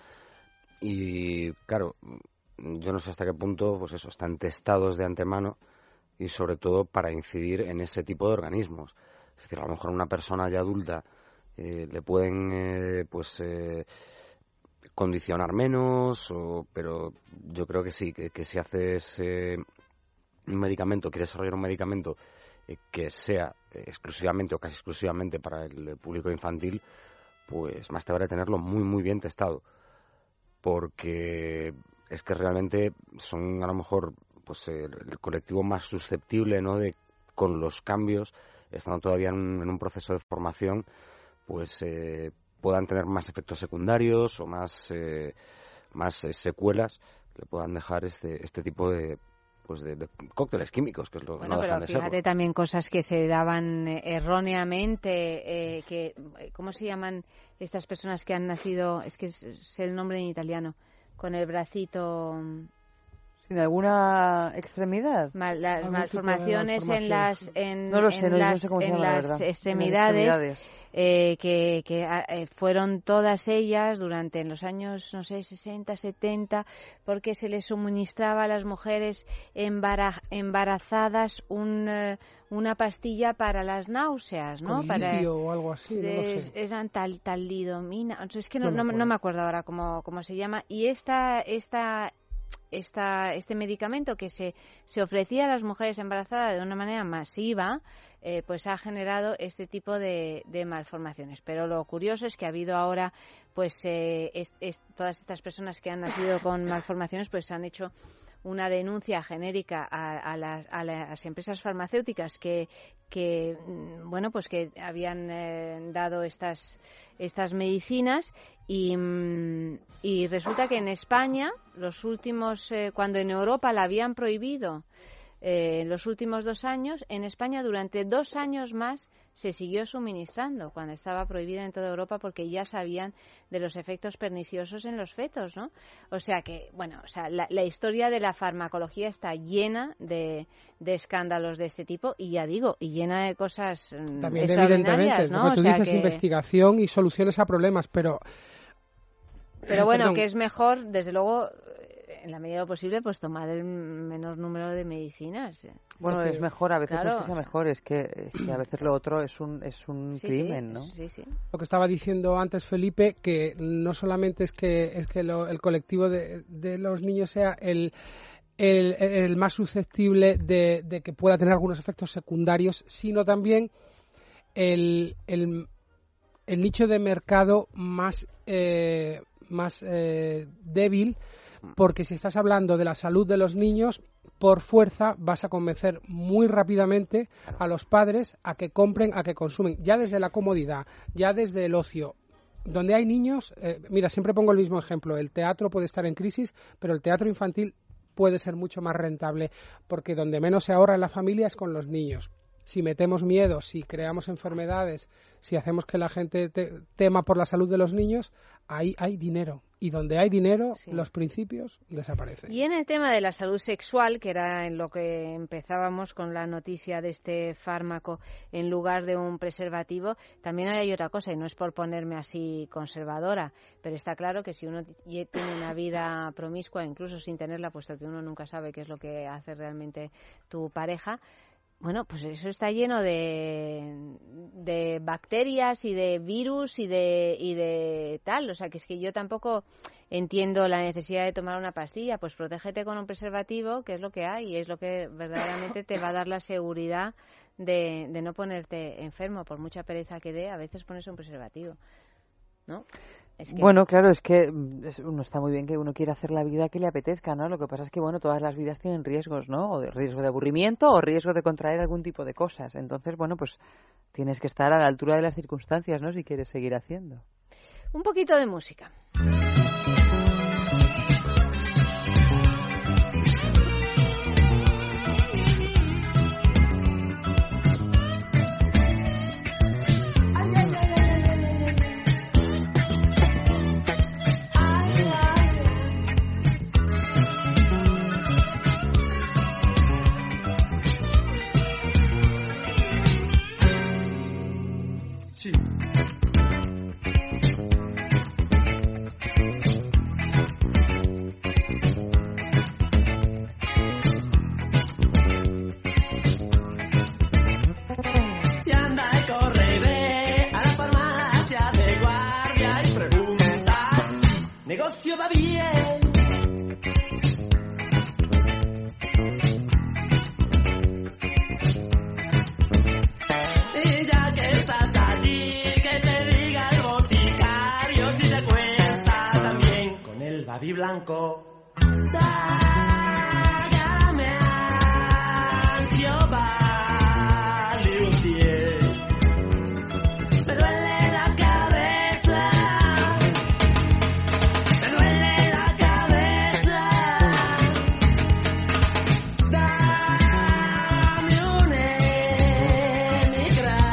y claro, yo no sé hasta qué punto pues eso, están testados de antemano y sobre todo para incidir en ese tipo de organismos. Es decir, a lo mejor a una persona ya adulta eh, le pueden eh, pues... Eh, condicionar menos, o, pero yo creo que sí, que, que si haces eh, un medicamento, quieres desarrollar un medicamento eh, que sea eh, exclusivamente o casi exclusivamente para el público infantil, pues más te vale tenerlo muy muy bien testado, porque es que realmente son a lo mejor pues el, el colectivo más susceptible, ¿no? De con los cambios, estando todavía en un, en un proceso de formación, pues eh, puedan tener más efectos secundarios o más eh, más eh, secuelas que le puedan dejar este este tipo de pues de, de cócteles químicos, que es lo Bueno, no pero dejan de fíjate serlo. también cosas que se daban eh, erróneamente, eh, que ¿cómo se llaman estas personas que han nacido? Es que es, es el nombre en italiano, con el bracito. ¿Sin alguna extremidad? Mal, las ¿Algún malformaciones tipo de en las en, No lo sé, en no- no las, sé cómo se en llama, la las verdad. En las extremidades, extremidades. eh, que, que eh, fueron todas ellas durante los años, no sé, sesenta, setenta, porque se les suministraba a las mujeres embara- embarazadas un, eh, una pastilla para las náuseas, ¿no? Con Para, litio o algo así, no lo de- sé. eran tal talidomina, o sea, es que no, No me no, acuerdo. no me acuerdo ahora cómo, cómo se llama, y esta esta esta, este medicamento que se, se ofrecía a las mujeres embarazadas de una manera masiva, eh, pues ha generado este tipo de, de malformaciones. Pero lo curioso es que ha habido ahora, pues eh, es, es, todas estas personas que han nacido con malformaciones, pues han hecho una denuncia genérica a, a, las, a las empresas farmacéuticas que, que mm, bueno, pues que habían eh, dado estas estas medicinas y, mm, y resulta que en España los últimos eh, cuando en Europa la habían prohibido eh, en los últimos dos años, en España durante dos años más se siguió suministrando cuando estaba prohibida en toda Europa porque ya sabían de los efectos perniciosos en los fetos, ¿no? O sea que, bueno, o sea, la, la historia de la farmacología está llena de, de escándalos de este tipo y ya digo, y llena de cosas mm, También extraordinarias, evidentemente, ¿no? lo que tú O sea dices, que- investigación y soluciones a problemas, pero Pero bueno, Perdón. que es mejor, desde luego, en la medida de lo posible, pues tomar el menor número de medicinas. Bueno, Porque, es mejor, a veces no claro, es que sea mejor, es que, es que a veces lo otro es un, es un Sí, sí, crimen, ¿no? sí, sí. lo que estaba diciendo antes Felipe, que no solamente es que es que lo- el colectivo de, de los niños sea el el, el más susceptible de, de que pueda tener algunos efectos secundarios, sino también el, el, el nicho de mercado más eh, más eh, débil porque si estás hablando de la salud de los niños, por fuerza vas a convencer muy rápidamente a los padres a que compren, a que consumen, ya desde la comodidad, ya desde el ocio. Donde hay niños, eh, mira, siempre pongo el mismo ejemplo, el teatro puede estar en crisis, pero el teatro infantil puede ser mucho más rentable, porque donde menos se ahorra en la familia es con los niños. Si metemos miedo, si creamos enfermedades, si hacemos que la gente te, tema por la salud de los niños, ahí hay dinero. Y donde hay dinero, sí, los principios desaparecen. Y en el tema de la salud sexual, que era en lo que empezábamos con la noticia de este fármaco en lugar de un preservativo, también hay otra cosa, y no es por ponerme así conservadora, pero está claro que si uno tiene una vida promiscua, incluso sin tenerla, puesto que uno nunca sabe qué es lo que hace realmente tu pareja, bueno, pues eso está lleno de, de bacterias y de virus y de, y de tal. O sea, que es que yo tampoco entiendo la necesidad de tomar una pastilla. Pues protégete con un preservativo, que es lo que hay y es lo que verdaderamente te va a dar la seguridad de, de no ponerte enfermo. Por mucha pereza que dé, a veces pones un preservativo, ¿no? Es que... Bueno, claro, es que uno está muy bien que uno quiera hacer la vida que le apetezca, ¿no? Lo que pasa es que, bueno, todas las vidas tienen riesgos, ¿no? O de riesgo de aburrimiento o riesgo de contraer algún tipo de cosas. Entonces, bueno, pues tienes que estar a la altura de las circunstancias, ¿no? Si quieres seguir haciendo. Un poquito de música. Sí. Y anda y corre y ve a la farmacia de guardia y pregunta si negocio va bien. Y ya que estás allí, que te diga el boticario si te cuenta también con el babi blanco. Trágame ansia, vale un diez. Me duele la cabeza, me duele la cabeza. Dame un emigral.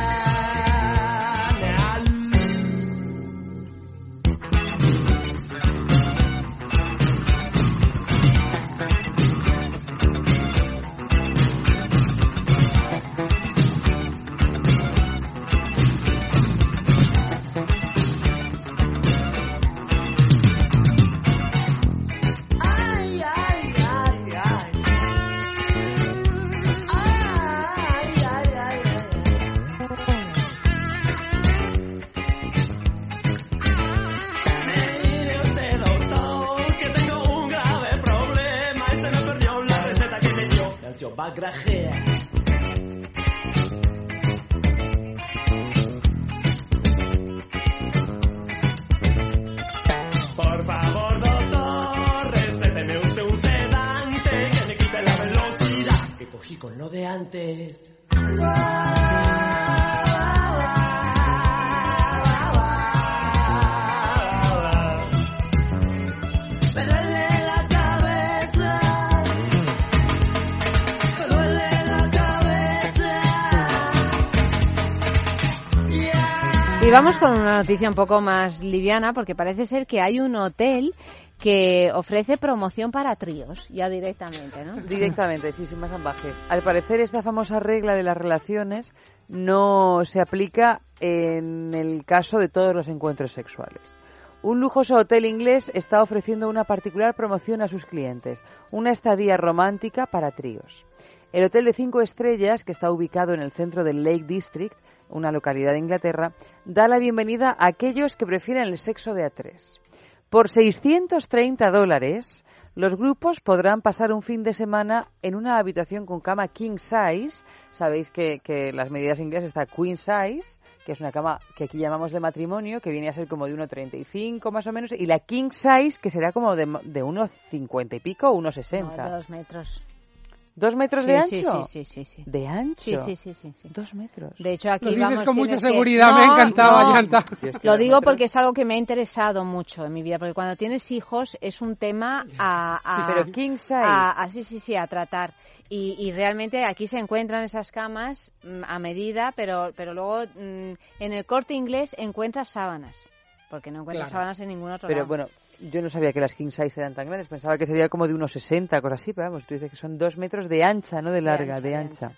Ay, ay, ay, ay. Ay, ay, ay, ay. Mire usted, doctor, que tengo un grave problema y se me perdió la receta que me dio el tío Bagrajea. Por favor, doctor, recéteme usted un sedante que me quite la velocidad que cogí con lo de antes. Me duele la cabeza, me duele la cabeza. Y vamos con una noticia un poco más liviana, porque parece ser que hay un hotel que ofrece promoción para tríos, ya directamente, ¿no? Directamente, sí, sin más ambajes. Al parecer, esta famosa regla de las relaciones no se aplica en el caso de todos los encuentros sexuales. Un lujoso hotel inglés está ofreciendo una particular promoción a sus clientes, una estadía romántica para tríos. El hotel de cinco estrellas, que está ubicado en el centro del Lake District, una localidad de Inglaterra, da la bienvenida a aquellos que prefieren el sexo de a tres. Por seiscientos treinta dólares, Los grupos podrán pasar un fin de semana en una habitación con cama king size. Sabéis que, que las medidas inglesas está queen size, que es una cama que aquí llamamos de matrimonio, que viene a ser como de uno treinta y cinco más o menos, y la king size, que será como de, de uno cincuenta y pico o uno sesenta. No, dos metros. ¿Dos metros Sí, de sí, ancho? sí, sí, sí, sí. ¿De ancho? Sí, sí, sí, sí, sí. Dos metros. De hecho, aquí Lo dices vamos... con mucha tienes que- seguridad, me ha encantado, no, Ayanta. Lo digo porque es algo que me ha interesado mucho en mi vida, porque cuando tienes hijos es un tema a... a Sí, pero king size. A, a- sí, sí, sí, a tratar. Y, y realmente aquí se encuentran esas camas mm, a medida, pero, pero luego mm, en el Corte Inglés encuentras sábanas, porque no encuentras Claro. sábanas en ningún otro Pero lado. bueno, yo no sabía que las king size eran tan grandes. Pensaba que sería como de unos sesenta, cosas así. Pero vamos, tú dices que son dos metros de ancha, no de larga, ancha, de de ancha.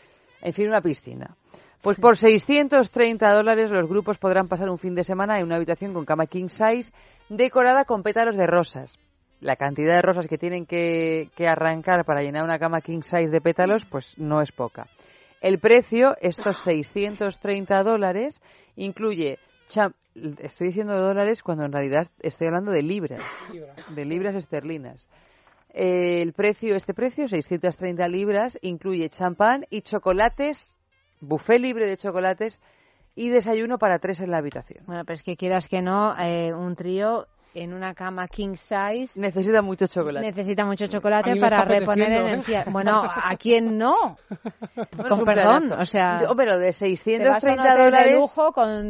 En fin, una piscina. Pues por seiscientos treinta dólares los grupos podrán pasar un fin de semana en una habitación con cama king size decorada con pétalos de rosas. La cantidad de rosas que tienen que, que arrancar para llenar una cama king size de pétalos, pues no es poca. El precio, estos seiscientos treinta dólares, incluye... cham- Estoy diciendo dólares cuando en realidad estoy hablando de libras, de libras esterlinas. Eh, el precio, este precio, seiscientos treinta libras, incluye champán y chocolates, buffet libre de chocolates y desayuno para tres en la habitación. Bueno, pero es que quieras que no, eh, un trío en una cama king size necesita mucho chocolate. Necesita mucho A chocolate mí me para está reponer apeteciendo, ¿eh? energía. Bueno, ¿a quién no? Bueno, es Con un perdón, planazo. o sea, Yo, pero de te seiscientos vas a un treinta hotel dólares de lujo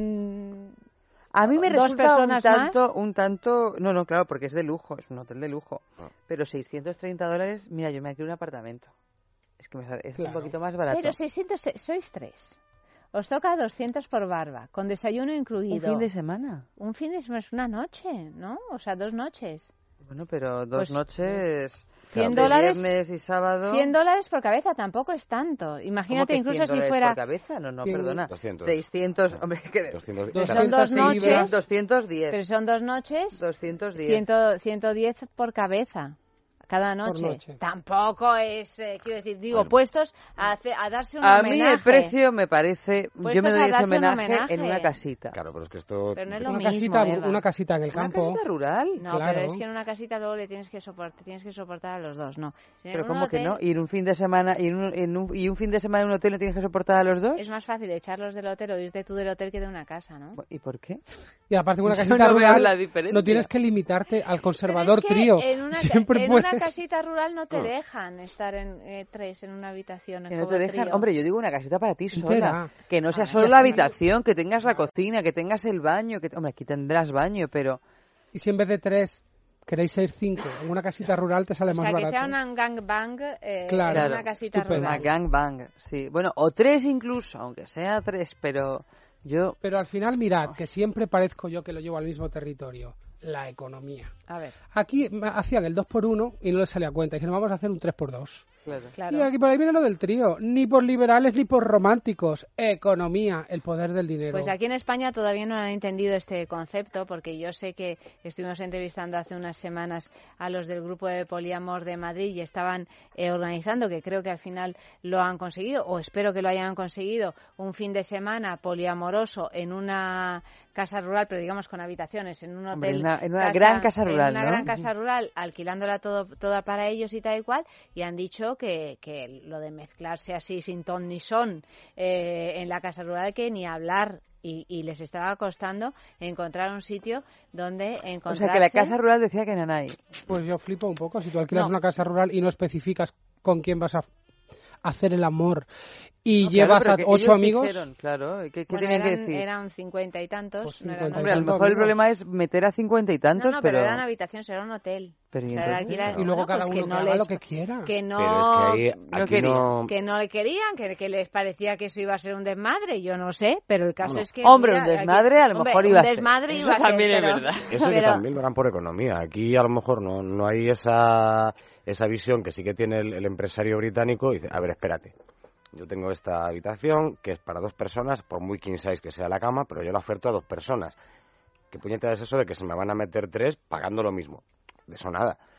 con a mí me dos resulta personas un tanto, un tanto, no, no, claro, porque es de lujo, es un hotel de lujo. Pero seiscientos treinta dólares, mira, yo me alquilo un apartamento. Es que me sale, es Claro. un poquito más barato. Pero seiscientos, sois tres. Os toca doscientos por barba, con desayuno incluido. Un fin de semana. Un fin de semana es una noche, ¿no? O sea, dos noches. Bueno, pero dos Pues, noches, cien de dólares, viernes y sábado. cien dólares por cabeza tampoco es tanto. Imagínate, ¿Cómo que incluso cien si dólares fuera... por cabeza? No, no, cien perdona. doscientos. seiscientos, hombre, que doscientos. Pero son dos noches. doscientos diez. Pero son dos noches. doscientos diez. ciento, ciento diez por cabeza. Cada Por noche. noche. Tampoco es, eh, quiero decir, digo, Bueno. puestos a, hace- a darse un A homenaje. mí el precio me parece, Puestos yo me doy a ese darse un homenaje, homenaje. en una casita. Claro, pero es que esto... Pero no es lo Una mismo, casita, Eva. una casita en el ¿Una campo. casita rural? No, Claro. pero es que en una casita luego le tienes que soportar, tienes que soportar a los dos, no. Si en Pero un ¿cómo que hotel no? ¿Y en un fin de semana y en un, en un- y un fin de semana en un hotel no tienes que soportar a los dos? Es más fácil echarlos del hotel o irte tú del hotel que de una casa, ¿no? ¿Y por qué? Y aparte en una Yo casita no veo rural la diferencia. no tienes que limitarte al conservador Pero es que trío. En una, ca- Siempre en puedes. una casita rural no te Mm. dejan estar en eh, tres en una habitación. Que no como te dejan, trío. hombre, yo digo una casita para ti sola, Entera. que no sea Ah, solo ya la está. habitación, que tengas la cocina, que tengas el baño, que hombre, aquí tendrás baño, pero Y si en vez de tres queréis ser cinco, en una casita rural te sale O más sea, que barato. sea una gangbang eh, Claro. en una Claro, casita estupendo. una rural. gangbang, sí, bueno, o tres incluso, aunque sea tres, pero yo Pero al final, mirad, que siempre parezco yo que lo llevo al mismo territorio. La economía. A ver, Aquí me hacían el dos por uno y no les salía cuenta. Dijeron, vamos a hacer un tres por dos. claro. claro. Y aquí por ahí viene lo del trío. Ni por liberales ni por románticos. Economía, el poder del dinero. Pues aquí en España todavía no han entendido este concepto, porque yo sé que estuvimos entrevistando hace unas semanas a los del grupo de Poliamor de Madrid y estaban eh, organizando, que creo que al final lo han conseguido, o espero que lo hayan conseguido, un fin de semana poliamoroso en una casa rural, pero digamos con habitaciones, en un Hombre, hotel. en una- en una gran casa rural, En una ¿no? gran casa rural, alquilándola todo, toda para ellos y tal y cual, y han dicho que, que lo de mezclarse así sin ton ni son eh, en la casa rural, que ni hablar. Y, y les estaba costando encontrar un sitio donde O encontrarse. sea, que la casa rural decía que nanay. Pues yo flipo un poco. Si tú alquilas No. una casa rural y no especificas con quién vas a hacer el amor y No, claro, llevas pero a que ocho ellos amigos... dijeron, claro, ¿qué, qué Bueno, tenían que eran, decir? eran cincuenta y tantos. Pues no eran cincuenta y Hombre, a lo tantos mejor el amigos. problema es meter a cincuenta y tantos, no, no, pero, pero... eran habitaciones, era un hotel. Pero, ¿y O sea, era entonces? alquilar- Y luego bueno, cada pues uno que no que haga les- lo que quiera. Que no, Pero es que ahí, no aquí quería. no... que no le querían, que, que les parecía que eso iba a ser un desmadre, yo no sé, pero el caso Bueno. es que... Hombre, mira, un desmadre a lo hombre, mejor iba a un ser. desmadre Eso iba a ser, también es pero- verdad. Eso que pero- también lo harán por economía. Aquí a lo mejor no, no hay esa, esa visión que sí que tiene el, el empresario británico. Y dice, a ver, espérate. Yo tengo esta habitación que es para dos personas, por muy king size que sea la cama, pero yo la oferto a dos personas. ¿Qué puñeta es eso de que se me van a meter tres pagando lo mismo? De eso nada.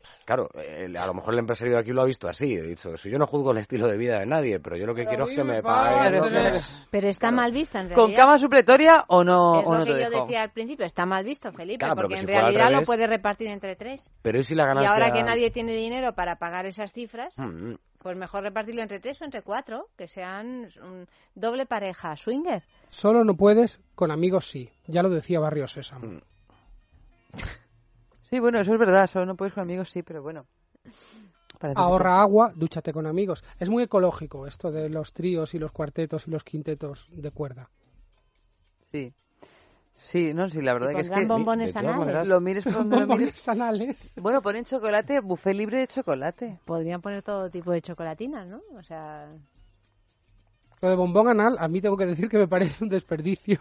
Claro, eh, a lo mejor el empresario de aquí lo ha visto así. He dicho, si yo no juzgo el estilo de vida de nadie, pero yo lo que pero quiero es que me paguen. Pero está claro. mal visto, en realidad. ¿Con cama supletoria o no, es o no lo que te yo dejo? decía al principio, está mal visto, Felipe, claro, porque si en realidad revés, lo puede repartir entre tres. Pero ¿y si la ganancia... Y ahora que nadie tiene dinero para pagar esas cifras, mm. pues mejor repartirlo entre tres o entre cuatro, que sean un doble pareja, swinger. Solo no puedes, con amigos sí. Ya lo decía Barrio Sésamo. Mm. Sí, bueno, eso es verdad, solo no puedes con amigos sí, pero bueno. Ahorra que... agua, dúchate con amigos. Es muy ecológico esto de los tríos y los cuartetos y los quintetos de cuerda. Sí. Sí, no, sí, la verdad que es que... bombones anales. Lo mires por donde lo mires. Anales. Bueno, ponen chocolate, buffet libre de chocolate. Podrían poner todo tipo de chocolatinas, ¿no? O sea... Lo de bombón anal, a mí tengo que decir que me parece un desperdicio.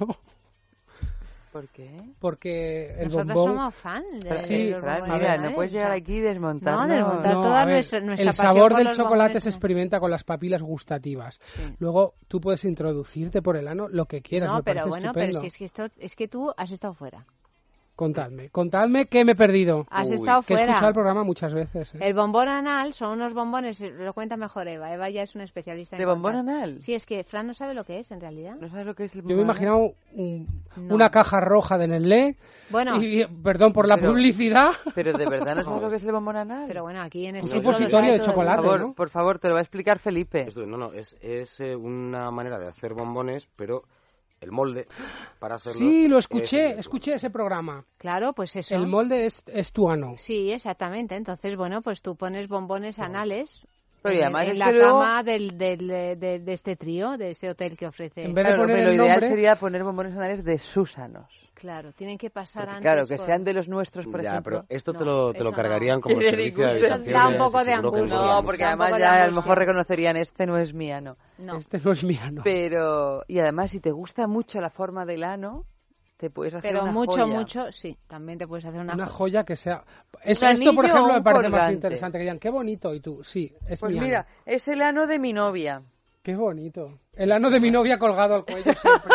¿Por qué? Porque el Nosotros bombón... somos fans de, sí, de los Fran, mira, no puedes llegar aquí y desmontar. No, desmontar no, toda ver, nuestra, nuestra el sabor del chocolate se experimenta con las papilas gustativas. Sí. Luego tú puedes introducirte por el ano lo que quieras. No, me pero bueno, estupendo. pero si es que, esto, es que tú has estado fuera. Contadme, contadme que me he perdido. Has Uy, estado que fuera. he escuchado el programa muchas veces. ¿eh? El bombón anal son unos bombones, lo cuenta mejor Eva. Eva ya es una especialista en ¿De bombón anal? Sí, es que Fran no sabe lo que es en realidad. ¿No sabes lo que es el bombón Yo me he imaginado un, no. una caja roja de Nestlé. Bueno, y, perdón por la pero, publicidad. Pero de verdad no sabes lo que es el bombón anal. Pero bueno, aquí en un este supositorio de chocolate, por favor, ¿no? Por favor, te lo va a explicar Felipe. Esto, no, no, es, es eh, una manera de hacer bombones, pero el molde para hacerlo. Sí, lo escuché, escuché ese programa. Claro, pues eso. El molde es, es tu ano. Sí, exactamente. Entonces, bueno, pues tú pones bombones anales. Pero en, además en es la que luego... cama del, del, de, de este trío, de este hotel que ofrece. En vez de claro, poner lo el ideal nombre... sería poner bombones anales de sus anos. Claro, tienen que pasar Porque, antes. Claro, que por... sean de los nuestros, por ya, ejemplo. pero esto te no, lo, te lo cargarían no. como servicio de habitaciones. Da un poco de angustia. No, porque además ya a lo mejor reconocerían este no es mi ano. No. Este no es mi ano. Pero, y además si te gusta mucho la forma del ano, te puedes hacer pero una mucho, joya. mucho, sí, también te puedes hacer una, una joya. joya que sea... Esto, esto por ejemplo, me parece más interesante, que digan, qué bonito, y tú, sí, es pues mi mira, ano. es el ano de mi novia. Qué bonito. El ano de mi novia colgado al cuello siempre.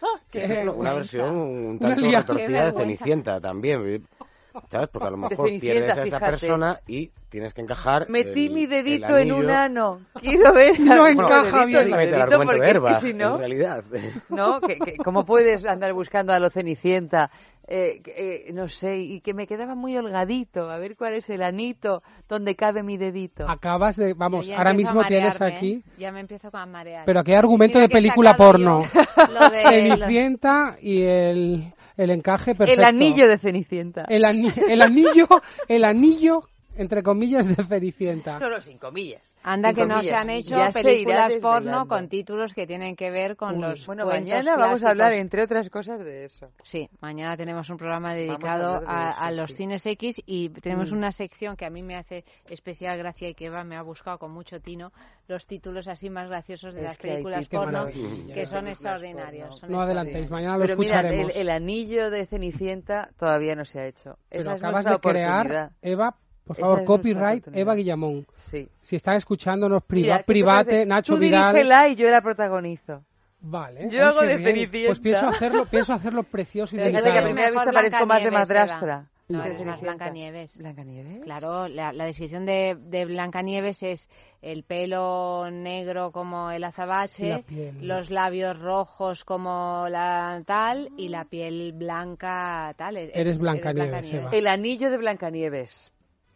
Qué una versión un tanto retorcida de Cenicienta también, ¿sabes? Porque a lo mejor pierdes a esa fíjate. persona y tienes que encajar. Metí el, mi dedito el en un ano. Quiero ver. No encaja bien. No meter argumento de Herba, si no, en realidad. No, que, que, ¿cómo puedes andar buscando a lo Cenicienta? Eh, eh, no sé, y que me quedaba muy holgadito. A ver cuál es el anito donde cabe mi dedito. Acabas de, vamos, ahora mismo tienes aquí. ¿eh? Ya me empiezo a marear. Pero qué argumento de película porno. De Cenicienta y el, el encaje perfecto. El anillo de Cenicienta. El, ani el anillo, el anillo, entre comillas, de Cenicienta. Solo sin comillas. Anda sin que comillas. no se han hecho ya películas porno con títulos que tienen que ver con Uy, los bueno, cuentos mañana clásicos. vamos a hablar, entre otras cosas, de eso. Sí, mañana tenemos un programa dedicado a, a, eso, a los sí. cines X y tenemos mm. una sección que a mí me hace especial gracia y que Eva me ha buscado con mucho tino, los títulos así más graciosos de es las que películas porno, porno, maravilla. que son extraordinarios. Son no adelantéis, mañana lo Pero escucharemos. Mira, el, el anillo de Cenicienta todavía no se ha hecho. Pero Esa acabas es de oportunidad. crear, Eva, por Esa favor, es copyright, Eva Guillamón. Sí. Si están escuchándonos, priva Mira, private, Nacho Tú Vidal. dirígela y yo la protagonizo. Vale. Yo hago de bien. Cenicienta. Pues pienso hacerlo, pienso hacerlo precioso y Fíjate delicado. que a primera vista parezco más de madrastra. No, de es más Blancanieves. ¿Blancanieves? Claro, la, la descripción de, de Blancanieves es el pelo negro como el azabache, sí, los labios rojos como la tal y la piel blanca tal. Eres, eres Blancanieves, Blancanieves. El anillo de Blancanieves.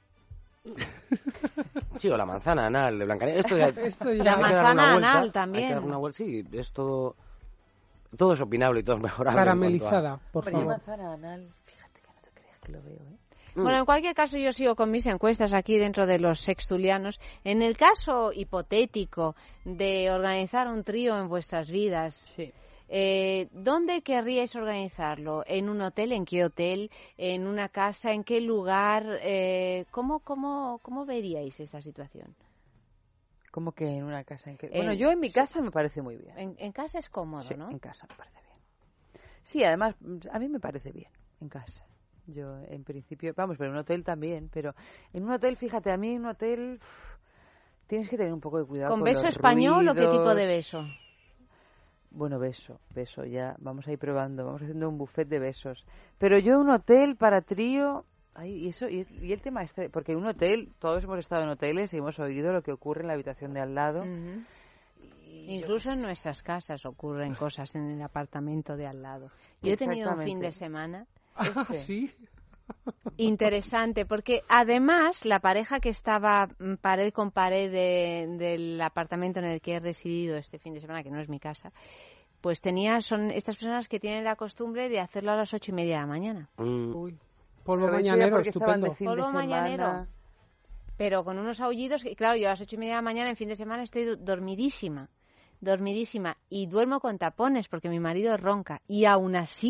Sí, o la manzana anal de Blancanieves. Esto ya, Esto ya la manzana anal Hay también. que dar una vuelta. Sí, es todo, todo es opinable y todo es mejorable. Caramelizada, a... por Oye, favor. manzana anal, fíjate que no te creas que lo veo, ¿eh? Bueno, en cualquier caso yo sigo con mis encuestas aquí dentro de los sextulianos. En el caso hipotético de organizar un trío en vuestras vidas, sí. eh, ¿dónde querríais organizarlo? ¿En un hotel? ¿En qué hotel? ¿En una casa? ¿En qué lugar? Eh, ¿cómo, cómo, ¿Cómo veríais esta situación? ¿Cómo que en una casa? ¿En qué? En, Bueno, yo en mi casa me parece muy bien. En, en casa es cómodo, sí, ¿no? En casa me parece bien. Sí, además, a mí me parece bien, en casa. Yo, en principio, vamos, pero en un hotel también, pero en un hotel, fíjate, a mí en un hotel uff, tienes que tener un poco de cuidado ¿Con con beso los español ruidos. o qué tipo de beso? Bueno, beso, beso, ya, vamos a ir probando, vamos haciendo un buffet de besos. Pero yo un hotel para trío, Ay, y eso y, y el tema este, porque un hotel, todos hemos estado en hoteles y hemos oído lo que ocurre en la habitación de al lado. Uh-huh. Incluso en nuestras casas ocurren cosas en el apartamento de al lado. Yo he tenido un fin de semana este, ¿sí? interesante, porque además la pareja que estaba pared con pared de, del apartamento en el que he residido este fin de semana, que no es mi casa, pues tenía son estas personas que tienen la costumbre de hacerlo a las ocho y media de la mañana. Mm. Uy, polvo mañanero, estupendo. Polvo mañanero. Pero con unos aullidos, que claro, yo a las ocho y media de la mañana en fin de semana estoy dormidísima, dormidísima, y duermo con tapones porque mi marido ronca, y aún así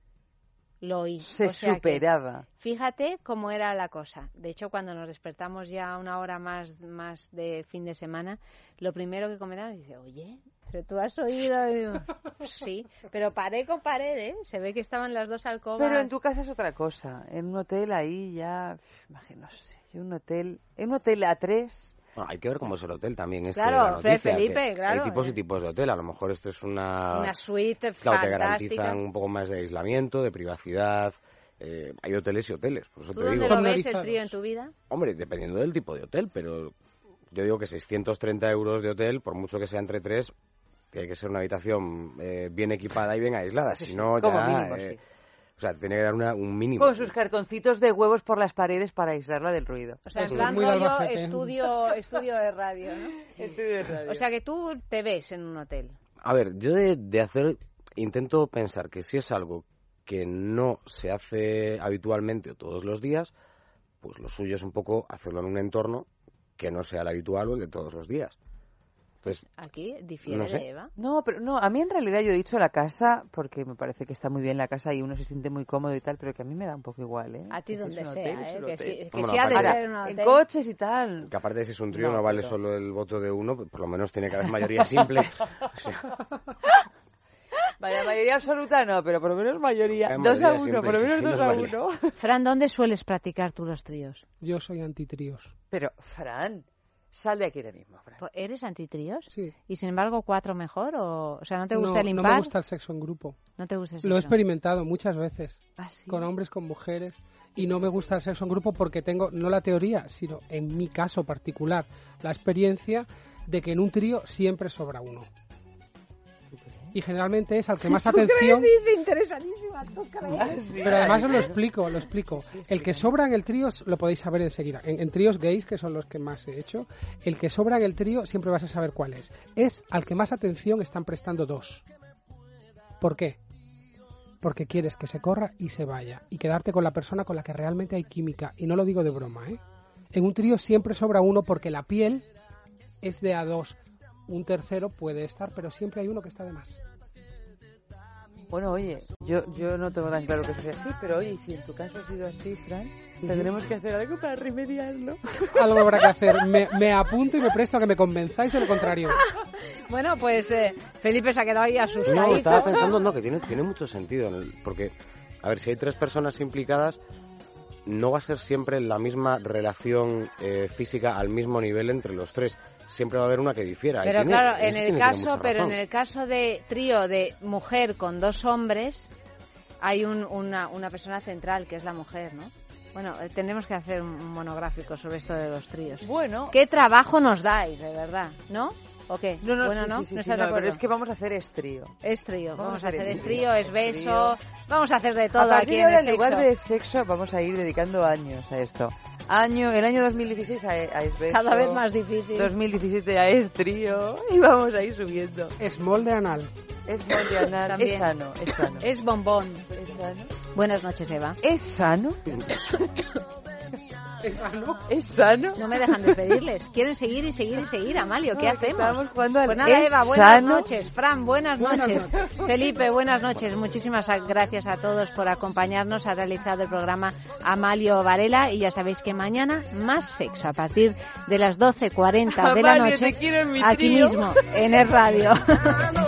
lo hizo. Se o sea superaba. Que, fíjate cómo era la cosa. De hecho, cuando nos despertamos ya una hora más, más de fin de semana, lo primero que comentaba dice, oye, pero tú has oído. Y digo, sí, pero paré con pared, ¿eh? Se ve que estaban las dos alcobas. Pero en tu casa es otra cosa. En un hotel ahí ya, imagino, no sé, un hotel, en un hotel a tres. Bueno, hay que ver cómo es el hotel también. Es claro, que Felipe, claro. Hay tipos eh. y tipos de hotel. A lo mejor esto es una... Una suite claro, fantástica. te garantizan un poco más de aislamiento, de privacidad. Eh, hay hoteles y hoteles. Por eso ¿Tú te dónde digo. lo ves el trío en tu vida? Hombre, dependiendo del tipo de hotel, pero yo digo que seiscientos treinta euros de hotel, por mucho que sea entre tres, tiene que ser una habitación eh, bien equipada y bien aislada. Si no, como ya... mínimo, eh, sí. O sea, tiene que dar una, un mínimo. Con sus cartoncitos de huevos por las paredes para aislarla del ruido. O sea, en plan rollo estudio, estudio de radio, ¿no? Estudio de radio. O sea, que tú te ves en un hotel. A ver, yo de, de hacer... Intento pensar que si es algo que no se hace habitualmente o todos los días, pues lo suyo es un poco hacerlo en un entorno que no sea el habitual o el de todos los días. Entonces, aquí difiere no sé. de Eva. No, pero no, a mí en realidad yo he dicho la casa porque me parece que está muy bien la casa y uno se siente muy cómodo y tal, pero que a mí me da un poco igual, ¿eh? A ti que donde si sea, hotel, ¿eh? es Que, hotel. si, que Bueno, si ha de aparte- ser un hotel. En coches y tal. Que aparte de si es un trío no, No, vale pero- solo el voto de uno, por lo menos tiene que haber mayoría simple. O sea, Vaya, mayoría absoluta no, pero por lo menos mayoría. En Dos a mayoría uno, por siempre lo menos sí, dos nos a vale. uno. Fran, ¿dónde sueles practicar tú los tríos? Yo soy antitríos. Pero, Fran, sal de aquí ahora mismo, Fran. ¿Eres antitríos? Sí. ¿Y sin embargo cuatro mejor? O, o sea, ¿no te gusta no, el impar? No me gusta el sexo en grupo. ¿No te gusta el sexo? Lo he experimentado muchas veces. ¿Ah, sí? Con hombres, con mujeres. Y no me gusta el sexo en grupo porque tengo, no la teoría, sino en mi caso particular, la experiencia de que en un trío siempre sobra uno. Y generalmente es al que más atención... Dice interesantísima, ¿tú crees? Pero además os lo explico, lo explico. El que sobra en el trío lo podéis saber enseguida. En, en tríos gays, que son los que más he hecho, el que sobra en el trío siempre vas a saber cuál es. Es al que más atención están prestando dos. ¿Por qué? Porque quieres que se corra y se vaya. Y quedarte con la persona con la que realmente hay química. Y no lo digo de broma, ¿eh? En un trío siempre sobra uno porque la piel es de a dos. Un tercero puede estar, pero siempre hay uno que está de más. Bueno, oye, yo, yo no tengo tan claro que sea así, pero oye, si en tu caso ha sido así, Fran, tendremos que hacer algo para remediarlo. Algo habrá que hacer. Me, me apunto y me presto a que me convenzáis de lo contrario. Bueno, pues eh, Felipe se ha quedado ahí asustadito. no, estaba pensando, no, que tiene, tiene mucho sentido. Porque, a ver, si hay tres personas implicadas, no va a ser siempre la misma relación eh, física al mismo nivel entre los tres. Siempre va a haber una que difiera. Pero tiene, claro, en eso el tiene caso, mucha pero en razón. el caso de trío de mujer con dos hombres, hay un, una, una persona central que es la mujer, ¿no? Bueno, eh, tendremos que hacer un monográfico sobre esto de los tríos. Bueno, ¿Qué trabajo nos dais, de verdad? ¿No? ¿O qué? no, no, bueno, sí, ¿no? sí, sí, ¿No sí, estás de no, pero acuerdo? es que vamos a hacer estrío. Es trío, vamos, Vamos a a hacer hacer es estrío, trío, es es beso, trío. vamos a hacer de A todo partir aquí de en ahora, el en lugar sexo. de sexo, vamos a ir dedicando años a esto. Año, el año dos mil dieciséis a, a es beso, Cada vez más difícil. dos mil diecisiete a es trío, y vamos a ir subiendo. Es molde anal. Es mundial, También. es sano, es sano. Es bombón. ¿Es sano? Buenas noches, Eva. ¿Es sano? ¿Es sano? ¿Es sano? No me dejan despedirles. Quieren seguir y seguir y seguir, Amalio. ¿Qué No, hacemos? Estamos jugando al Pues nada, ¿es Eva, buenas sano? noches. Fran, buenas, Buenas noches. Felipe, buenas noches. Muchísimas gracias a todos por acompañarnos. Ha realizado el programa Amalio Varela y ya sabéis que mañana más sexo a partir de las doce cuarenta de la Amalio, noche te quiero en mi aquí trío. mismo en el radio.